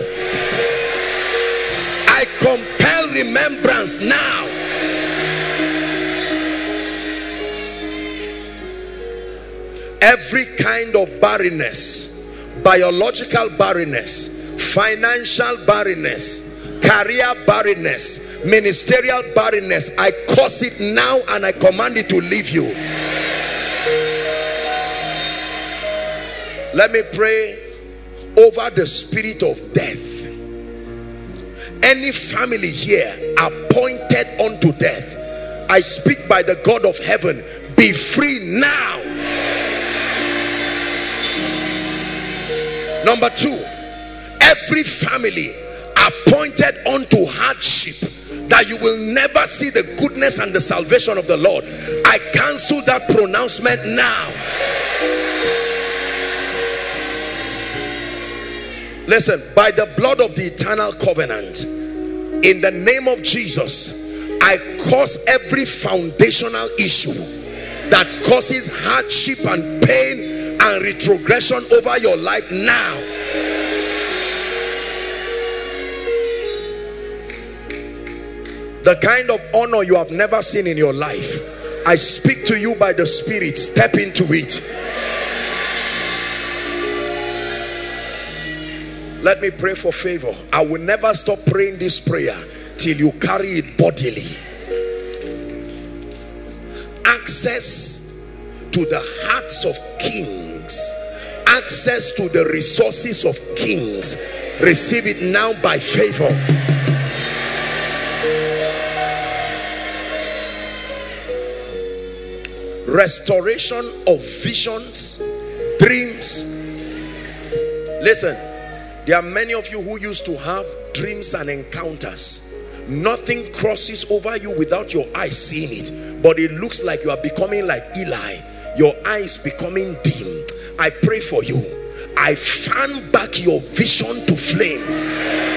I compel remembrance now. Every kind of barrenness, biological barrenness, financial barrenness, career barrenness, ministerial barrenness, I curse it now and I command it to leave you. Let me pray over the spirit of death. Any family here appointed unto death, I speak by the God of heaven, be free now. Number two, every family appointed unto hardship, that you will never see the goodness and the salvation of the Lord, I cancel that pronouncement now. Listen, by the blood of the eternal covenant, in the name of Jesus, I cause every foundational issue that causes hardship and pain and retrogression over your life now. The kind of honor you have never seen in your life, I speak to you by the Spirit. Step into it. Let me pray for favor. I will never stop praying this prayer till you carry it bodily. Access to the hearts of kings, access to the resources of kings, receive it now by favor. Restoration of visions, dreams. Listen, there are many of you who used to have dreams and encounters. Nothing crosses over you without your eyes seeing it, but it looks like you are becoming like Eli. Your eyes becoming dim. I pray for you. I fan back your vision to flames.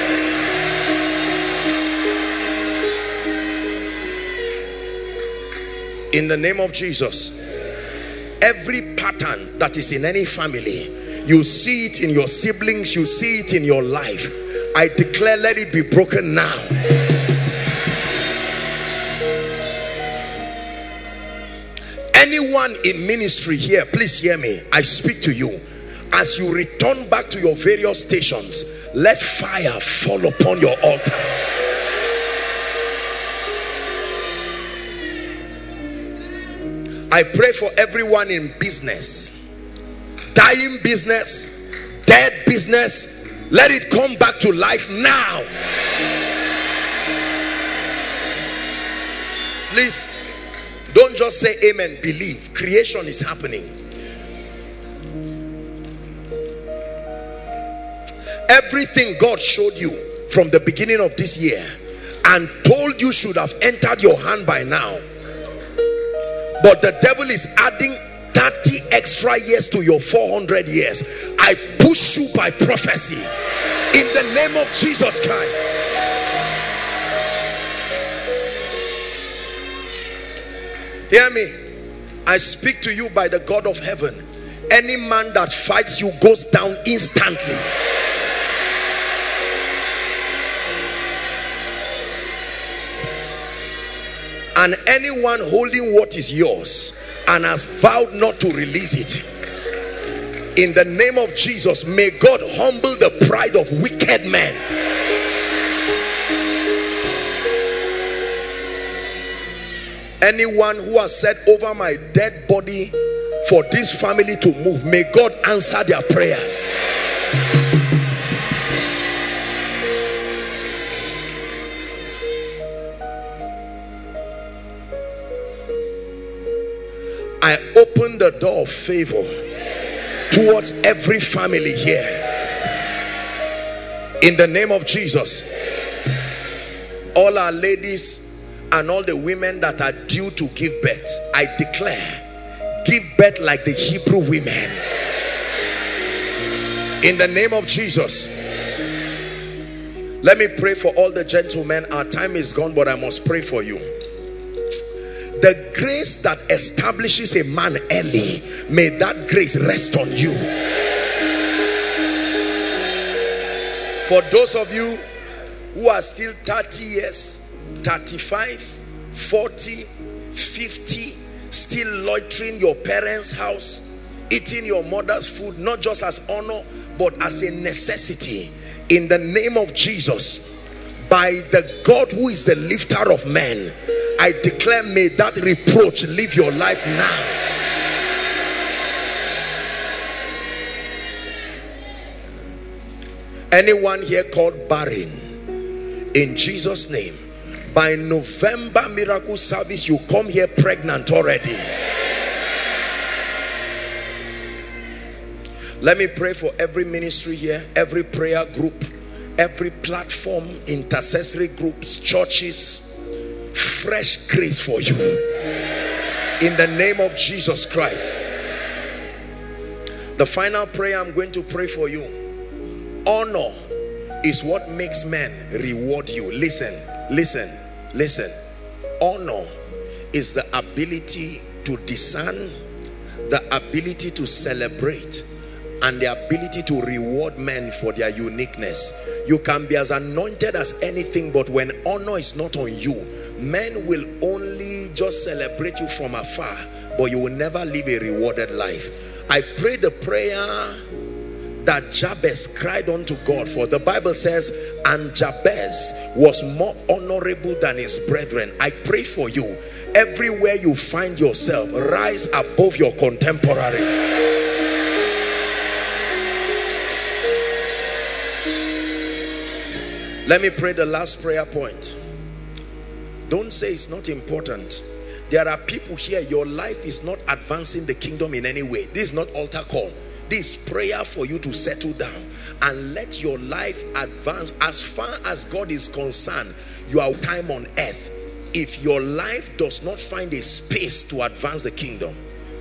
In the name of Jesus. Every pattern that is in any family, you see it in your siblings, you see it in your life, I declare, let it be broken now. Anyone in ministry here, please hear me. I speak to you. As you return back to your various stations, let fire fall upon your altar. I pray for everyone in business, dying business, dead business, let it come back to life now. Please don't just say amen, believe. Creation is happening. Everything God showed you from the beginning of this year and told you should have entered your hand by now, but the devil is adding 30 extra years to your 400 years. I push you by prophecy in the name of Jesus Christ. Hear me. I speak to you by the God of heaven. Any man that fights you goes down instantly. And anyone holding what is yours and has vowed not to release it, in the name of Jesus, may God humble the pride of wicked men. Anyone who has said over my dead body for this family to move, may God answer their prayers. I open the door of favor towards every family here in the name of Jesus. All our ladies and all the women that are due to give birth, I declare, give birth like the Hebrew women in the name of Jesus. Let me pray for all the gentlemen. Our time is gone, but I must pray for you. The grace that establishes a man early, may that grace rest on you. For those of you who are still 30 years, 35, 40, 50, still loitering your parents' house, eating your mother's food, not just as honor, but as a necessity, in the name of Jesus, by the God who is the lifter of men, I declare, may that reproach leave your life now. Anyone here called barren, In Jesus' name. By November miracle service, you come here pregnant already. Let me pray for every ministry here, every prayer group, every platform, intercessory groups, churches. Fresh grace for you in the name of Jesus Christ. The final prayer I'm going to pray for you. Honor is what makes men reward you. Listen. Honor is the ability to discern, the ability to celebrate, and the ability to reward men for their uniqueness. You can be as anointed as anything, but when honor is not on you, men will only just celebrate you from afar, but you will never live a rewarded life. I pray the prayer that Jabez cried unto God for. The Bible says, and Jabez was more honorable than his brethren. I pray for you, everywhere you find yourself, rise above your contemporaries. Let me pray the last prayer point. Don't say it's not important. There are people here, your life is not advancing the kingdom in any way. This is not altar call. This prayer for you to settle down and let your life advance. As far as God is concerned, your time on earth, if your life does not find a space to advance the kingdom,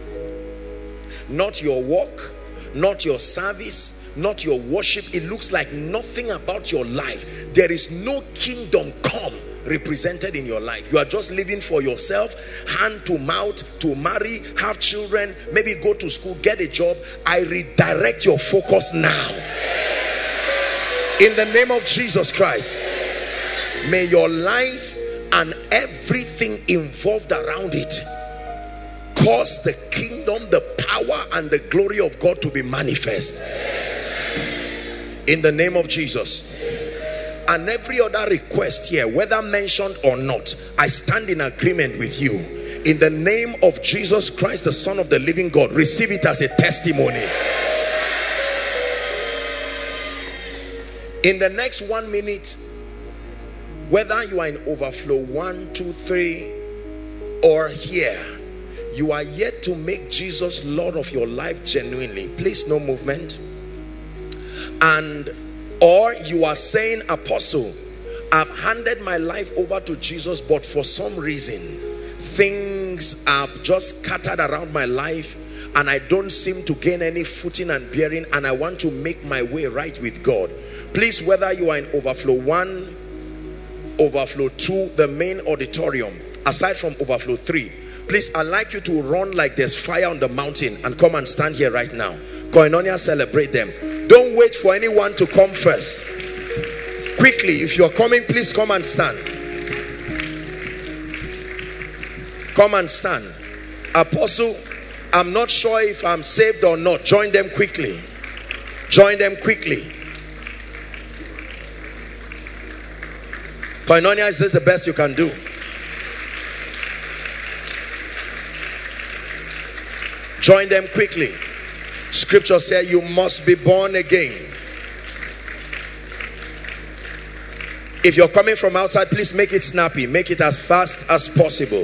not your work, not your service, not your worship, it looks like nothing about your life. There is no kingdom come represented in your life. You are just living for yourself, hand to mouth, to marry, have children, maybe go to school, get a job. I redirect your focus now in the name of Jesus Christ. May your life and everything involved around it cause the kingdom, the power and the glory of God to be manifest in the name of Jesus. And every other request here, whether mentioned or not, I stand in agreement with you. In the name of Jesus Christ, the Son of the living God, receive it as a testimony. In the next 1 minute, whether you are in overflow 1, 2, 3, or here, you are yet to make Jesus Lord of your life genuinely. Please, no movement. Or you are saying, Apostle, I've handed my life over to Jesus, but for some reason things have just scattered around my life and I don't seem to gain any footing and bearing, and I want to make my way right with God. Please, whether you are in overflow 1, overflow 2, the main auditorium, aside from overflow 3, please, I'd like you to run like there's fire on the mountain and come and stand here right now. Koinonia, celebrate them. Don't wait for anyone to come first. Quickly, if you're coming, please come and stand. Come and stand. Apostle, I'm not sure if I'm saved or not. Join them quickly. Join them quickly. Koinonia, is this the best you can do? Join them quickly. Scripture says you must be born again. If you're coming from outside, please make it snappy. Make it as fast as possible.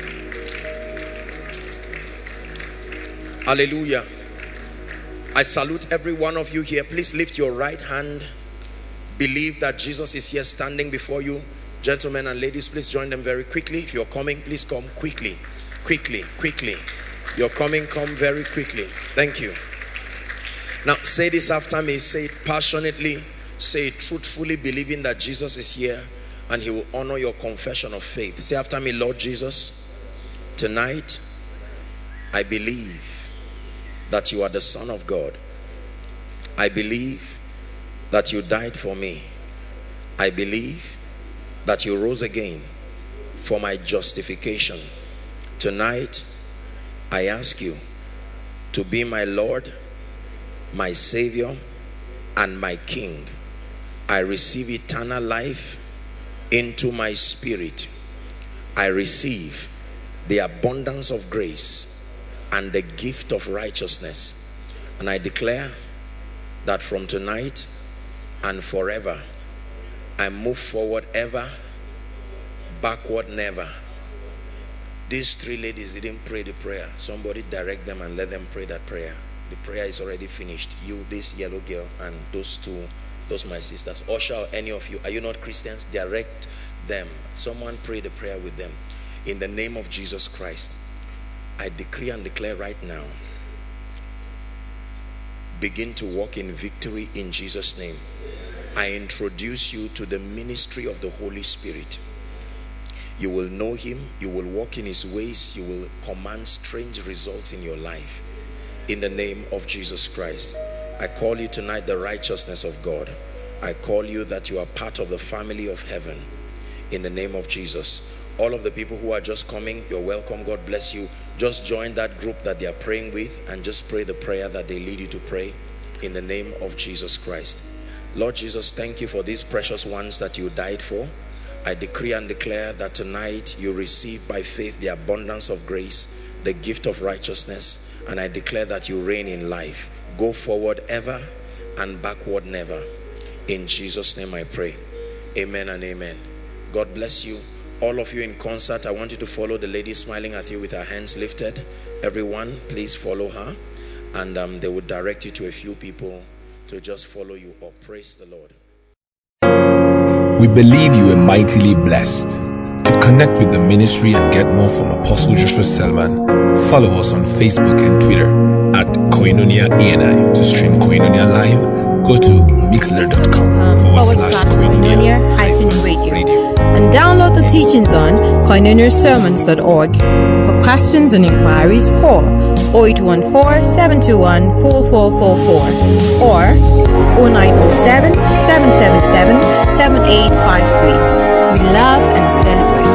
Hallelujah. I salute every one of you here. Please lift your right hand. Believe that Jesus is here standing before you. Gentlemen and ladies, please join them very quickly. If you're coming, please come quickly. Quickly. You're coming, come very quickly. Thank you. Now say this after me. Say it passionately. Say it truthfully, believing that Jesus is here and he will honor your confession of faith. Say after me, Lord Jesus, tonight I believe that you are the Son of God. I believe that you died for me. I believe that you rose again for my justification. Tonight I ask you to be my Lord, my Savior, and my King. I receive eternal life into my spirit. I receive the abundance of grace and the gift of righteousness. And I declare that from tonight and forever, I move forward ever, backward never. These three ladies didn't pray the prayer. Somebody direct them and let them pray that prayer. The prayer is already finished. You, this yellow girl, and those two, those my sisters. Usher, any of you, are you not Christians? Direct them. Someone pray the prayer with them. In the name of Jesus Christ, I decree and declare right now, begin to walk in victory in Jesus' name. I introduce you to the ministry of the Holy Spirit. You will know him, you will walk in his ways, you will command strange results in your life. In the name of Jesus Christ, I call you tonight the righteousness of God. I call you that you are part of the family of heaven. In the name of Jesus. All of the people who are just coming, you're welcome. God bless you. Just join that group that they are praying with and just pray the prayer that they lead you to pray in the name of Jesus Christ. Lord Jesus, thank you for these precious ones that you died for. I decree and declare that tonight you receive by faith the abundance of grace, the gift of righteousness, and I declare that you reign in life. Go forward ever and backward never. In Jesus' name I pray. Amen and amen. God bless you. All of you in concert, I want you to follow the lady smiling at you with her hands lifted. Everyone, please follow her. And they will direct you to a few people to just follow you up. Praise the Lord. We believe you are mightily blessed. To connect with the ministry and get more from Apostle Joshua Selman, follow us on Facebook and Twitter at Koinonia ANI. To stream Koinonia live, go to mixler.com/Koinonia-radio and download the teachings on koinoniasermons.org. For questions and inquiries, call 0814-721-4444 or 0907-777-7853. We love and celebrate.